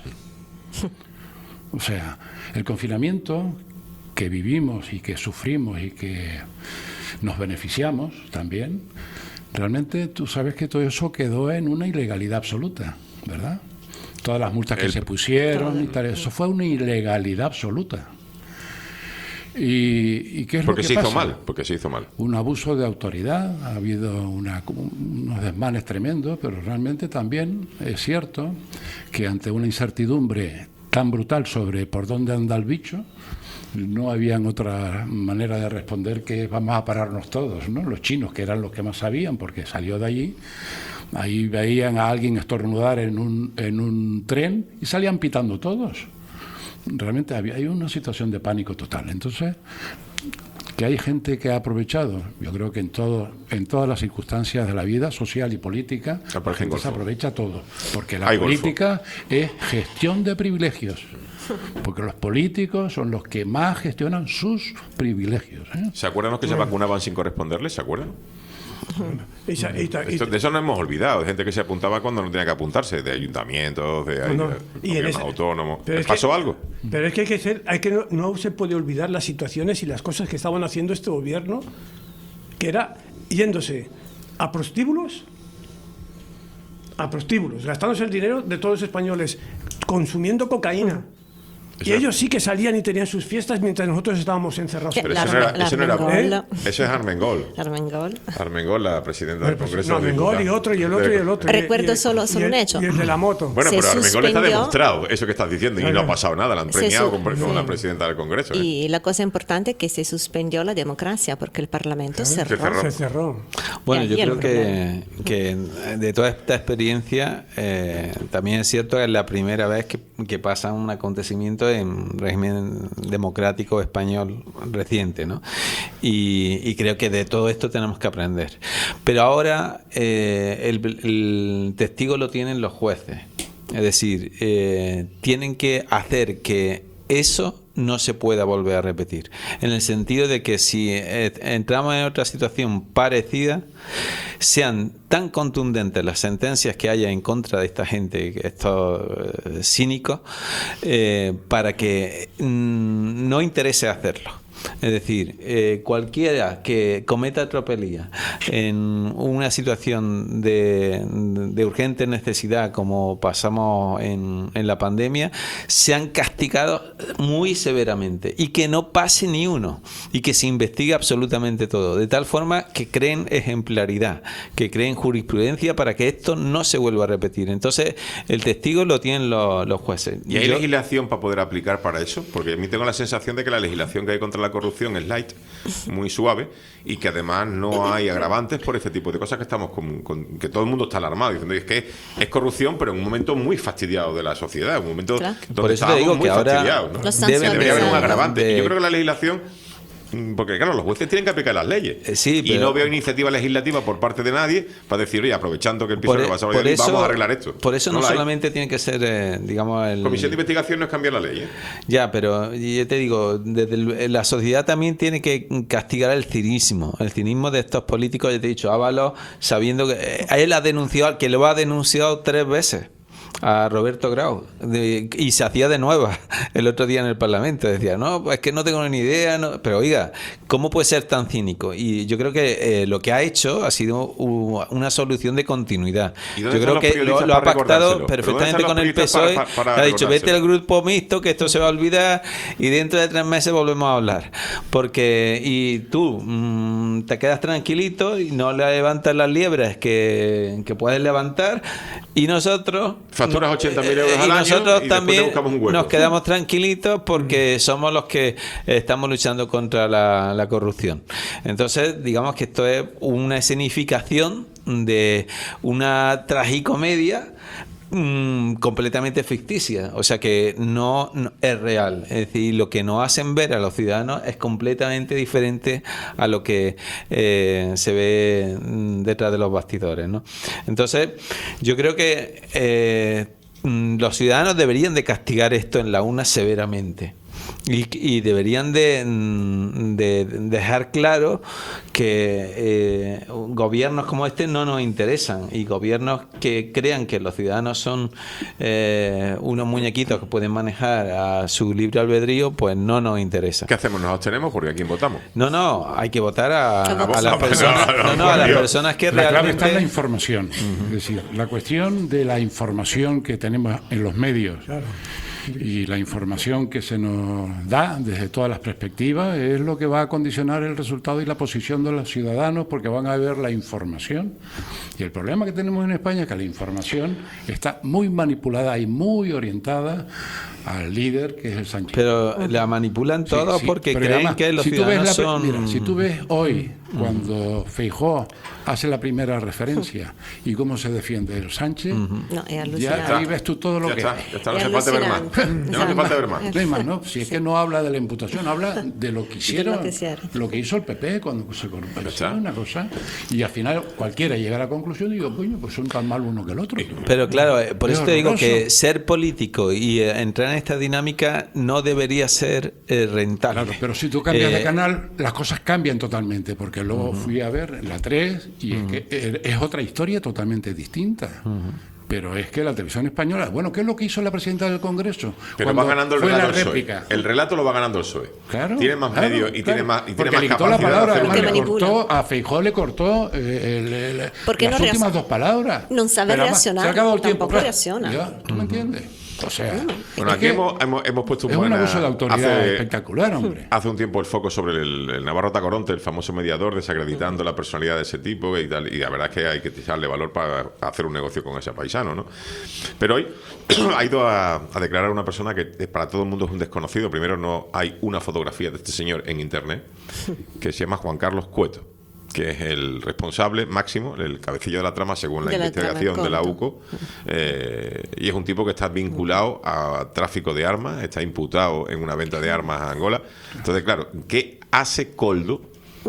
Speaker 14: O sea, el confinamiento que vivimos y que sufrimos y que nos beneficiamos también, realmente tú sabes que todo eso quedó en una ilegalidad absoluta, ¿verdad? Todas las multas que
Speaker 3: El-
Speaker 14: se pusieron y tal, eso fue una ilegalidad absoluta. ¿Y, y qué es
Speaker 3: Porque
Speaker 14: lo que
Speaker 3: se hizo
Speaker 14: pasa?
Speaker 3: mal, porque se hizo mal.
Speaker 14: Un abuso de autoridad, ha habido una, unos desmanes tremendos, pero realmente también es cierto que ante una incertidumbre tan brutal sobre por dónde anda el bicho, no habían otra manera de responder que vamos a pararnos todos, ¿no? Los chinos, que eran los que más sabían, porque salió de allí, ahí veían a alguien estornudar en un, en un tren y salían pitando todos. Realmente había hay una situación de pánico total. Entonces, que hay gente que ha aprovechado, yo creo que en todo, en todas las circunstancias de la vida social y política, la gente se aprovecha todo, porque la
Speaker 3: Hay
Speaker 14: política es gestión de privilegios, porque los políticos son los que más gestionan sus privilegios, ¿eh?
Speaker 3: ¿Se acuerdan los que se vacunaban sin corresponderles? ¿Se acuerdan?
Speaker 15: Esa- esta-
Speaker 3: Esto- de eso no hemos olvidado, de gente que se apuntaba cuando no tenía que apuntarse, de ayuntamientos, de,
Speaker 15: No, no.
Speaker 3: de
Speaker 15: Y en
Speaker 3: gobiernos
Speaker 15: esa-
Speaker 3: autónomos.
Speaker 15: Pero
Speaker 3: ¿Les
Speaker 15: es que-
Speaker 3: pasó algo?
Speaker 15: Pero es que hay que ser, hay que no, no se puede olvidar las situaciones y las cosas que estaban haciendo este gobierno, que era yéndose a prostíbulos, a prostíbulos, gastándose el dinero de todos los españoles, consumiendo cocaína. Y ellos sí que salían y tenían sus fiestas mientras nosotros estábamos encerrados.
Speaker 13: Que
Speaker 3: Pero
Speaker 13: la
Speaker 3: eso no era,
Speaker 13: Arme-
Speaker 3: eso no era-
Speaker 13: la Armengol.
Speaker 3: eso es Armengol.
Speaker 13: Armengol.
Speaker 3: Armengol, la presidenta del
Speaker 15: Pues,
Speaker 3: Congreso.
Speaker 15: no,
Speaker 3: de
Speaker 15: Armengol y
Speaker 3: Diputados.
Speaker 15: otro, y el otro, y el otro.
Speaker 13: Recuerdo
Speaker 15: y- y-
Speaker 13: solo-
Speaker 15: y
Speaker 13: solo
Speaker 15: el-
Speaker 13: un hecho.
Speaker 15: Y el de la moto.
Speaker 3: Bueno,
Speaker 13: Se
Speaker 3: pero Armengol está
Speaker 13: suspendió-
Speaker 3: demostrado eso que estás diciendo y no ha pasado nada, la han
Speaker 13: Se
Speaker 3: premiado
Speaker 13: su-
Speaker 3: con, con
Speaker 13: sí.
Speaker 3: la presidenta del Congreso. ¿eh?
Speaker 13: Y la cosa importante es que se suspendió la democracia porque el Parlamento cerró.
Speaker 3: cerró.
Speaker 15: Se cerró.
Speaker 10: Bueno,
Speaker 13: Y
Speaker 10: yo
Speaker 13: ahí el
Speaker 10: creo que, que de toda esta experiencia eh, también es cierto que es la primera vez que, que pasa un acontecimiento en régimen democrático español reciente, ¿no? Y, y creo que de todo esto tenemos que aprender. Pero ahora eh, el, el testigo lo tienen los jueces. Es decir, eh, tienen que hacer que eso no se pueda volver a repetir. En el sentido de que si eh, entramos en otra situación parecida, sean tan contundentes las sentencias que haya en contra de esta gente, estos eh, cínicos, eh, para que mm, no interese hacerlo. Es decir, eh, cualquiera que cometa tropelía en una situación de, de urgente necesidad como pasamos en, en la pandemia, sean castigados muy severamente y que no pase ni uno y que se investigue absolutamente todo, de tal forma que creen ejemplaridad, que creen jurisprudencia para que esto no se vuelva a repetir. Entonces, el testigo lo tienen los, los jueces.
Speaker 3: ¿Y hay
Speaker 10: Yo-
Speaker 3: legislación para poder aplicar para eso? Porque a mí tengo la sensación de que la legislación que hay contra la corrupción es light, muy suave, y que además no hay agravantes por este tipo de cosas que estamos con, con- que todo el mundo está alarmado diciendo es que es corrupción, pero en un momento muy fastidiado de la sociedad, un momento
Speaker 13: Claro.
Speaker 3: donde
Speaker 10: Por eso te
Speaker 3: estábamos
Speaker 10: digo
Speaker 3: muy
Speaker 10: que ahora
Speaker 3: fastidiados, ¿no?
Speaker 13: Los
Speaker 3: Que debería haber un
Speaker 13: sancionados.
Speaker 3: agravante.
Speaker 10: De-
Speaker 3: Y yo creo que la legislación, mm, porque claro, los jueces tienen que aplicar las leyes.
Speaker 10: Eh, sí,
Speaker 3: y
Speaker 10: pero-
Speaker 3: no veo iniciativa legislativa por parte de nadie para decir, oye, aprovechando que el piso
Speaker 10: Por,
Speaker 3: no va a
Speaker 10: por
Speaker 3: salir,
Speaker 10: eso,
Speaker 3: vamos a arreglar esto.
Speaker 10: por eso no,
Speaker 3: la hay.
Speaker 10: solamente tiene que ser, eh, digamos, el...
Speaker 3: Comisión de investigación no es cambiar la ley, ¿eh?
Speaker 10: Ya, pero yo te digo, desde el- la sociedad también tiene que castigar el cinismo, el cinismo de estos políticos. Yo te he dicho, Ábalos, sabiendo que eh, a él ha denunciado, al que lo ha denunciado tres veces, a Roberto Grau, de- y se hacía de nueva el otro día en el Parlamento. Decía, no, pues es que no tengo ni idea, no. Pero oiga, ¿cómo puede ser tan cínico? Y yo creo que eh, lo que ha hecho ha sido u- una solución de continuidad.
Speaker 3: ¿Y
Speaker 10: Yo
Speaker 3: dónde
Speaker 10: creo
Speaker 3: están los
Speaker 10: que lo,
Speaker 3: periodistas
Speaker 10: lo ha
Speaker 3: para
Speaker 10: pactado
Speaker 3: recordárselo? ¿Pero dónde
Speaker 10: perfectamente
Speaker 3: están
Speaker 10: con
Speaker 3: los
Speaker 10: el P S
Speaker 3: periodistas
Speaker 10: O E.
Speaker 3: para- para- para
Speaker 10: Ha dicho, vete al
Speaker 3: recordárselo?
Speaker 10: grupo mixto, que esto se va a olvidar y dentro de tres meses volvemos a hablar. Porque, y tú mm, te quedas tranquilito y no levantas las liebres que, que puedes levantar, y nosotros...
Speaker 3: Facturas ochenta mil euros
Speaker 10: Eh,
Speaker 3: al
Speaker 10: y
Speaker 3: año
Speaker 10: nosotros
Speaker 3: y después te
Speaker 10: también
Speaker 3: buscamos un hueco.
Speaker 10: nos quedamos tranquilitos porque somos los que estamos luchando contra la, la corrupción. Entonces, digamos que esto es una escenificación de una tragicomedia mm, completamente ficticia, o sea que no, no es real. Es decir, lo que nos hacen ver a los ciudadanos es completamente diferente a lo que eh, se ve mm, detrás de los bastidores, ¿no? Entonces, yo creo que eh, mm, los ciudadanos deberían de castigar esto en la U N A severamente. Y, y deberían de, mm, de dejar claro que eh, gobiernos como este no nos interesan, y gobiernos que crean que los ciudadanos son eh, unos muñequitos que pueden manejar a su libre albedrío, pues no nos interesa.
Speaker 3: ¿Qué hacemos? ¿Nos abstenemos? Porque ¿a quién votamos?
Speaker 10: No, no, hay que votar a,
Speaker 3: A
Speaker 10: a
Speaker 3: vos.
Speaker 10: las
Speaker 3: No,
Speaker 10: personas,
Speaker 3: no, no,
Speaker 10: no, no,
Speaker 3: por
Speaker 10: a las
Speaker 3: Dios.
Speaker 10: personas que
Speaker 14: La clave está en la
Speaker 10: realmente...
Speaker 14: información. Es decir, la cuestión de la información que tenemos en los medios Y la información que se nos da desde todas las perspectivas es lo que va a condicionar el resultado y la posición de los ciudadanos, porque van a ver la información. Y el problema que tenemos en España es que la información está muy manipulada y muy orientada al líder, que es el Sánchez.
Speaker 10: Pero la manipulan
Speaker 14: Sí,
Speaker 10: todo
Speaker 14: sí,
Speaker 10: porque
Speaker 14: pero
Speaker 10: creen
Speaker 14: además,
Speaker 10: que los
Speaker 14: si tú ves
Speaker 10: ciudadanos
Speaker 14: la,
Speaker 10: son...
Speaker 14: mira, si tú ves hoy, cuando Feijóo hace la primera referencia y cómo se defiende el Sánchez,
Speaker 13: No, es
Speaker 14: ya
Speaker 13: alucinante.
Speaker 14: ahí ves tú todo lo
Speaker 3: Ya
Speaker 14: que
Speaker 3: está,
Speaker 14: hay.
Speaker 3: ya está, no hace falta ver más. Ya no hace falta ver más.
Speaker 14: No hay más, ¿no? Si es que no habla de la imputación, habla de lo que hicieron,
Speaker 13: lo que hicieron.
Speaker 14: lo que hizo el P P cuando se corrompió una cosa, y al final cualquiera llega a la conclusión y digo, coño, pues son tan mal uno que el otro.
Speaker 10: Pero claro, eh, por
Speaker 14: Es
Speaker 10: eso te digo
Speaker 14: horroroso.
Speaker 10: que ser político y eh, entrar en esta dinámica no debería ser eh, rentable.
Speaker 14: Claro, pero si tú cambias
Speaker 10: Eh,
Speaker 14: de canal, las cosas cambian totalmente, porque luego fui a ver la tres y es que eh, es otra historia totalmente distinta. Pero es que la televisión española, bueno, ¿qué es lo que hizo la presidenta del Congreso?
Speaker 3: Pero
Speaker 14: Cuando
Speaker 3: va ganando el
Speaker 14: fue
Speaker 3: relato
Speaker 14: la
Speaker 3: el P S O E.
Speaker 14: réplica.
Speaker 3: El relato lo va ganando el P S O E.
Speaker 14: Claro,
Speaker 3: tiene más
Speaker 14: claro,
Speaker 3: medios y
Speaker 14: claro.
Speaker 3: tiene más, y tiene
Speaker 14: Porque
Speaker 3: más
Speaker 14: le quitó la
Speaker 3: capacidad
Speaker 14: palabra,
Speaker 3: de hacer
Speaker 14: además
Speaker 3: un
Speaker 14: le cortó, a Feijóo le cortó eh, el- el-
Speaker 13: Porque
Speaker 14: las
Speaker 13: no
Speaker 14: últimas
Speaker 13: reacc-
Speaker 14: dos palabras.
Speaker 13: No sabe
Speaker 14: Pero además,
Speaker 13: reaccionar,
Speaker 14: se ha acabado el tiempo,
Speaker 13: tampoco
Speaker 14: claro.
Speaker 13: reacciona.
Speaker 14: Ya, ¿tú me entiendes? O sea,
Speaker 3: Bueno,
Speaker 14: es
Speaker 3: aquí
Speaker 14: que
Speaker 3: hemos, hemos, hemos puesto un
Speaker 14: es un
Speaker 3: buena-
Speaker 14: abuso de autoridad
Speaker 3: hace-
Speaker 14: espectacular, hombre.
Speaker 3: Hace un tiempo el foco sobre el, el Navarro Tacoronte, el famoso mediador, desacreditando la personalidad de ese tipo y tal. Y la verdad es que hay que echarle valor para hacer un negocio con ese paisano, ¿no? Pero hoy ha ido a, a declarar una persona que para todo el mundo es un desconocido. Primero, no hay una fotografía de este señor en internet, que se llama Juan Carlos Cueto, que es el responsable máximo, el cabecillo de la trama según la
Speaker 13: De la
Speaker 3: investigación
Speaker 13: trama,
Speaker 3: de la
Speaker 13: correcto.
Speaker 3: U C O, eh, y es un tipo que está vinculado a tráfico de armas, está imputado en una venta de armas a Angola. Entonces, claro, ¿qué hace Koldo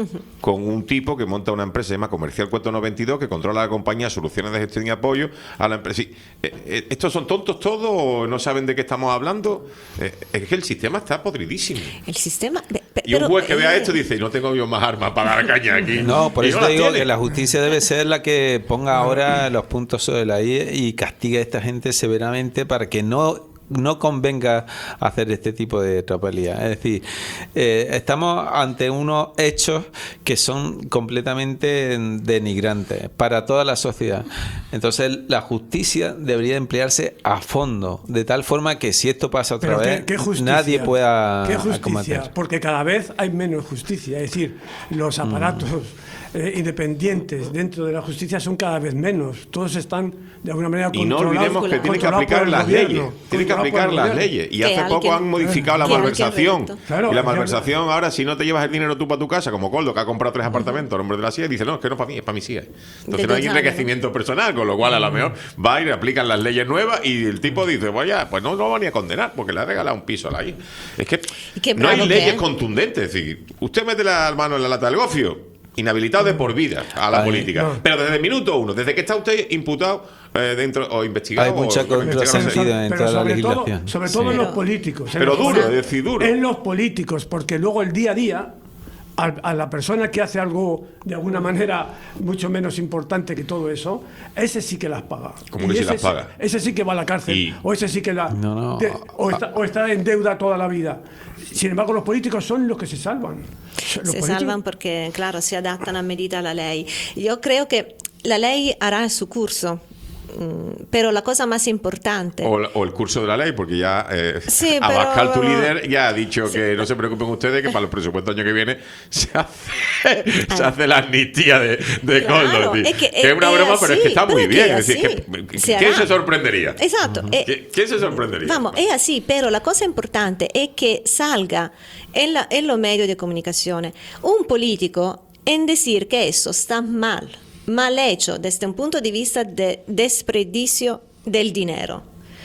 Speaker 3: con un tipo que monta una empresa que se llama Comercial Cueto noventa y dos, que controla la compañía Soluciones de Gestión y Apoyo a la empresa? Sí, eh, eh, ¿estos son tontos todos o no saben de qué estamos hablando? Eh, es que el sistema está podridísimo.
Speaker 13: El sistema... pe- pe-
Speaker 3: Y un
Speaker 13: pero,
Speaker 3: juez que vea
Speaker 13: eh,
Speaker 3: esto dice, no tengo yo más armas para dar caña aquí.
Speaker 10: No, por
Speaker 3: Y
Speaker 10: eso
Speaker 3: no
Speaker 10: te
Speaker 3: las
Speaker 10: digo
Speaker 3: tiene.
Speaker 10: que la justicia debe ser la que ponga ahora los puntos sobre la I y castigue a esta gente severamente para que no no convenga hacer este tipo de tropelías. Es decir, eh, estamos ante unos hechos que son completamente denigrantes para toda la sociedad. Entonces, la justicia debería emplearse a fondo, de tal forma que si esto pasa otra
Speaker 15: Pero
Speaker 10: vez,
Speaker 15: ¿qué, qué justicia?
Speaker 10: nadie pueda
Speaker 15: ¿Qué justicia?
Speaker 10: acometer.
Speaker 15: Porque cada vez hay menos justicia. Es decir, los aparatos eh, independientes dentro de la justicia son cada vez menos. Todos están de alguna manera
Speaker 3: Y no
Speaker 15: controlados.
Speaker 3: olvidemos que tienen que
Speaker 15: controlados
Speaker 3: aplicar
Speaker 15: por el
Speaker 3: las
Speaker 15: gobierno,
Speaker 3: leyes. Tienen que
Speaker 15: controlados por
Speaker 3: aplicar
Speaker 15: el
Speaker 3: las
Speaker 15: gobierno.
Speaker 3: leyes. Y
Speaker 13: Que
Speaker 3: hace poco
Speaker 13: alguien-
Speaker 3: han modificado la
Speaker 13: que alguien
Speaker 3: malversación.
Speaker 13: redactó.
Speaker 15: Claro,
Speaker 3: y la
Speaker 15: que-
Speaker 3: malversación ahora, si no te llevas el dinero tú para tu casa, como Coldo, que ha comprado tres apartamentos al nombre de la S I E, dice, no, es que no es para mí, es para mis hijas. Entonces
Speaker 13: De
Speaker 3: no hay
Speaker 13: dos años,
Speaker 3: enriquecimiento personal, con lo cual a lo mejor va y le aplican las leyes nuevas y el tipo dice, pues ya, pues no lo van ni a condenar porque le ha regalado un piso a la hija. Es que
Speaker 13: Y qué
Speaker 3: no hay
Speaker 13: bravo que
Speaker 3: leyes
Speaker 13: es.
Speaker 3: contundentes. Es decir, usted mete la mano en la lata del gofio, inhabilitado de por vida a la
Speaker 10: Ay,
Speaker 3: política.
Speaker 15: no.
Speaker 3: Pero desde el minuto uno, desde que está usted imputado eh, dentro o investigado.
Speaker 10: Hay mucha
Speaker 3: o- o investigado, no sé.
Speaker 10: contrasentido en
Speaker 15: Pero
Speaker 10: toda la
Speaker 15: sobre todo,
Speaker 10: legislación.
Speaker 15: sobre todo
Speaker 10: Sí.
Speaker 15: en los
Speaker 13: Pero-
Speaker 15: políticos. en
Speaker 3: Pero
Speaker 15: los
Speaker 3: duro,
Speaker 15: políticos.
Speaker 3: es decir, duro.
Speaker 15: En los políticos, porque luego el día a día, a, a la persona que hace algo de alguna manera mucho menos importante que todo eso, ese sí que las paga.
Speaker 3: ¿Cómo
Speaker 15: Y
Speaker 3: que sí
Speaker 15: ese
Speaker 3: las paga?
Speaker 15: Ese sí que va a la cárcel.
Speaker 3: Y-
Speaker 15: O ese sí que la.
Speaker 10: No, no.
Speaker 15: de- o, está, o está en deuda toda la vida. Sin embargo, los políticos son los que se salvan. Los
Speaker 13: Se
Speaker 15: políticos-
Speaker 13: salvan porque, claro, se adaptan a medida a la ley. Yo creo que la ley hará su curso, mm, pero la cosa más importante...
Speaker 3: O, o el curso de la ley, porque ya eh,
Speaker 13: Sí,
Speaker 3: Abascal,
Speaker 13: pero-
Speaker 3: tu líder, ya ha dicho que no se preocupen ustedes, que para los presupuestos del año que viene se hace, se hace la amnistía de, de
Speaker 13: Claro,
Speaker 3: Koldo. Es,
Speaker 13: es que
Speaker 3: decir, que es una
Speaker 13: es
Speaker 3: broma, pero es que
Speaker 13: así,
Speaker 3: está muy
Speaker 13: pero es
Speaker 3: bien.
Speaker 13: que
Speaker 3: Es decir,
Speaker 13: así.
Speaker 3: que-
Speaker 13: Se
Speaker 3: ¿quién
Speaker 13: hará.
Speaker 3: se sorprendería?
Speaker 13: Esatto. eh,
Speaker 3: ¿Qui- ¿Quién se sorprendería?
Speaker 13: Vamos, es así, pero la cosa importante es que salga en, la- en los medios de comunicación un político en decir que eso está mal, mal hecho desde un punto de vista de desperdicio del dinero,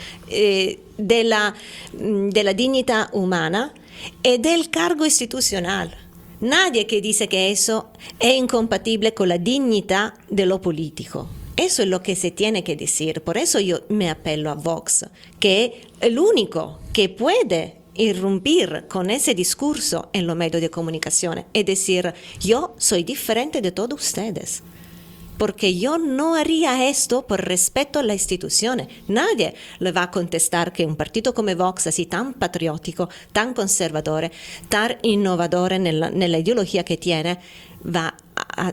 Speaker 13: eh, de, la, mm, de la dignidad humana y del cargo institucional. Nadie que dice que eso es incompatible con la dignidad de lo político. Eso es lo que se tiene que decir. Por eso yo me apelo a Vox, que es el único que puede irrumpir con ese discurso en los medios de comunicación y decir, yo soy diferente de todos ustedes. Porque yo no haría esto por respeto a las instituciones. Nadie le va a contestar que un partido come Vox, así tan patriótico, tan conservador, tan innovador nella, nella ideología que tiene, va a, a-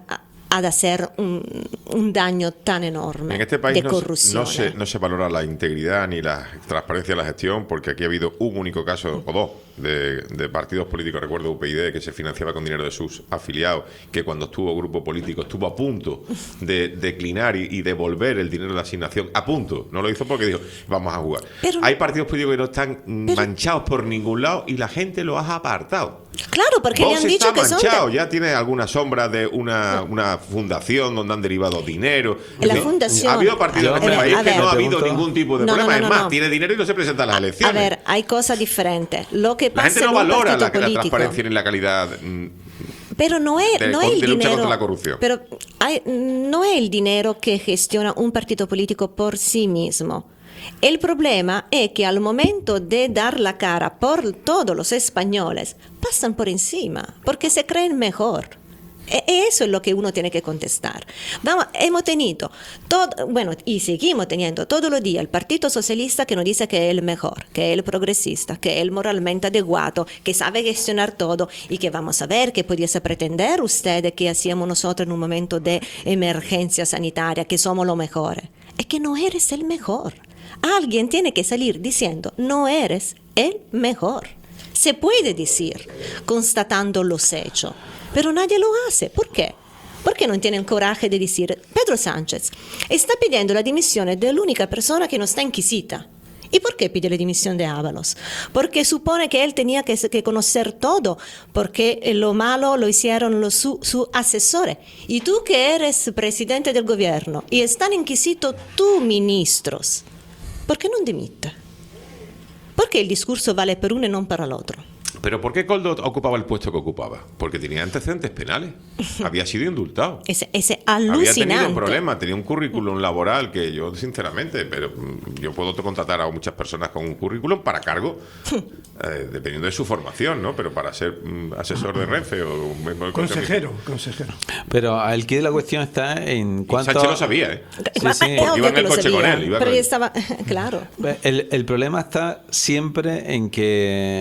Speaker 13: ad hacer un, un daño tan enorme
Speaker 3: En este país
Speaker 13: de
Speaker 3: no, se-
Speaker 13: corrupción.
Speaker 3: no, se, no se valora la integridad ni la transparencia de la gestión, porque aquí ha habido un único caso, o dos, de, de partidos políticos, recuerdo U P YD, que se financiaba con dinero de sus afiliados, que cuando estuvo grupo político estuvo a punto de declinar y, y devolver el dinero de la asignación, a punto. No lo hizo porque dijo, vamos a jugar.
Speaker 13: Pero-
Speaker 3: Hay partidos políticos que no están manchados por ningún lado y la gente los ha apartado.
Speaker 13: Claro, porque le
Speaker 3: Vox
Speaker 13: han dicho
Speaker 3: está
Speaker 13: que son...
Speaker 3: manchado,
Speaker 13: de-
Speaker 3: ya tiene alguna sombra de una, una fundación donde han derivado dinero.
Speaker 13: La
Speaker 3: Es decir,
Speaker 13: fundación-
Speaker 3: Ha habido partidos en
Speaker 13: A
Speaker 3: este
Speaker 13: ver,
Speaker 3: país
Speaker 13: a
Speaker 3: que
Speaker 13: ver.
Speaker 3: no ha habido
Speaker 10: Pregunto-
Speaker 3: ningún tipo de
Speaker 13: No, no,
Speaker 3: problema.
Speaker 13: no, no,
Speaker 3: es más,
Speaker 13: no.
Speaker 3: tiene dinero y no se presenta a las
Speaker 13: A
Speaker 3: elecciones.
Speaker 13: ver, hay cosas diferentes. Lo que
Speaker 3: la
Speaker 13: pasa
Speaker 3: gente no
Speaker 13: en un
Speaker 3: valora
Speaker 13: partido
Speaker 3: la, la
Speaker 13: político...
Speaker 3: transparencia ni la calidad. mm,
Speaker 13: Pero no es,
Speaker 3: de-
Speaker 13: no
Speaker 3: con-
Speaker 13: es el
Speaker 3: de lucha
Speaker 13: dinero,
Speaker 3: contra la corrupción.
Speaker 13: pero hay- no es el dinero que gestiona un partido político por sí mismo. El problema es que al momento de dar la cara por todos los españoles, pasan por encima, porque se creen mejor. E- Eso es lo que uno tiene que contestar. Vamos, hemos tenido, todo, bueno, y seguimos teniendo todos los días el Partido Socialista que nos dice que es el mejor, que es el progresista, que es el moralmente adecuado, que sabe gestionar todo y que vamos a ver que pudiese pretender ustedes que hacíamos nosotros en un momento de emergencia sanitaria, que somos los mejores. Es que no eres el mejor. Alguien tiene que salir diciendo, no eres el mejor. Se puede decir, constatando los hechos, pero nadie lo hace. ¿Por qué? Porque no tiene el coraje de decir, Pedro Sánchez está pidiendo la dimisión de la única persona que no está inquisita. ¿Y por qué pide la dimisión de Ábalos? Porque supone que él tenía que, que conocer todo, porque lo malo lo hicieron los, su, su asesores. Y tú que eres presidente del gobierno y están inquisitos tus ministros, ¿por qué no dimite? Porque el discurso vale per uno y no para el otro.
Speaker 3: Pero ¿por qué Coldo ocupaba el puesto que ocupaba? Porque tenía antecedentes penales. Había sido indultado.
Speaker 13: Ese, ese
Speaker 3: Había
Speaker 13: alucinante.
Speaker 3: tenido un problema, tenía un currículum laboral que yo, sinceramente, pero mm, yo puedo contratar a muchas personas con un currículum para cargo, eh, dependiendo de su formación, ¿no? Pero para ser mm, asesor de Renfe o miembro del Consejo-
Speaker 15: Consejero, consejero.
Speaker 10: Pero el quid de la cuestión está en cuanto...
Speaker 3: Sánchez lo sabía, ¿eh?
Speaker 10: Sí, sí.
Speaker 13: Es
Speaker 3: Porque
Speaker 13: obvio
Speaker 3: iba en
Speaker 13: que
Speaker 3: el
Speaker 13: lo
Speaker 3: coche
Speaker 13: sabía,
Speaker 3: con él, iba
Speaker 13: pero
Speaker 3: con-
Speaker 13: ya estaba, claro.
Speaker 10: El, el problema está siempre en que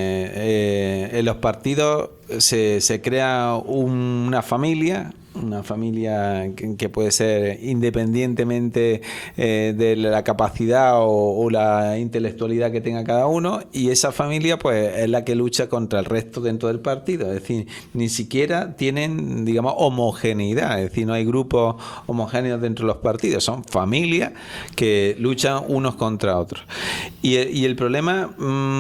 Speaker 10: eh, en los partidos se, se crea un- una familia, una familia que, que puede ser independientemente eh, de la capacidad o, o la intelectualidad que tenga cada uno, y esa familia pues es la que lucha contra el resto dentro del partido. Es decir, ni siquiera tienen, digamos, homogeneidad, es decir, no hay grupos homogéneos dentro de los partidos, son familias que luchan unos contra otros. Y, el- y el problema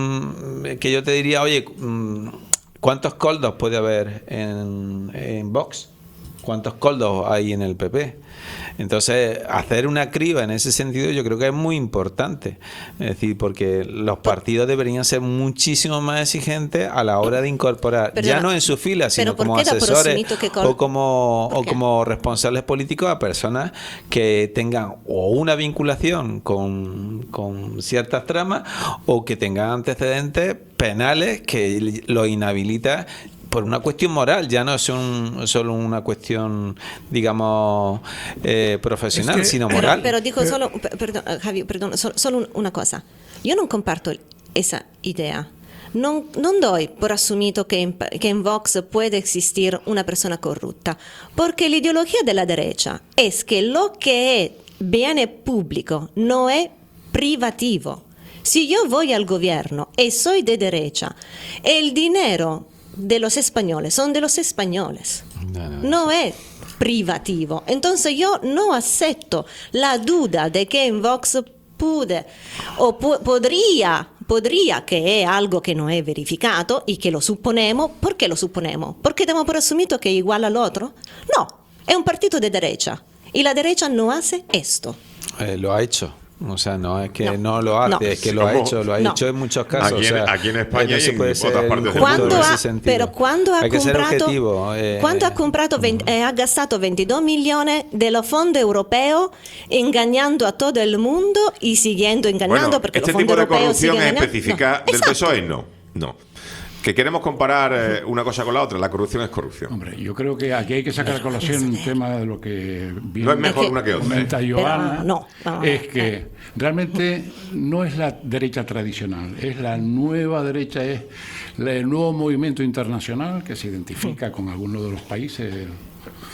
Speaker 10: mmm, que yo te diría, oye, mmm, ¿cuántos coldos puede haber en, en Vox? ¿Cuántos coldos hay en el P P? Entonces, hacer una criba en ese sentido yo creo que es muy importante. Es decir, porque los partidos deberían ser muchísimo más exigentes a la hora de incorporar,
Speaker 13: Pero
Speaker 10: ya
Speaker 13: no-
Speaker 10: no en sus filas,
Speaker 13: pero
Speaker 10: sino
Speaker 13: ¿por
Speaker 10: como
Speaker 13: qué da por
Speaker 10: asesores
Speaker 13: asumido que col-
Speaker 10: o como,
Speaker 13: ¿Por
Speaker 10: o
Speaker 13: qué?
Speaker 10: como responsables políticos a personas que tengan o una vinculación con, con ciertas tramas o que tengan antecedentes penales que lo inhabilita por una cuestión moral, ya no es un, solo una cuestión, digamos, eh, profesional,
Speaker 15: Es que-
Speaker 10: sino
Speaker 13: Pero,
Speaker 10: moral.
Speaker 13: pero dico solo, per- perdón, eh, Javi, perdón, so- solo un- una cosa. Io non comparto esa idea. Non, non doy por asumido que en, que en Vox puede existir una persona corrupta, porque la ideología de la derecha es que lo que es bene público no es privativo. Si yo voy al gobierno y soy de derecha, el dinero de los españoles son de los españoles. No es privativo. Entonces yo no acepto la duda de que en Vox pude o po- podría, podría que es algo que no es verificado y que lo suponemos. ¿Por qué lo suponemos? ¿Porque damos por asumido que es igual al otro? No, es un partido de derecha y la derecha no hace esto.
Speaker 10: Eh, lo ha hecho. O sea, no es que no,
Speaker 13: No,
Speaker 10: lo hace,
Speaker 13: no.
Speaker 10: es que lo ha
Speaker 3: ¿Cómo?
Speaker 10: hecho, lo ha
Speaker 13: No.
Speaker 10: hecho en muchos casos.
Speaker 3: Aquí en-
Speaker 10: o sea,
Speaker 3: aquí en España
Speaker 10: eh, no
Speaker 3: y
Speaker 10: se
Speaker 3: en
Speaker 10: puede
Speaker 3: otras
Speaker 10: ser
Speaker 3: partes del
Speaker 10: injusto
Speaker 3: mundo.
Speaker 13: Cuando
Speaker 10: en ese
Speaker 13: ha,
Speaker 10: sentido.
Speaker 13: pero cuando ha
Speaker 10: Hay que ser
Speaker 13: comprato,
Speaker 10: objetivo, eh,
Speaker 13: cuando ha comprato veinte, eh, ha gastato veintidós millones de los fondos europeos engañando a todo el mundo y siguiendo engañando
Speaker 3: Bueno,
Speaker 13: porque
Speaker 3: este
Speaker 13: los fondos
Speaker 3: tipo de
Speaker 13: europeos
Speaker 3: corrupción
Speaker 13: siguen
Speaker 3: es
Speaker 13: engañando.
Speaker 3: específica
Speaker 13: No,
Speaker 3: del
Speaker 13: exacto.
Speaker 3: P S O E, no, no. Que queremos comparar eh, una cosa con la otra, la corrupción es corrupción.
Speaker 14: Hombre, yo creo que aquí hay que sacar a colación un tema de lo que bien
Speaker 3: No es mejor
Speaker 13: Es que-
Speaker 3: una que otra.
Speaker 14: comenta
Speaker 3: ¿eh?
Speaker 14: Joana,
Speaker 13: Pero no, no,
Speaker 14: es
Speaker 13: eh.
Speaker 14: que realmente no es la derecha tradicional, es la nueva derecha, es la- el nuevo movimiento internacional que se identifica con algunos de los países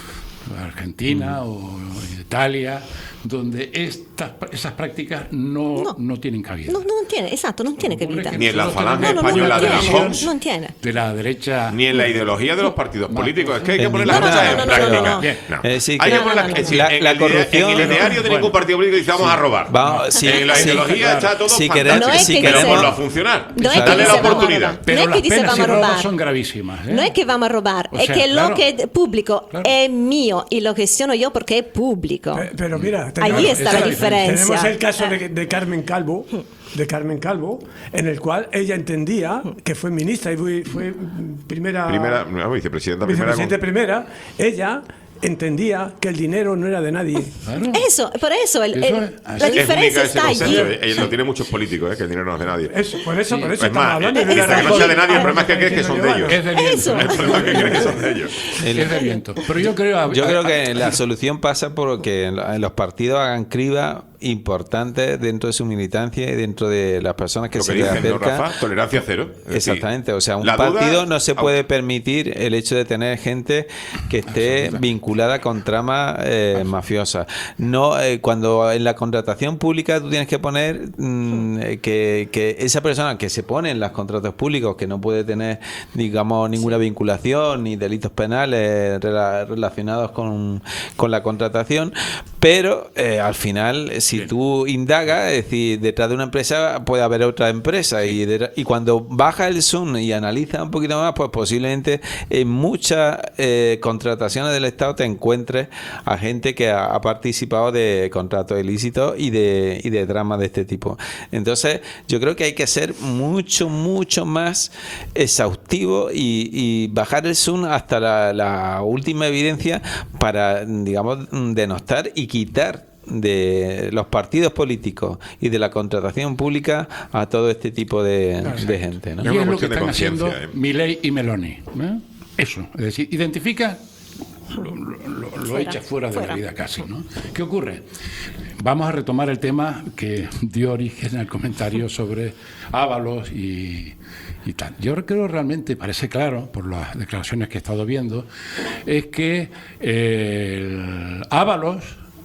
Speaker 14: Argentina
Speaker 13: Mm.
Speaker 14: o Italia, donde estas, esas prácticas no, no. no tienen cabida.
Speaker 13: No, non tiene, esatto, non tiene cabida.
Speaker 3: Ni en la falange
Speaker 13: No, no, no,
Speaker 3: española
Speaker 13: non
Speaker 3: de la
Speaker 13: tiene,
Speaker 3: Homs,
Speaker 13: non tiene.
Speaker 14: De la derecha.
Speaker 3: ni en la ideología de los partidos políticos. Es que hay que
Speaker 10: En
Speaker 3: poner las
Speaker 10: ninguna-
Speaker 3: cosas
Speaker 10: no,
Speaker 3: en
Speaker 10: no, no,
Speaker 3: práctica.
Speaker 10: no, no.
Speaker 3: No.
Speaker 10: Eh, sí,
Speaker 3: Hay
Speaker 10: que-
Speaker 3: que poner las
Speaker 10: no, no,
Speaker 3: es decir,
Speaker 10: la-
Speaker 3: en
Speaker 10: la
Speaker 3: el idea-
Speaker 10: corrupción-
Speaker 3: En el ideario de ningún partido político dice vamos a robar.
Speaker 10: Vamos, sí,
Speaker 3: en la
Speaker 10: sí,
Speaker 3: ideología
Speaker 10: claro.
Speaker 3: está todo
Speaker 10: Si
Speaker 3: fantástico.
Speaker 10: queremos- si
Speaker 3: Pero
Speaker 10: queremos-
Speaker 3: ponlo a funcionar.
Speaker 13: No es que
Speaker 3: Dale
Speaker 13: dice
Speaker 3: la
Speaker 13: vamos a
Speaker 3: oportunidad.
Speaker 13: robar.
Speaker 14: Pero
Speaker 13: No es
Speaker 14: las
Speaker 13: que dice
Speaker 14: penas
Speaker 13: vamos
Speaker 14: si
Speaker 13: a
Speaker 14: robas
Speaker 13: robar.
Speaker 14: son gravísimas. ¿eh?
Speaker 13: No es que vamos a robar,
Speaker 14: O
Speaker 13: es
Speaker 14: sea,
Speaker 13: que lo
Speaker 14: claro.
Speaker 13: que es público es mío y lo gestiono yo porque es público.
Speaker 15: Pe- Pero mira,
Speaker 13: Ahí está la
Speaker 15: tenemos
Speaker 13: diferencia.
Speaker 15: el caso de, de Carmen Calvo, de Carmen Calvo, en el cual ella entendía que fue ministra y fue, fue primera,
Speaker 3: Primera, no, vicepresidenta primera.
Speaker 15: vicepresidenta primera, ella entendía que el dinero no era de nadie.
Speaker 13: Eso, por eso, el- el- la
Speaker 3: Es
Speaker 13: diferencia
Speaker 3: única ese
Speaker 13: está allí.
Speaker 3: consenso. Ella lo tiene muchos políticos, ¿eh? Que el dinero no es de nadie.
Speaker 15: Eso, por eso, por eso
Speaker 3: Es
Speaker 15: estamos
Speaker 3: más,
Speaker 15: hablando
Speaker 3: eh,
Speaker 15: de
Speaker 3: hasta que no sea de nadie, el problema es que creen que son de ellos.
Speaker 14: Es de viento.
Speaker 13: Eso.
Speaker 3: El problema es que creen que son de ellos.
Speaker 14: Es de viento. Pero yo creo,
Speaker 10: Yo creo que la solución pasa por que los partidos hagan criba importantes dentro de su militancia y dentro de las personas que
Speaker 3: Lo que
Speaker 10: se les
Speaker 3: dicen, ¿no,
Speaker 10: acercan.
Speaker 3: Rafa? Tolerancia cero. Es decir,
Speaker 10: Exactamente, o sea, un
Speaker 3: la duda-
Speaker 10: partido no se puede permitir el hecho de tener gente que esté vinculada con tramas eh, mafiosas. No, eh, cuando en la contratación pública tú tienes que poner mm, eh, que, que esa persona que se pone en los contratos públicos, que no puede tener, digamos, ninguna vinculación ni delitos penales rela- relacionados con, con la contratación, pero eh, al final, si tú indagas, es decir, detrás de una empresa puede haber otra empresa y, de- y cuando baja el zoom y analiza un poquito más, pues posiblemente en muchas eh, contrataciones del Estado te encuentres a gente que ha, ha participado de contratos ilícitos y de, y de dramas de este tipo. Entonces, yo creo que hay que ser mucho, mucho más exhaustivo y, y bajar el zoom hasta la, la última evidencia para, digamos, denostar y quitar de los partidos políticos y de la contratación pública a todo este tipo de, de gente, ¿no?
Speaker 14: Y es lo que están haciendo Milei y Meloni. ¿eh? Eso, es decir, identifica, lo, lo, lo- lo
Speaker 13: Fuera,
Speaker 14: echa fuera de
Speaker 13: fuera.
Speaker 14: la vida casi, ¿no? ¿Qué ocurre? Vamos a retomar el tema que dio origen al comentario sobre Ábalos y, y tal. Yo creo realmente, parece claro, por las declaraciones que he estado viendo, es que eh, el Ábalos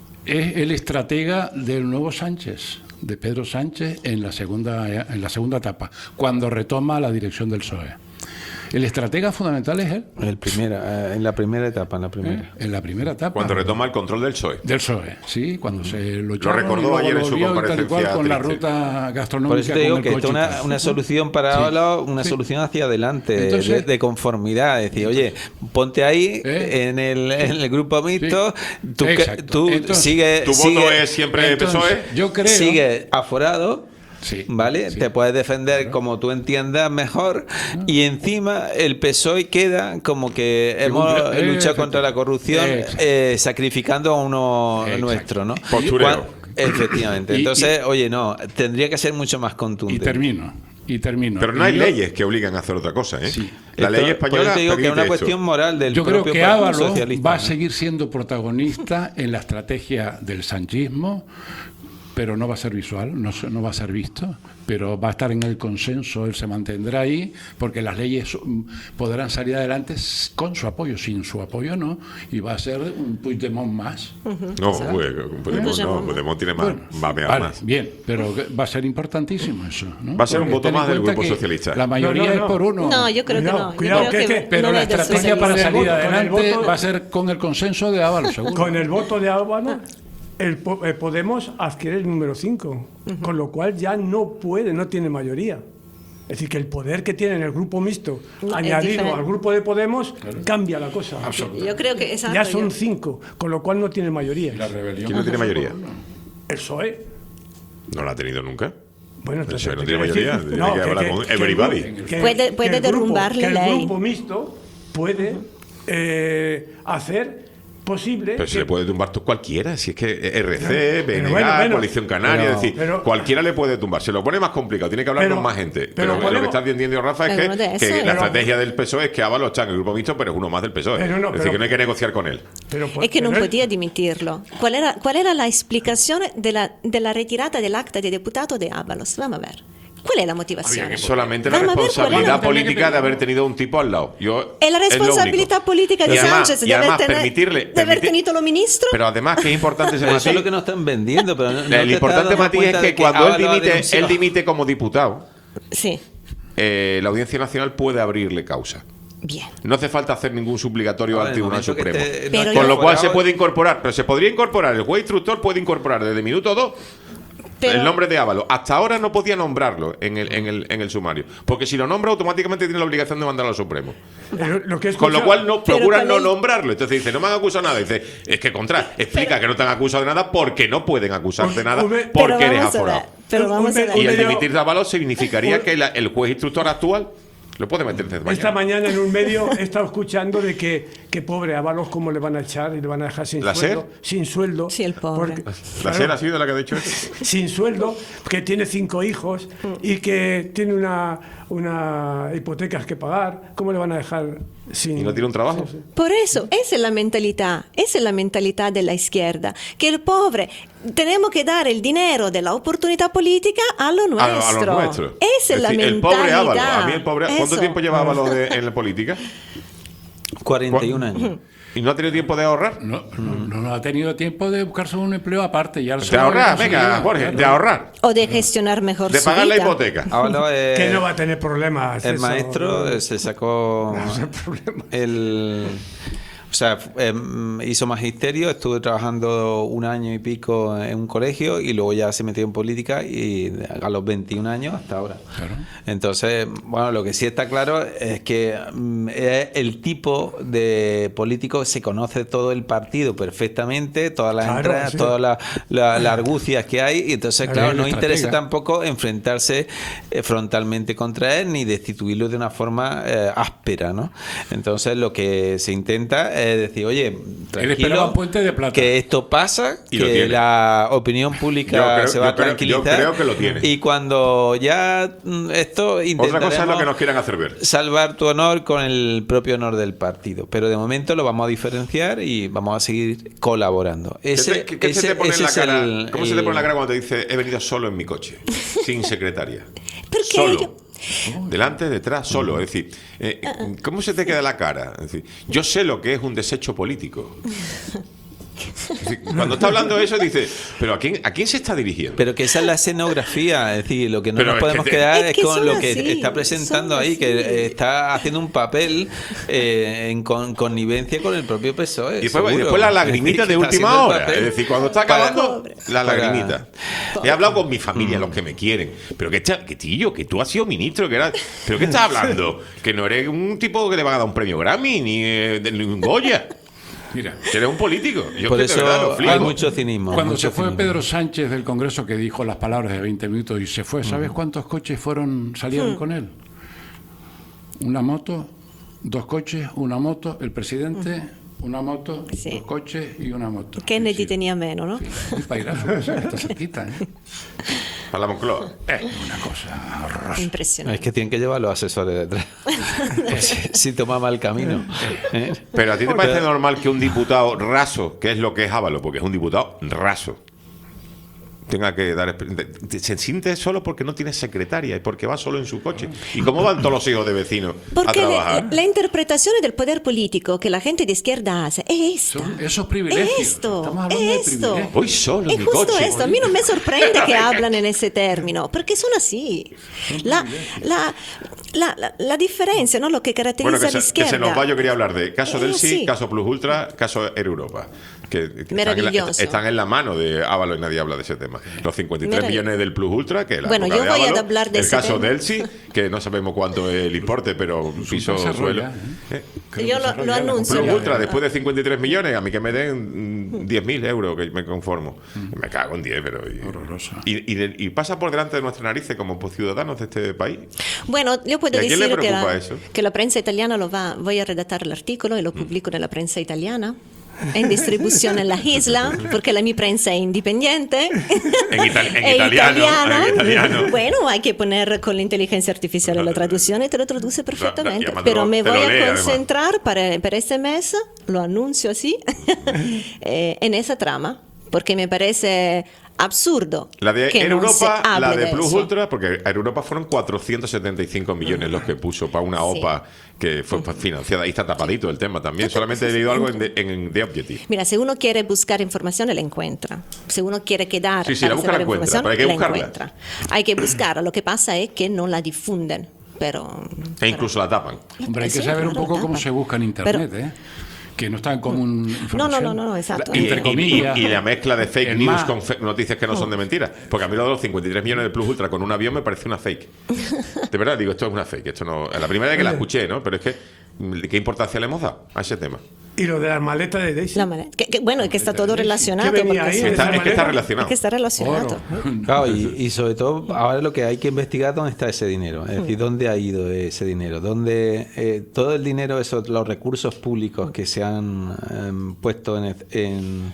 Speaker 14: es el estratega del nuevo Sánchez, de Pedro Sánchez en la segunda en la segunda etapa, cuando retoma la dirección del P S O E. El estratega fundamental es él.
Speaker 10: El primera, eh, en la primera etapa, en la primera.
Speaker 14: ¿Eh? En la primera etapa.
Speaker 3: Cuando retoma el control del P S O E.
Speaker 14: Del P S O E, sí, cuando se lo
Speaker 3: Lo
Speaker 14: echaron
Speaker 3: recordó
Speaker 14: y luego
Speaker 3: ayer en
Speaker 14: lo
Speaker 3: su
Speaker 14: volvió y tal y
Speaker 3: comparecencia
Speaker 14: cual con la
Speaker 3: triste.
Speaker 14: ruta gastronómica.
Speaker 10: Por eso te digo
Speaker 14: con el
Speaker 10: que esto es una,
Speaker 14: cochito.
Speaker 10: una solución para
Speaker 14: Sí.
Speaker 10: Ábalos, una
Speaker 14: Sí.
Speaker 10: solución hacia adelante,
Speaker 14: Entonces-
Speaker 10: de, de conformidad. Es decir, oye, ponte ahí
Speaker 14: ¿Eh?
Speaker 10: en, el, en el grupo mixto, tú, que-
Speaker 14: Exacto.
Speaker 10: tú
Speaker 14: Entonces,
Speaker 10: sigues.
Speaker 3: ¿Tu voto
Speaker 10: sigue-
Speaker 3: es siempre P S O E?
Speaker 14: Yo creo.
Speaker 10: Sigue aforado.
Speaker 14: Sí,
Speaker 10: ¿Vale?
Speaker 14: sí.
Speaker 10: Te puedes defender como tú entiendas mejor y encima el P S O E queda como que hemos
Speaker 14: cumple- eh,
Speaker 10: luchado
Speaker 14: exacto.
Speaker 10: contra la corrupción
Speaker 14: Exacto.
Speaker 10: eh, sacrificando a uno
Speaker 14: Exacto.
Speaker 10: nuestro, ¿no?
Speaker 3: Postureo.
Speaker 10: Cuan- Efectivamente.
Speaker 14: Y-
Speaker 10: Entonces, oye, no, tendría que ser mucho más
Speaker 14: Y
Speaker 10: contundente.
Speaker 14: termino. Y termino.
Speaker 3: Pero no hay
Speaker 14: Y yo-
Speaker 3: leyes que obligan a hacer otra cosa, ¿eh?
Speaker 14: Sí.
Speaker 3: La
Speaker 10: Esto-
Speaker 3: ley
Speaker 10: por
Speaker 3: española
Speaker 10: eso te digo que es una
Speaker 3: permite esto.
Speaker 10: cuestión moral del
Speaker 14: Yo creo
Speaker 10: propio
Speaker 14: que
Speaker 10: Partido
Speaker 14: Ábalos
Speaker 10: Socialista,
Speaker 14: va a
Speaker 10: ¿no?
Speaker 14: seguir siendo protagonista en la estrategia del sanchismo, pero no va a ser visual, no, se- no va a ser visto, pero va a estar en el consenso, él se mantendrá ahí, porque las leyes mm, podrán salir adelante s- con su apoyo, sin su apoyo no, y va a ser un Puigdemont más.
Speaker 3: No, pues, Podemos, no, Podemos tiene más,
Speaker 14: Bueno,
Speaker 3: va a pegar
Speaker 14: vale,
Speaker 3: más.
Speaker 14: bien, pero va a ser importantísimo eso, ¿no?
Speaker 3: Va a ser un
Speaker 14: Porque
Speaker 3: voto
Speaker 14: ten en
Speaker 3: más del
Speaker 14: cuenta
Speaker 3: Grupo
Speaker 14: que
Speaker 3: Socialista.
Speaker 14: La mayoría
Speaker 15: No, no,
Speaker 14: es
Speaker 15: no.
Speaker 14: por uno.
Speaker 13: No, yo creo
Speaker 15: Cuidado,
Speaker 13: que no. Yo
Speaker 15: cuidado,
Speaker 13: creo
Speaker 15: que-
Speaker 13: que
Speaker 15: que-
Speaker 14: Pero
Speaker 13: no
Speaker 14: la
Speaker 13: es del
Speaker 14: estrategia para
Speaker 13: socialismo.
Speaker 14: salir
Speaker 15: Con el
Speaker 14: adelante
Speaker 15: voto-
Speaker 14: va a ser con el consenso de Ábalos, seguro.
Speaker 15: Con el voto de Ábalos, el po- eh, Podemos adquiere el número cinco, con lo cual ya no puede, no tiene mayoría. Es decir, que el poder que tiene en el grupo mixto,
Speaker 13: No, es
Speaker 15: añadido
Speaker 13: diferente.
Speaker 15: al grupo de Podemos, cambia la cosa.
Speaker 13: Yo creo que exacto,
Speaker 15: Ya son
Speaker 13: yo-
Speaker 15: cinco, con lo cual no tiene mayoría.
Speaker 14: La rebelión.
Speaker 3: ¿Quién no tiene mayoría?
Speaker 15: El P S O E.
Speaker 3: No la ha tenido nunca.
Speaker 15: Bueno,
Speaker 3: El P S O E no
Speaker 15: te
Speaker 3: tiene
Speaker 15: quiero decir-
Speaker 3: mayoría. Tiene
Speaker 15: no,
Speaker 3: que hablar con
Speaker 15: que el
Speaker 3: everybody.
Speaker 15: grupo- que-
Speaker 13: Puede-
Speaker 15: que
Speaker 13: puede
Speaker 15: el grupo-
Speaker 13: derrumbar
Speaker 15: que
Speaker 13: la
Speaker 15: el
Speaker 13: ley.
Speaker 15: grupo mixto puede eh, hacer posible.
Speaker 3: Pero se
Speaker 15: que-
Speaker 3: le puede tumbar tú cualquiera, si es que R C,
Speaker 15: Pero-
Speaker 3: B N G,
Speaker 15: pero bueno, bueno.
Speaker 3: Coalición Canaria,
Speaker 10: Pero-
Speaker 3: es decir,
Speaker 15: pero-
Speaker 3: cualquiera le puede tumbar. Se lo pone más complicado, tiene que hablar
Speaker 15: Pero-
Speaker 3: con más gente. Pero,
Speaker 15: pero
Speaker 3: lo que
Speaker 15: podemos-
Speaker 3: está entendiendo Rafa es
Speaker 13: Pero
Speaker 3: que,
Speaker 13: no de
Speaker 3: que
Speaker 13: eso,
Speaker 3: la
Speaker 13: pero-
Speaker 3: estrategia del P S O E es que Ábalos está en el grupo mixto, pero es uno más del P S O E.
Speaker 15: Pero no,
Speaker 3: es decir,
Speaker 15: pero-
Speaker 3: que no hay que negociar con él.
Speaker 15: pero-
Speaker 13: Es que non
Speaker 15: pero él-
Speaker 13: poteva dimitirlo. Qual era, qual era la explicazione della, della ritirata dell'acta di deputato di Ábalos? Vamos a ver. ¿Cuál es la motivación?
Speaker 3: Solamente la
Speaker 13: Vamos a ver,
Speaker 3: responsabilidad
Speaker 13: ¿cuál es la-
Speaker 3: política de haber tenido un tipo al lado. Yo,
Speaker 13: Es la
Speaker 3: es lo
Speaker 13: responsabilità
Speaker 3: único.
Speaker 13: politica di
Speaker 3: Y además-
Speaker 13: Sánchez
Speaker 3: y
Speaker 13: de haber,
Speaker 3: además
Speaker 13: tener-
Speaker 3: permitirle-
Speaker 13: de haber
Speaker 3: permitir-
Speaker 13: tenido lo ministro.
Speaker 3: Pero además que es importante ese
Speaker 10: Eso
Speaker 3: matiz.
Speaker 10: es lo que nos están vendiendo. Pero no, no te
Speaker 3: El
Speaker 10: estás
Speaker 3: importante
Speaker 10: dando
Speaker 3: matiz es
Speaker 10: cuenta
Speaker 3: que
Speaker 10: de
Speaker 3: cuando él
Speaker 10: Ábalos ha
Speaker 3: dimite,
Speaker 10: denunciado.
Speaker 3: él dimite como diputado,
Speaker 13: Sí,
Speaker 3: eh, la Audiencia Nacional puede abrirle causa.
Speaker 13: bien.
Speaker 3: No hace falta hacer ningún suplicatorio
Speaker 10: Ahora,
Speaker 3: al
Speaker 10: en el
Speaker 3: Tribunal
Speaker 10: momento que
Speaker 3: Supremo.
Speaker 10: esté- no
Speaker 13: Pero
Speaker 10: esté
Speaker 3: Con lo cual
Speaker 10: fuera,
Speaker 3: se puede incorporar, pero se podría incorporar, el juez instructor puede incorporar desde el minuto dos
Speaker 13: Pero-
Speaker 3: el nombre de Ábalos. Hasta ahora no podía nombrarlo en el, en, el, en el sumario, porque si lo nombra automáticamente tiene la obligación de mandarlo al Supremo.
Speaker 15: Lo, lo que he
Speaker 3: Con lo
Speaker 15: escuchado-
Speaker 3: cual no
Speaker 13: Pero
Speaker 3: procuran
Speaker 13: con
Speaker 3: no
Speaker 13: el-
Speaker 3: nombrarlo. Entonces dice, no me han acusado de nada. Dice, es que contra, explica que no te han acusado de nada porque no pueden acusarte de nada
Speaker 15: Hombre,
Speaker 3: porque
Speaker 13: Pero
Speaker 3: eres
Speaker 13: vamos a
Speaker 3: aforado.
Speaker 13: ver, Pero
Speaker 15: Un-
Speaker 13: vamos a
Speaker 15: un-
Speaker 13: ver.
Speaker 3: Y el
Speaker 15: medio-
Speaker 3: dimitir de Ábalos significaría que la- el juez instructor actual lo puede meter desde mañana.
Speaker 15: Esta mañana en un medio he estado escuchando de que, que pobre Ábalos cómo le van a echar y le van a dejar sin
Speaker 3: ¿La
Speaker 15: sueldo.
Speaker 3: SER?
Speaker 15: Sin sueldo.
Speaker 13: Sí, el pobre.
Speaker 15: porque-
Speaker 3: La
Speaker 15: claro,
Speaker 3: SER ha sido la que ha dicho eso.
Speaker 15: sin sueldo, que tiene cinco hijos y que tiene una, una hipotecas que pagar. ¿Cómo le van a dejar sin...?
Speaker 3: ¿Y no tiene un trabajo?
Speaker 15: Sí, sí.
Speaker 13: Por eso, esa es la mentalidad, esa es la mentalidad de la izquierda, que el pobre, tenemos que dar el dinero de la oportunidad política a lo
Speaker 3: A,
Speaker 13: nuestro.
Speaker 3: a los nuestros.
Speaker 13: Esa es, la
Speaker 3: decir, el
Speaker 13: mentalidad.
Speaker 3: pobre Ábalos. A mí el pobre, ¿cuánto
Speaker 13: Eso.
Speaker 3: tiempo lleva Ábalos de- en la política?
Speaker 10: cuarenta y un años.
Speaker 3: ¿Y no ha tenido tiempo de ahorrar?
Speaker 14: No, no, no ha tenido tiempo de buscarse un empleo aparte. Ya
Speaker 3: De ahorrar, venga, Jorge, de ahorrar.
Speaker 13: O de gestionar mejor
Speaker 3: De
Speaker 13: su
Speaker 3: pagar la
Speaker 13: vida.
Speaker 3: hipoteca.
Speaker 10: Ábalos es-
Speaker 15: Que no va a tener problemas.
Speaker 10: El
Speaker 15: eso,
Speaker 10: maestro
Speaker 15: no.
Speaker 10: eh, se sacó el... O sea, eh, hizo magisterio, estuvo trabajando un año y pico en un colegio y luego ya se metió en política y a los veintiún años hasta ahora.
Speaker 14: Claro.
Speaker 10: Entonces, bueno, lo que sí está claro es que mm, es el tipo de político, se conoce todo el partido perfectamente, todas las
Speaker 15: Claro,
Speaker 10: entradas,
Speaker 15: sí.
Speaker 10: todas las las- las argucias que hay, y entonces,
Speaker 14: Claro,
Speaker 10: claro,
Speaker 14: el
Speaker 10: no interesa
Speaker 14: estratega.
Speaker 10: tampoco enfrentarse eh, frontalmente contra él ni destituirlo de una forma eh, áspera, ¿no? Entonces, lo que se intenta es decir, oye,
Speaker 14: esperaba
Speaker 10: tranquilo,
Speaker 14: un puente de plata.
Speaker 10: que esto pasa,
Speaker 3: Y lo
Speaker 10: que
Speaker 3: tiene.
Speaker 10: la opinión pública
Speaker 3: Yo creo-
Speaker 10: se va
Speaker 3: yo
Speaker 10: a
Speaker 3: creo-
Speaker 10: tranquilizar.
Speaker 3: yo creo que lo tiene.
Speaker 10: Y cuando ya mm, esto
Speaker 3: Otra
Speaker 10: intentaremos
Speaker 3: cosa es lo que nos quieran hacer ver.
Speaker 10: salvar tu honor con el propio honor del partido. Pero de momento lo vamos a diferenciar y vamos a seguir colaborando. Ese,
Speaker 3: ¿Qué, te- qué- qué se
Speaker 10: ese-
Speaker 3: te pone en
Speaker 10: ese
Speaker 3: la
Speaker 10: es
Speaker 3: cara?
Speaker 10: el-
Speaker 3: ¿Cómo se te
Speaker 10: el-
Speaker 3: pone en la cara cuando te dice he venido solo en mi coche? Sin secretaria.
Speaker 13: Porque
Speaker 3: Solo.
Speaker 13: yo-
Speaker 3: Delante, detrás, solo. Es decir, eh, ¿cómo se te queda la cara? Es decir, yo sé lo que es un desecho político. Es decir, cuando está hablando eso, dice, ¿pero a quién, a quién se está dirigiendo?
Speaker 10: Pero que esa es la escenografía, es decir, lo que no
Speaker 3: Pero
Speaker 10: nos
Speaker 3: es
Speaker 10: podemos
Speaker 3: que te-
Speaker 10: quedar
Speaker 13: Es
Speaker 10: es,
Speaker 13: que
Speaker 10: con
Speaker 13: son
Speaker 10: lo que
Speaker 13: así,
Speaker 10: está presentando
Speaker 13: son
Speaker 10: ahí,
Speaker 13: así.
Speaker 10: que eh, está haciendo un papel eh, en con- connivencia con el propio P S O E.
Speaker 3: Y después, y
Speaker 10: seguro.
Speaker 3: después la
Speaker 10: Es
Speaker 3: lagrimita
Speaker 10: decir,
Speaker 3: de
Speaker 10: que está
Speaker 3: última
Speaker 10: haciendo el
Speaker 3: hora.
Speaker 10: papel
Speaker 3: Es decir, cuando está
Speaker 10: para-
Speaker 3: acabando, la
Speaker 10: para-
Speaker 3: lagrimita. He hablado con mi familia, los que me quieren. Pero que, está- que tío, que tú has sido ministro, que era. ¿Pero qué estás hablando? Que no eres un tipo que le van a dar un premio Grammy, ni, eh, de- ni un Goya.
Speaker 14: Mira,
Speaker 3: Que eres un político. Yo
Speaker 10: Por
Speaker 3: que de
Speaker 10: eso
Speaker 3: verdad lo flipo.
Speaker 10: hay mucho cinismo.
Speaker 14: cuando
Speaker 10: mucho
Speaker 14: se fue
Speaker 10: cinismo.
Speaker 14: Pedro Sánchez del Congreso, que dijo las palabras de veinte minutos y se fue, ¿sabes cuántos coches fueron salieron con él? Una moto, dos coches, una moto, el presidente, una moto,
Speaker 13: Sí.
Speaker 14: dos coches y una moto.
Speaker 13: Kennedy
Speaker 14: Sí, sí.
Speaker 13: tenía menos, ¿no?
Speaker 14: Un pairazo, ese, está cerquita, ¿eh?
Speaker 3: Para la Moncloa.
Speaker 14: Eh, una cosa horrorosa.
Speaker 13: Impresionante.
Speaker 10: Es que tienen que llevar los asesores detrás. Pues si, si toma mal camino. ¿eh?
Speaker 3: Pero a ti te parece normal que un diputado raso, que es lo que es Ábalos, porque es un diputado raso, tenga que dar... exp- Se siente solo porque no tiene secretaria y porque va solo en su coche. ¿Y cómo van todos los hijos de vecinos a
Speaker 13: Porque le-
Speaker 3: trabajar?
Speaker 13: la interpretación del poder político que la gente de izquierda hace es esta.
Speaker 14: Son esos privilegios.
Speaker 13: Esto,
Speaker 14: Estamos hablando de
Speaker 13: esto.
Speaker 14: privilegios.
Speaker 3: Voy solo en
Speaker 13: Es
Speaker 3: mi
Speaker 13: justo
Speaker 3: coche.
Speaker 13: esto, a mí no me sorprende que hablan en ese término, porque son así. La, la, la, la, la diferencia, ¿no? Lo que caracteriza
Speaker 3: Bueno, que
Speaker 13: a la
Speaker 3: se, que
Speaker 13: izquierda.
Speaker 3: se nos va, yo quería hablar de caso
Speaker 13: Eh,
Speaker 3: del sí,
Speaker 13: sí.
Speaker 3: caso Plus Ultra, caso Air Europa. Que, que están, en la,
Speaker 13: Maravilloso.
Speaker 3: están en la mano de Ábalos y nadie habla de ese tema. Los cincuenta y tres
Speaker 13: Marav-
Speaker 3: millones del Plus Ultra, que la
Speaker 13: Bueno,
Speaker 3: época
Speaker 13: yo
Speaker 3: de
Speaker 13: voy a
Speaker 3: Ábalos,
Speaker 13: hablar de
Speaker 3: el
Speaker 13: ese
Speaker 3: caso
Speaker 13: tema.
Speaker 3: del sí, que no sabemos cuánto es el importe, pero piso
Speaker 14: desarrollo
Speaker 3: suelo.
Speaker 14: ya,
Speaker 3: ¿Eh?
Speaker 14: Creo
Speaker 13: Yo
Speaker 14: que
Speaker 13: lo-
Speaker 14: desarrolla
Speaker 13: lo
Speaker 14: la
Speaker 13: anuncio.
Speaker 3: Plus
Speaker 13: Yo-
Speaker 3: Ultra, después de cincuenta y tres millones, a mí que me den mm, diez mil euros, que me conformo. Me cago en diez, pero... Y,
Speaker 14: Horroroso.
Speaker 3: y, y de- y pasa por delante de nuestras narices como ciudadanos de este país.
Speaker 13: Bueno, yo puedo
Speaker 3: ¿Y a quién le
Speaker 13: decir que
Speaker 3: preocupa
Speaker 13: la,
Speaker 3: eso?
Speaker 13: que la prensa italiana lo va, voy a redactar el artículo y lo publico en la prensa italiana. En distribución en la isla, porque la mi prensa es independiente.
Speaker 3: En, itali- en
Speaker 13: Es
Speaker 3: italiano,
Speaker 13: italiana.
Speaker 3: en italiano.
Speaker 13: Bueno, hay que poner con la inteligencia artificial la traducción y te lo traduce perfectamente.
Speaker 3: llamándolo,
Speaker 13: Pero me
Speaker 3: te lo
Speaker 13: voy a
Speaker 3: lee, además.
Speaker 13: concentrar para, para este mes, lo anuncio así, eh, en esa trama. porque me parece absurdo.
Speaker 3: La de
Speaker 13: que
Speaker 3: Air
Speaker 13: no se
Speaker 3: Europa,
Speaker 13: hable
Speaker 3: la de
Speaker 13: de
Speaker 3: Plus
Speaker 13: eso.
Speaker 3: Ultra, porque Air Europa fueron cuatrocientos setenta y cinco millones los que puso para una
Speaker 13: Sí.
Speaker 3: OPA que fue financiada. Ahí está tapadito el tema también. Solamente he leído algo en The, en The Objective.
Speaker 13: Mira, si uno quiere buscar información, la encuentra. Si uno quiere quedar
Speaker 3: Sí, sí, la
Speaker 13: para
Speaker 3: busca, la
Speaker 13: saber
Speaker 3: encuentra,
Speaker 13: información,
Speaker 3: pero hay que
Speaker 13: la
Speaker 3: buscarla.
Speaker 13: encuentra. Hay que buscarla. Lo que pasa es que no la difunden. Pero,
Speaker 3: E incluso la tapan.
Speaker 14: Hombre, hay que
Speaker 13: Sí,
Speaker 14: saber un
Speaker 13: claro,
Speaker 14: poco cómo
Speaker 13: tapa.
Speaker 14: se busca en Internet,
Speaker 13: Pero-
Speaker 14: ¿eh? Que no está en común
Speaker 13: no,
Speaker 14: información.
Speaker 13: no, no, no, exacto.
Speaker 3: Y,
Speaker 14: Entre
Speaker 3: y-
Speaker 14: comillas.
Speaker 3: y- y la mezcla de fake
Speaker 14: El
Speaker 3: news
Speaker 14: más.
Speaker 3: con fe- noticias que no son de mentira. Porque a mí lo de los cincuenta y tres millones de Plus Ultra con un avión me parece una fake. De verdad, digo, esto es una fake. Esto no, la primera vez que la escuché, ¿no? Pero es que, ¿qué importancia le hemos dado a ese tema?
Speaker 15: Y lo de las maletas de Daisy.
Speaker 13: La manera- que- que- bueno, es que está todo relacionado.
Speaker 15: ¿Qué venía
Speaker 13: porque
Speaker 15: ahí
Speaker 13: sí.
Speaker 15: en esa
Speaker 3: Está- es que está
Speaker 15: maleta?
Speaker 3: relacionado.
Speaker 13: Es que está relacionado.
Speaker 10: Claro, y, y sobre todo ahora lo que hay que investigar dónde está ese dinero, es decir, dónde ha ido ese dinero, dónde eh, todo el dinero, esos los recursos públicos que se han em, puesto en, en-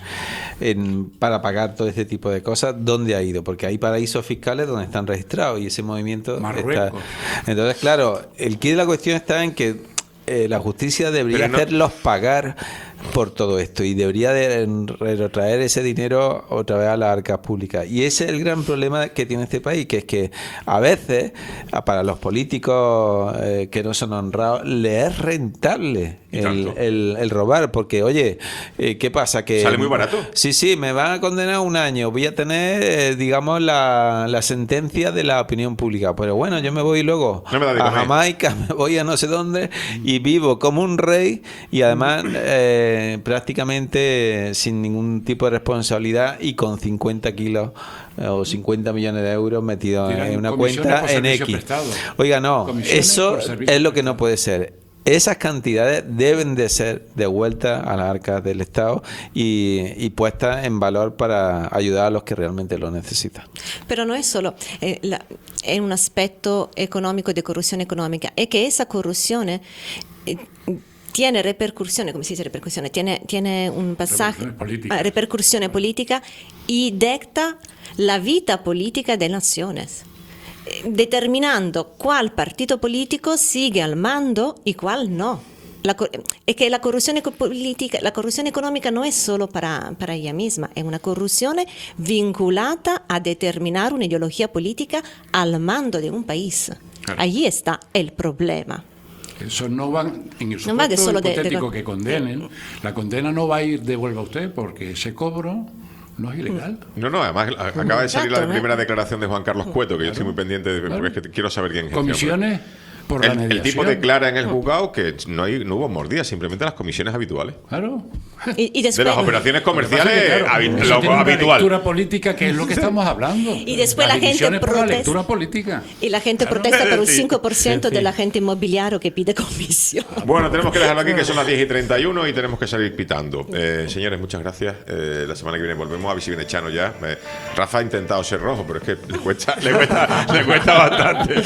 Speaker 10: en- para pagar todo este tipo de cosas, dónde ha ido, porque hay paraísos fiscales donde están registrados y ese movimiento está.
Speaker 14: Marruecos.
Speaker 10: Entonces, claro, el quid de la cuestión está en que eh, la justicia debería
Speaker 3: Pero no-
Speaker 10: hacerlos pagar por todo esto y debería de retrotraer ese dinero otra vez a las arcas públicas. Y ese es el gran problema que tiene este país, que es que a veces a- para los políticos eh, que no son honrados les es rentable
Speaker 3: Y
Speaker 10: el,
Speaker 3: tanto.
Speaker 10: el- el robar, porque oye, eh, ¿qué pasa? Que
Speaker 3: Sale muy barato.
Speaker 10: Sí, sí, me van a condenar un año, voy a tener, eh, digamos, la, la sentencia de la opinión pública, pero bueno, yo me voy luego
Speaker 3: No me da de
Speaker 10: a
Speaker 3: comer.
Speaker 10: Jamaica, me voy a no sé dónde y vivo como un rey y además eh, prácticamente sin ningún tipo de responsabilidad y con cincuenta kilos eh, o cincuenta millones de euros metidos
Speaker 14: Dirán,
Speaker 10: en una
Speaker 14: comisiones
Speaker 10: cuenta
Speaker 14: por
Speaker 10: en
Speaker 14: servicio
Speaker 10: X.
Speaker 14: prestado.
Speaker 10: Oiga, no,
Speaker 14: Comisiones
Speaker 10: eso
Speaker 14: por servicio
Speaker 10: es lo que no puede ser. Esas cantidades deben de ser devueltas a las arcas del Estado y, y puestas en valor para ayudar a los que realmente lo necesitan.
Speaker 13: Pero no es solo eh, la- è un aspetto economico di corruzione economica, è che esa corruzione eh, tiene repercusione, come si dice repercusione? Tiene, tiene un pasaje,
Speaker 14: Repercusione politica.
Speaker 13: ah, repercusione politica y dicta la vita politica de naciones, eh, determinando cuál partido político sigue al mando y cuál no. La, cor- es que la corruzione co- politica, la corruzione economica no es solo para, para ella misma, es una corruzione vinculata a determinar una ideología política al mando de un país.
Speaker 14: Claro.
Speaker 13: Allí está el problema.
Speaker 14: Eso no va, en el
Speaker 13: No va de
Speaker 14: supuesto
Speaker 13: solo de-
Speaker 14: hipotético
Speaker 13: de-
Speaker 14: que condenen, la condena no va a ir devuelva a usted porque ese cobro no es ilegal.
Speaker 3: No, no, además a- acaba de salir la
Speaker 13: Exacto, ¿no?
Speaker 3: primera declaración de Juan Carlos Cueto, que yo estoy muy pendiente de, porque es que quiero saber quién es. ese hombre.
Speaker 14: Comisiones por la
Speaker 3: El, el tipo
Speaker 14: mediación.
Speaker 3: declara en el juzgado que no, hay, no hubo mordidas, simplemente las comisiones habituales.
Speaker 14: Claro.
Speaker 13: Y, y
Speaker 3: De
Speaker 13: después,
Speaker 3: las operaciones comerciales,
Speaker 14: Claro,
Speaker 3: habi-
Speaker 14: eso
Speaker 3: lo
Speaker 14: tiene una
Speaker 3: habitual.
Speaker 14: lectura política que es lo que estamos hablando.
Speaker 13: Y después
Speaker 14: Las
Speaker 13: la gente
Speaker 14: divisiones por la
Speaker 13: protesta.
Speaker 14: lectura política.
Speaker 13: y la gente
Speaker 14: Claro.
Speaker 13: protesta por un
Speaker 3: Sí.
Speaker 13: cinco por ciento
Speaker 14: Sí.
Speaker 13: de la gente inmobiliaria que pide comisión.
Speaker 3: Bueno, tenemos que dejarlo aquí, que son las diez y treinta y uno y tenemos que salir pitando. Eh, señores, muchas gracias. Eh, la semana que viene volvemos a ver si viene Chano ya. Eh, Rafa ha intentado ser rojo, pero es que le cuesta, le cuesta, le cuesta bastante.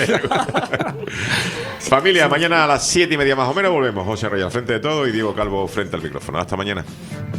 Speaker 3: Familia, mañana a las siete y media más o menos volvemos. José Rey al frente de todo y Diego Calvo frente al micrófono. Hasta mañana.